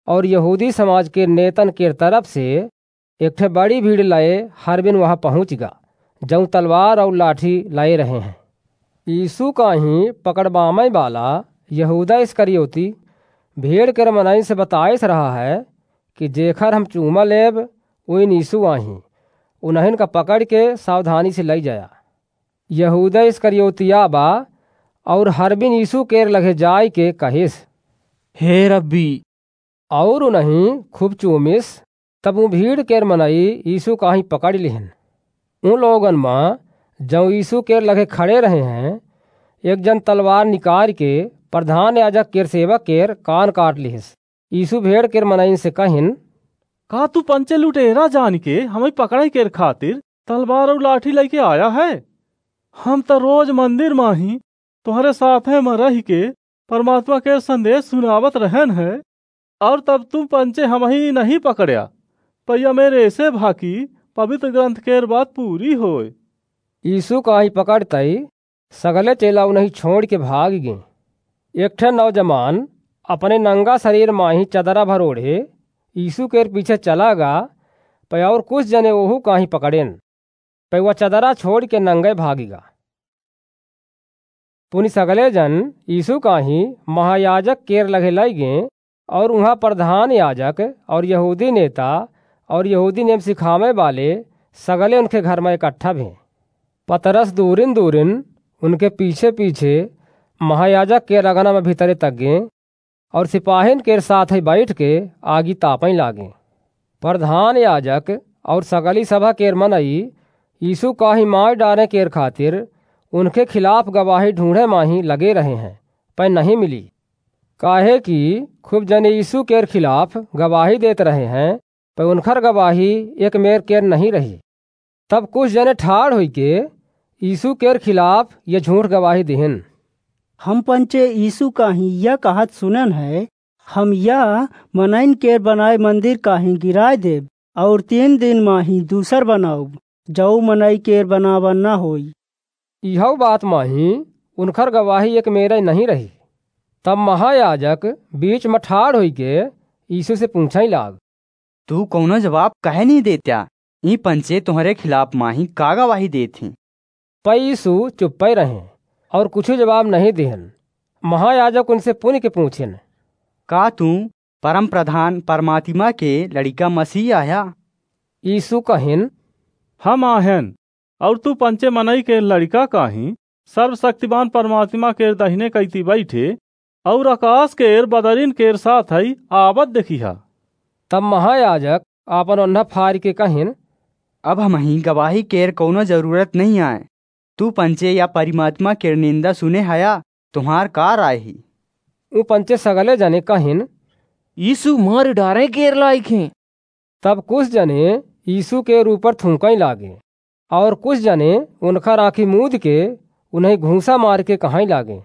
और यहूदी समाज के नेतन के तरफ से एक ठे बड़ी भीड़ लाए हर बिन वहाँ पहुँच गा, जऊँ तलवार और लाठी लाए रहे हैं। यीशु का ही पकड़वामे वाला यहूदा इस्करियोती भीड़ के रमनाई से बताइस रहा है कि जेखर हम चूमा लेब वही यीशु आही, उन्हन का पकड़ के सावधानी से लई जाया। यहूदा इस्करियोतिया बा और हर बिन यीशु केर लगे जाय के कहिस, हे रब्बी, और उन्हीं खूब चूमिस। तब वो भीड़ केर मनई यीशु का ही पकड़ लिहन। उन लोगन में जब यीशु केर लगे खड़े रहे हैं, एक जन तलवार निकाल के प्रधान याजक केर सेवक केर कान काट लिहिस। यीशु भेड़ केर मनई से कहिन, का तू पंचे लुटेरा जान के हमें पकड़ाई केर खातिर तलवार और लाठी लेके आया है? हम तो रोज मंदिर में ही तुम्हारे साथे में रह के परमात्मा के संदेश सुनावत रहन है, और तब तुम पंचे हम ही नहीं पकड़या। पैया मेरे ऐसे भाकी पवित्र ग्रंथ केर बात पूरी होए। यीशु का ही पकड़तई सगले चेला उन्हीं छोड़ के भाग गए। एक ठे नौजवान अपने नंगा शरीर माही चदरा भर ओढ़े यीशु के पीछे चला गा, पै और कुछ जने ओहू का ही पकड़ेन, पै वह चदरा छोड़ के नंगे भागीगा। पुनि सगले जन यीशु का ही महायाजक केर लगे लई गए, और वहाँ प्रधान याजक और यहूदी नेता और यहूदी नियम सिखावे वाले सगले उनके घर में इकट्ठा भे। पतरस दूरिन दूरिन उनके पीछे पीछे महायाजक के रगना में भीतरे तक गए, और सिपाहिन के साथ ही बैठ के आगी तापई लागे। प्रधान याजक और सगली सभा केर मनई यीशु का ही मार डाले केर खातिर उनके खिलाफ गवाही ढूंढे माही लगे रहे हैं, पर नहीं मिली। काहे कि खूब जने यीशु केर खिलाफ गवाही देते रहे हैं, पर उनकर गवाही एक मेर केर नहीं रही। तब कुछ जने ठाड़ हुई के यीशु केर खिलाफ ये झूठ गवाही दिहन। हम पंचे यीशु का ही यह कहत सुनन है, हम यह मनइन केर बनाए मंदिर का ही गिराए देव, और तीन दिन में ही दूसर बनाऊब, जाऊ मनई केर बनावन न होई। यह बात माही उनकर गवाही एक मेरा नहीं रही। तब महायाजक बीच में ठाड़ हुई के यीशु से पूछा लाग, तू कौनो जवाब कहे नहीं देत्या? ई पंचे तुम्हारे खिलाफ माही का गवाही देथी? पर यीशु चुप्पे रहे और कुछ जवाब नहीं दिहन। महायाजक उनसे पुण्य के पूछेन, का तू परम प्रधान परमात्मा के लड़का मसीह आया? यीशु कहिन, हम आहन, और तू पंचे मनई के लड़का काही सर्वशक्तिमान परमात्मा के दहिने कैती बैठे और आकाश केर बदरिन केर साथ ही आवत देखिहा। तब महायाजक आपन ओन्हा फाड़ के कहिन, अब हम ही गवाही केर कौनो जरूरत नहीं आए। तू पंचे या परमात्मा केर निंदा सुने हया, तुम्हार का राय ही? उ पंचे सगले जने कहिन, यीशु मार डारे केर लायक हैं। तब कुछ जने यीशु के ऊपर थूकई लागे, और कुछ जने उनका आँखी मूद के उन्हें घूसा मार के कहाई लागे,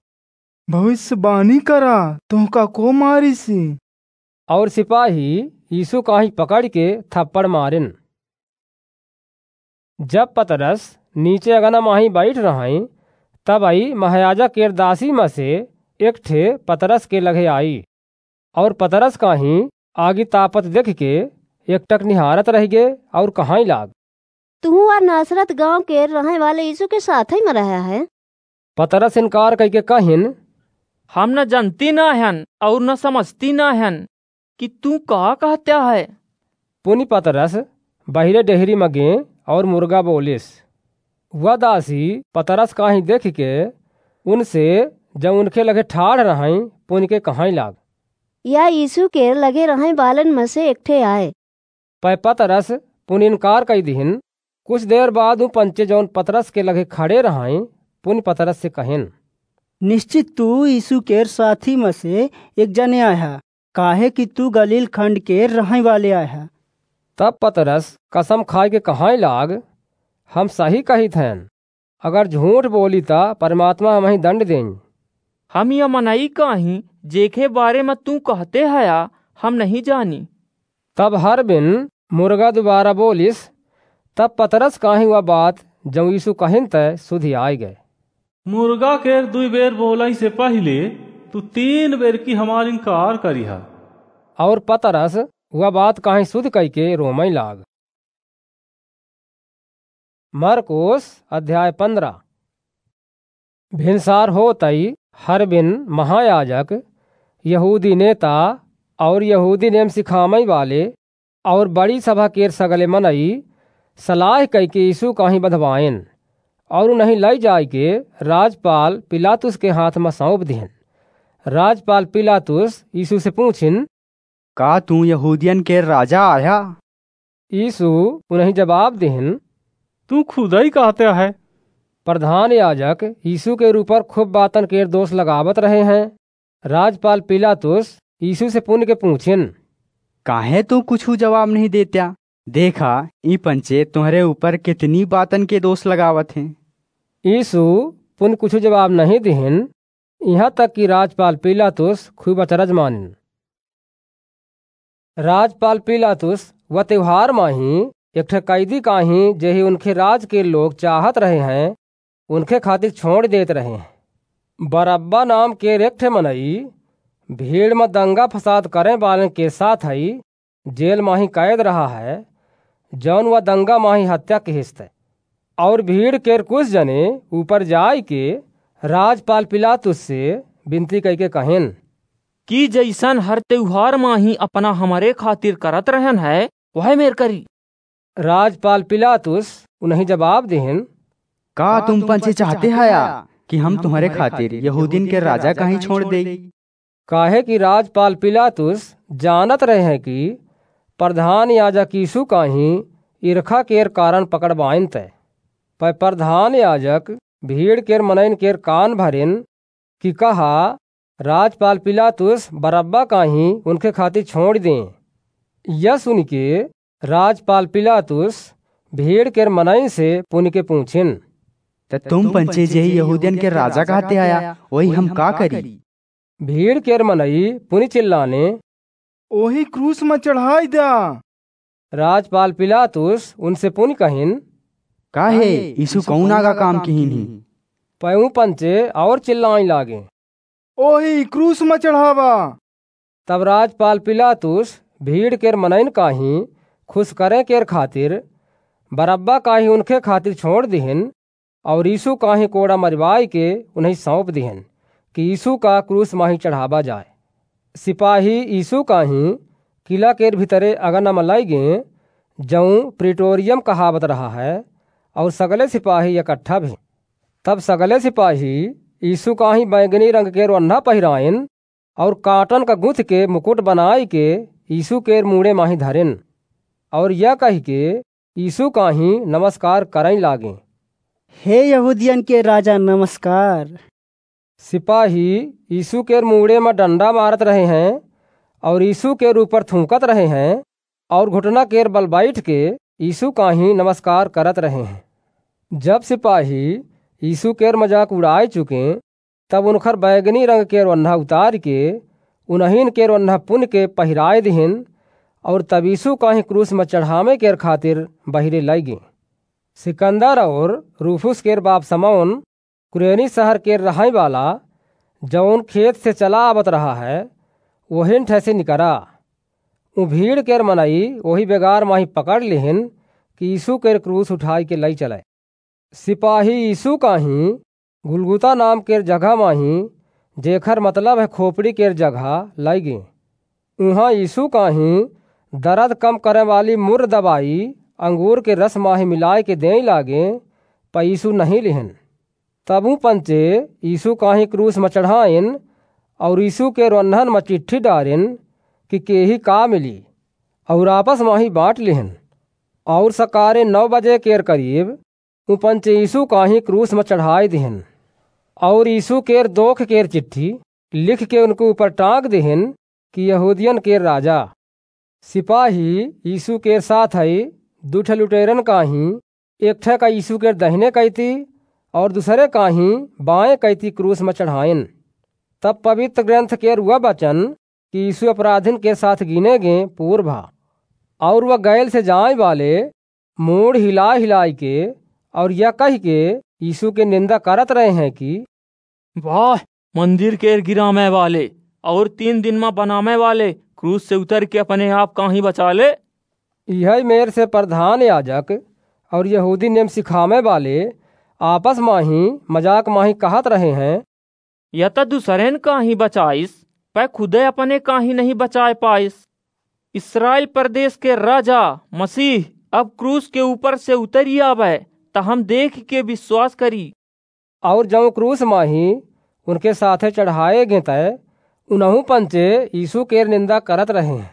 भविष्यवाणी करा तुमका को मारी सी। और सिपाही यीशु का ही पकड़ के थप्पड़ मारिन। जब पतरस नीचे अगना माही बैठ रही, तब आई महायाजक केर दासी में से एक ठे पतरस के लगे आई, और पतरस का ही आगी तापत देख के एकटक निहारत रह गए और कहाई लाग, तू और नासरत गांव के रहने वाले यीशु के साथ ही में रहा है? पतरस इनकार करके कहिन, हम न जानती ना हन और न समझती ना हन कि तू का कहत्या है। पुनि पतरस बहिरे डेहरी में गे और मुर्गा बोलिस। वह दासी पतरस का ही देख के उनसे जब उनके लगे ठाड़ रही पुन के कहाई लाग, या यीशु के लगे रहे बालन में से एक ठे आए। पै पतरस पुन इनकार कई दिहिन। कुछ देर बाद वो पंचे जौन पतरस के लगे खड़े रहाई पुन पतरस से कहिन, निश्चित तू यीशु केर साथी में से एक जने आया, काहे कि तू गलील खंड के रहने वाले आया। तब पतरस कसम खाए के कहाई लाग, हम सही कही थैन, अगर झूठ बोली ता परमात्मा हम ही दंड दें। हम यह मनाई काही जेखे बारे में तू कहते हया हम नहीं जानी। तब हर बिन मुर्गा दोबारा बोलिस। तब पतरस काही वह बात जब यीशु कहिन तय सुधी आई गए। मुर्गा केर दुई बेर बोलाई से पहले तू तीन बेर की हमार इनकार करिहा। और पतरस वह बात कहीं शुद्ध कई के रोमई लाग। मरकुस अध्याय पंद्रह। भिनसार हो तई हर बिन महायाजक, यहूदी नेता और यहूदी नेम सिखामई वाले और बड़ी सभा केर सगले मनई सलाह कई के यीशु कहीं बधवाइन और नहीं लई जाय के राजपाल पिलातुस के हाथ में सौंप दिहन। राजपाल पिलातुस यीशु से पूछिन, का तू यहूदियन के राजा आया? यीशु उन्हें जवाब दिहन, तू खुद ही कहते है। प्रधान याजक यीशु के ऊपर खूब बातन के दोष लगावत रहे हैं। राजपाल पिलातुस यीशु से पुण्य के पूछिन, काहे तू कुछ जवाब नहीं देत्या? देखा ई पंचे तुम्हारे ऊपर कितनी बातन के दोष लगावत हैं। यीशु पुण्य कुछ जवाब नहीं दिहन, यहाँ तक कि राजपाल पिलातुस खूब अचरज मानिन। राजपाल पिलातुस व त्योहार माही एक ठे कैदी काही जेही उनके राज के लोग चाहत रहे हैं उनके खातिर छोड़ देत रहे हैं। बरअब्बा नाम के एक ठे मनई भीड़ में दंगा फसाद करे वाले के साथ ही जेल माही कैद रहा है, जौन वह दंगा माही हत्या के हिस्से और भीड़ के कुछ जने ऊपर जाय के राजपाल पिलातुस से विनती कई के कहेन कि जैसन हर त्योहार माही अपना हमारे खातिर करत रहन है वह मेर करी। राजपाल पिलातुस उन्हें जवाब देहन, का तुम पंचे चाहते हया कि हम तुम्हारे खातिर यहूदीन के राजा कहीं छोड़ दे? काहे कि राजपाल पिलातुस जानत रहे हैं कि प्रधान याजक यीशु काही ईर्खा केर कारण पकड़वाइन तय। पर प्रधान याजक भीड़ केर मनइन केर कान भरिन कि कहा राजपाल पिलातुस बरअब्बा काही उनके खातिर छोड़ दें। यह सुन के राजपाल पिलातुस भीड़ केर मनइन से पुण्य के पूछिन, तो तुम पंचे जेही यहूदियन के राजा कहते आया वही हम का करी? भीड़ केर मनई पुनि चिल्लाने, ओही क्रूस में चढ़ाई दा। राजपाल पिलातुस उनसे पुनि कहिन, काहे यीशु कौना का काम किहिन ही? पयू पंचे और चिल्लाई लागे, ओही क्रूस में चढ़ावा। तब राजपाल पिलातुस भीड़ केर मनइन काही खुश करे केर खातिर बरअब्बा काही उनके खातिर छोड़ दिहन और यीशु काही कोड़ा मरवाई के उन्हें सौंप दिहन कि यीशु का क्रूस माही चढ़ावा जाए। सिपाही यीशु काही किला केर भीतरे अगन में लाई गए जऊँ प्रिटोरियम कहावत रहा है और सगले सिपाही इकट्ठा भी। तब सगले सिपाही यीशु काही बैंगनी रंग के रोन्हा पहिराइन और काटन का गुथ के मुकुट बनाई के यीशु केर मुड़े माही धरिन और यह कही के यीशु काही नमस्कार करई लागे, हे यहूदियन के राजा नमस्कार। सिपाही यीशु केर मुड़े में डंडा मारत रहे हैं और यीशु केर ऊपर थूकत रहे हैं और घुटना केर बल बैठ के यीशु काही नमस्कार करत रहे हैं। जब सिपाही यीशु केर मजाक उड़ाए चुके तब उनखर बैगनी रंग के रोन्हा उतार के उन्हीन के रोन्हा पुन के पहिराए दिहिन और तब यीशु काही क्रूस में चढ़ावे केर खातिर बहिरे लाई गए। सिकंदर और रूफुस केर बाप समौन कुरेनी शहर केर रहाई वाला जौन खेत से चला आवत रहा है वही ठैसे निकरा। उ भीड़ केर मनई वही बेगार माही पकड़ लिहिन कि यीशु केर क्रूस उठाई के लई चले। सिपाही यीशु काही गुलगुता नाम केर जगह माही जेखर मतलब है खोपड़ी केर जगह लाई गए। उहाँ यीशु काही दर्द कम करे वाली मुर्र दवाई अंगूर के रस माही मिलाए के देई लागे, पर यीशु नहीं लिहन। तबू पंचे यीशु काही क्रूस में चढ़ाइन और यीशु के रोन्हन में चिट्ठी डारिन कि केही का मिली और आपस माही बांट लिहन। और सकारे नौ बजे केर करीब उ पंचे यीशु काही क्रूस में चढ़ाई दिहन और यीशु केर दोख केर चिट्ठी लिख के उनके ऊपर टांग दिहन कि यहूदियन केर राजा। सिपाही यीशु केर साथ ही दू ठे लुटेरन काही एक ठे का यीशु केर दहिने कैती और दूसरे काही बाएं कैती क्रूस में चढ़ाइन। तब पवित्र ग्रंथ केर वह वचन कि यीशु अपराधिन के साथ गिने गए पूर्व भा और वह गैल से जाए वाले मूड हिला हिलाई के और यह कह के यीशु के निंदा करत रहे हैं कि वाह, मंदिर के गिरामे वाले और तीन दिन में बनामे वाले क्रूस से उतर के अपने आप काहीं बचा ले। यही मेर से प्रधान याजक और यहूदी नेम सिखावे वाले आपस माही मजाक माही कहत रहे हैं, या तो दूसरेन काहीं बचाइस, पै खुदे अपने काहीं नहीं बचाए पाइस। इसराइल प्रदेश के राजा मसीह अब क्रूस के ऊपर से उतरी आवे तो हम देख के विश्वास करी। और जब क्रूस माही उनके साथे चढ़ाए गए तय उनहु पंचे यीशु के निंदा करत रहे हैं।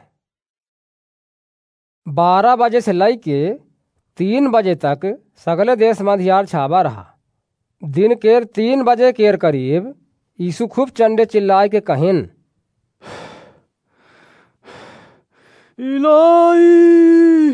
बारह बजे से लई के तीन बजे तक सगले देश में अंधियार छावा रहा। दिन केर तीन बजे केर करीब यीशु खूब चंडे चिल्लाए के कहिन, इलाई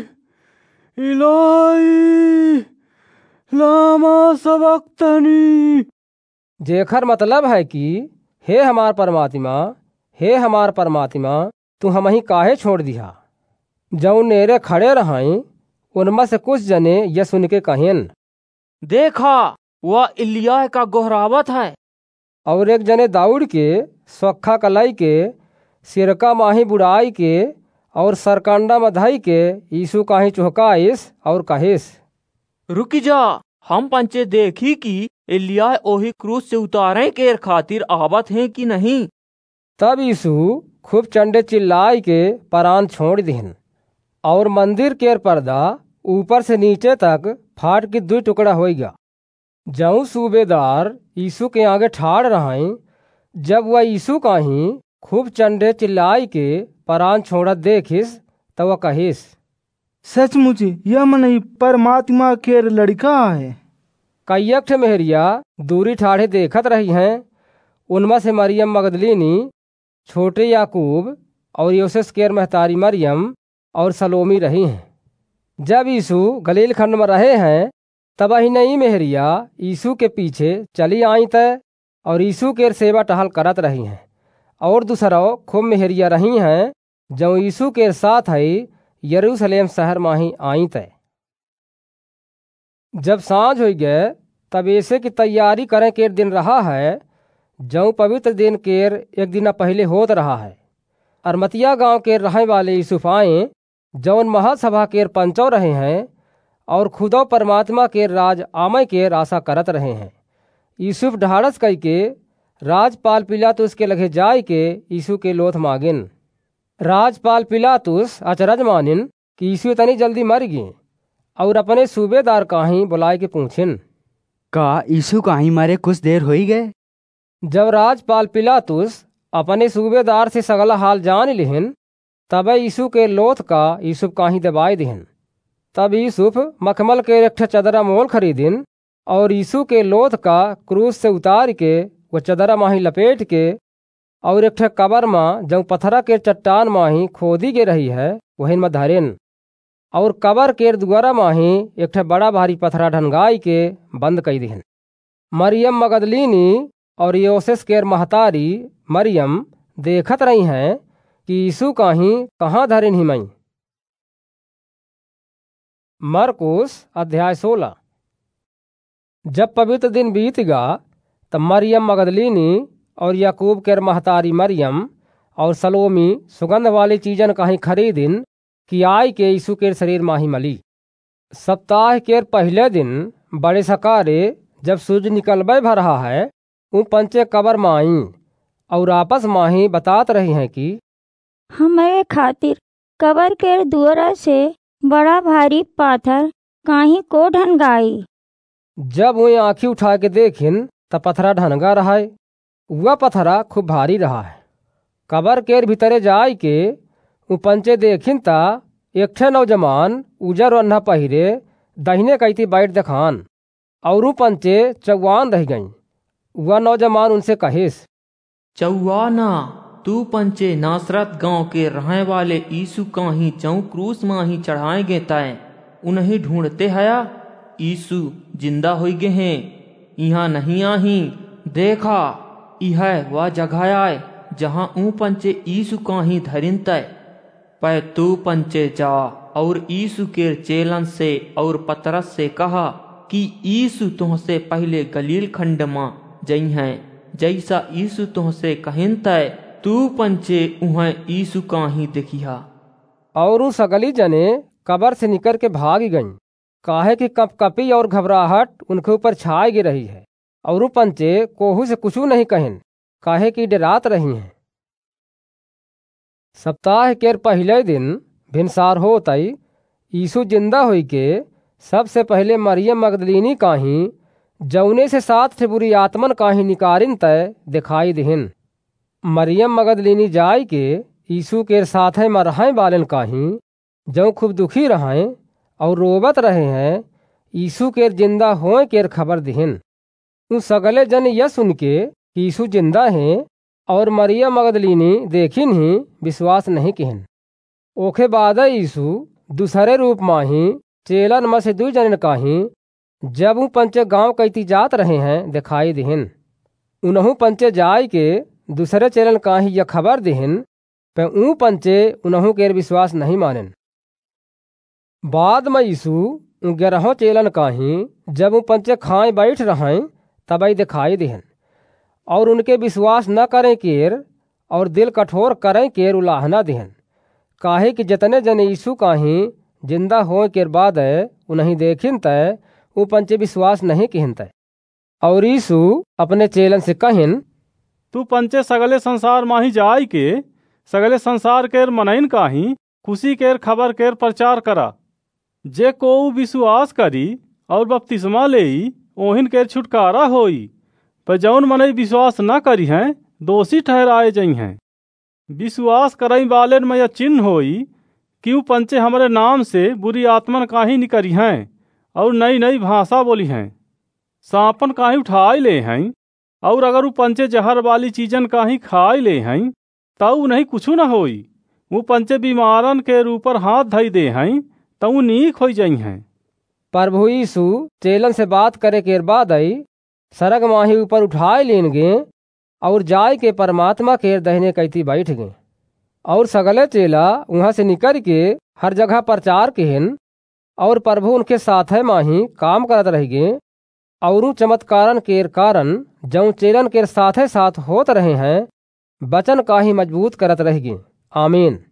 इलाई लामा सबक्तनी। जेखर मतलब है कि हे हमार परमात्मा, हे हमार परमात्मा, तू हमही काहे छोड़ दिया। जौन नेरे खड़े रहाई उनमें से कुछ जने यह सुन के कहिन, देखा वह इलिया का गोहरावत है। और एक जने दौड़ के सोखा कलाई के सिरका माही बुड़ाई के और सरकंडा में धई के यीशु काहीं चुहकाइस और कहिस, रुकी जा, हम पंचे देखी कि इलिया ओही क्रूस से उतारे के खातिर आवत है कि नहीं। तब यीशु खूब चंडे चिल्लाई के परान छोड़ दिहन और मंदिर केर पर्दा ऊपर से नीचे तक फाट के दो टुकड़ा हो गया। जऊं सूबेदार यीशु के आगे ठाड़ रहाई, जब वह यीशु काहीं खूब चंडे चिल्लाई के परान छोड़त देखिस तो वह कहिस, सचमुच यह मनई परमात्मा के लड़का है। कई एक मेहरिया दूरी ठाढ़े देखत रही हैं। उनमें से मरियम मगदलीनी, छोटे याकूब और योसेस केर महतारी मरियम और सलोमी रही हैं। जब यीशु गलील खंड में रहे हैं तब ही नई मेहरिया यीशु के पीछे चली आई तय और यीशु के सेवा टहल करत रही हैं। और दूसरा खूब मेहरिया रही हैं जो यीशु के साथ है यरूशलेम शहर माही आई तय। जब सांझ हो गए तब ऐसे की तैयारी करें के दिन रहा है जो पवित्र दिन केर एक दिन पहले होत रहा है। अरमतिया गांव के रहने वाले यूसुफ आए जौन महासभा केर पंचो रहे हैं और खुदो परमात्मा के राज आमय के आशा करत रहे हैं। यूसुफ ढाड़स कई के राजपाल पिलातुस के लगे जाय के यीशु के लोथ मांगिन। राजपाल पिलातुस अचरज मानिन कि यीशु इतनी जल्दी मर गए और अपने सूबेदार काहीं बुलाए के पूछिन, का यीशु काहीं मरे कुछ देर हो ही गए। जब राजपाल पिलातुस अपने सूबेदार से सगला हाल जान लिहिन तब यीशु के लोथ का यूसुफ काहीं दबाई दिहन। तब यूसुफ मखमल के एक चदरा मोल खरीदिन और यीशु के लोथ का क्रूस से उतार के वो चदरा माही लपेट के और एक कबर माँ जब पत्थरा के चट्टान माही खोदी के रही है वहीं में धरेन और कबर के दुआरा माही एक बड़ा भारी पत्थरा ढनगाई के बंद कई दिहन। मरियम मगदलीनी और योसेस केर महतारी मरियम देखत रही हैं कि यीशु काहीं कहाँ धरेन ही मई। मरकुस अध्याय सोलह। जब पवित्र दिन बीत गा तब मरियम मगदलीनी और याकूब केर महतारी मरियम और सलोमी सुगंध वाली चीजन काहीं खरीदिन कि आई के यीशु के शरीर माही मली। सप्ताह के पहले दिन बड़े सकारे जब सूरज निकलबे भर रहा है उ पंचे कबर माई और आपस माही बतात रही हैं कि हमारे खातिर कबर के दुआरा से बड़ा भारी पाथर काहीं को ढनगाई। जब वो आँखी उठा के देखिन तब पथरा ढनगा रहा है। वह पथरा खूब भारी रहा है। कबर के भीतरे जाय के उ पंचे देखिन ता एक ठे नौजवान उजर वन्ना पहिरे दहिने कैती बैठ देखान और उ पंचे चौवान रह गई। वह नौजवान उनसे कहिस, चौवाना तू पंचे नासरत गांव के रहने वाले यीशु काहीं चौ क्रूस माही चढ़ाए गे तय उन्हें ढूंढते हया। यीशु जिंदा हो गए हैं, यहाँ नहीं आही। देखा यह वह जगह आए जहाँ ऊ पंचे यीशु काहीं धरिन तय। पै तू पंचे जा और यीशु के चेलन से और पतरस से कहा कि यीशु तुमसे पहले गलील खंड में जई हैं, जैसा यीशु तुमसे कहिन तय तू पंचे उहाँ यीशु काहीं देखिहा। और सगली जने कबर से निकल के भाग गईं, काहे कि कपकपी और घबराहट उनके ऊपर छाई गी रही है। और पंचे कोहू से कुछ नहीं कहिन, काहे कि डरात रही हैं। सप्ताह के पहले दिन भिनसार होतई यीशु जिंदा हुई के सबसे पहले मरियम मगदलीनी काहीं जौने से सात ठे बुरी आत्मन काहीं निकारिन तय दिखाई दिहिन। मरियम मगदलीनी जाय के यीशु के साथे मरहाय बालन काहीं जौ खूब दुखी रहें और रोबत रहे हैं यीशु के जिंदा होए के खबर दिहिन। उन सगले जन यह सुन के यीशु जिंदा हैं और मरियम मगदलीनी देखिन ही विश्वास नहीं किहन। ओखे बाद यीशु दूसरे रूप माही चेलन में से दू जनन काहीं जब ऊ पंचे गांव कैती जात रहे हैं दिखाई दिहिन। उनहु पंचे जाय के दूसरे चेलन काहीं यह खबर दिहिन, पे ऊ पंचे उनहु के विश्वास नहीं मानन। बाद में यीशु ग्यारहों चेलन काहीं जब ऊ पंचे खाए बैठ रहें तबई दिखाई दिहन और उनके विश्वास न करें केर और दिल कठोर करें केर उलाहना दिहन, काहे कि जितने जने यीशु काहीं जिंदा होए के बाद उन्हीं देखिन तय ऊ पंचे विश्वास नहीं किहिन तय। और यीशु अपने चेलन से कहिन, तू पंचे सगले संसार माही जाय के सगले संसार केर मनइन काहीं खुशी केर खबर केर प्रचार करा। जे को विश्वास करी और बपतिस्मा लेई ओहिन केर छुटकारा होई, पर जौन मनई विश्वास न करी हैं दोषी ठहराए जई हैं। विश्वास करई वालेन में यह चिन्ह होई कि ऊ पंचे हमारे नाम से बुरी आत्मन काहीं निकरी हैं और नई नई भाषा बोली हैं। सांपन काहीं उठाए ले हैं और अगर ऊ पंचे जहर वाली चीजन काहीं खाए ले हैं तऊ नहीं कुछ न होई। ऊ पंचे बीमारन के ऊपर हाथ धई दे हैं तऊ नीक हो जाई हैं। प्रभु यीशु चेलन से बात करे के बाद आई सरग माही ऊपर उठाए लेन गे और जाय के परमात्मा के दहिने कैती बैठ गए। और सगले चेला वहाँ से निकल के हर जगह प्रचार किहन और प्रभु उनके साथ है माही काम करत रह गए। और चमत्कारन के कारण जौं चेलन के साथे साथ होत रहे हैं वचन काहीं मजबूत करत रह गए। आमीन।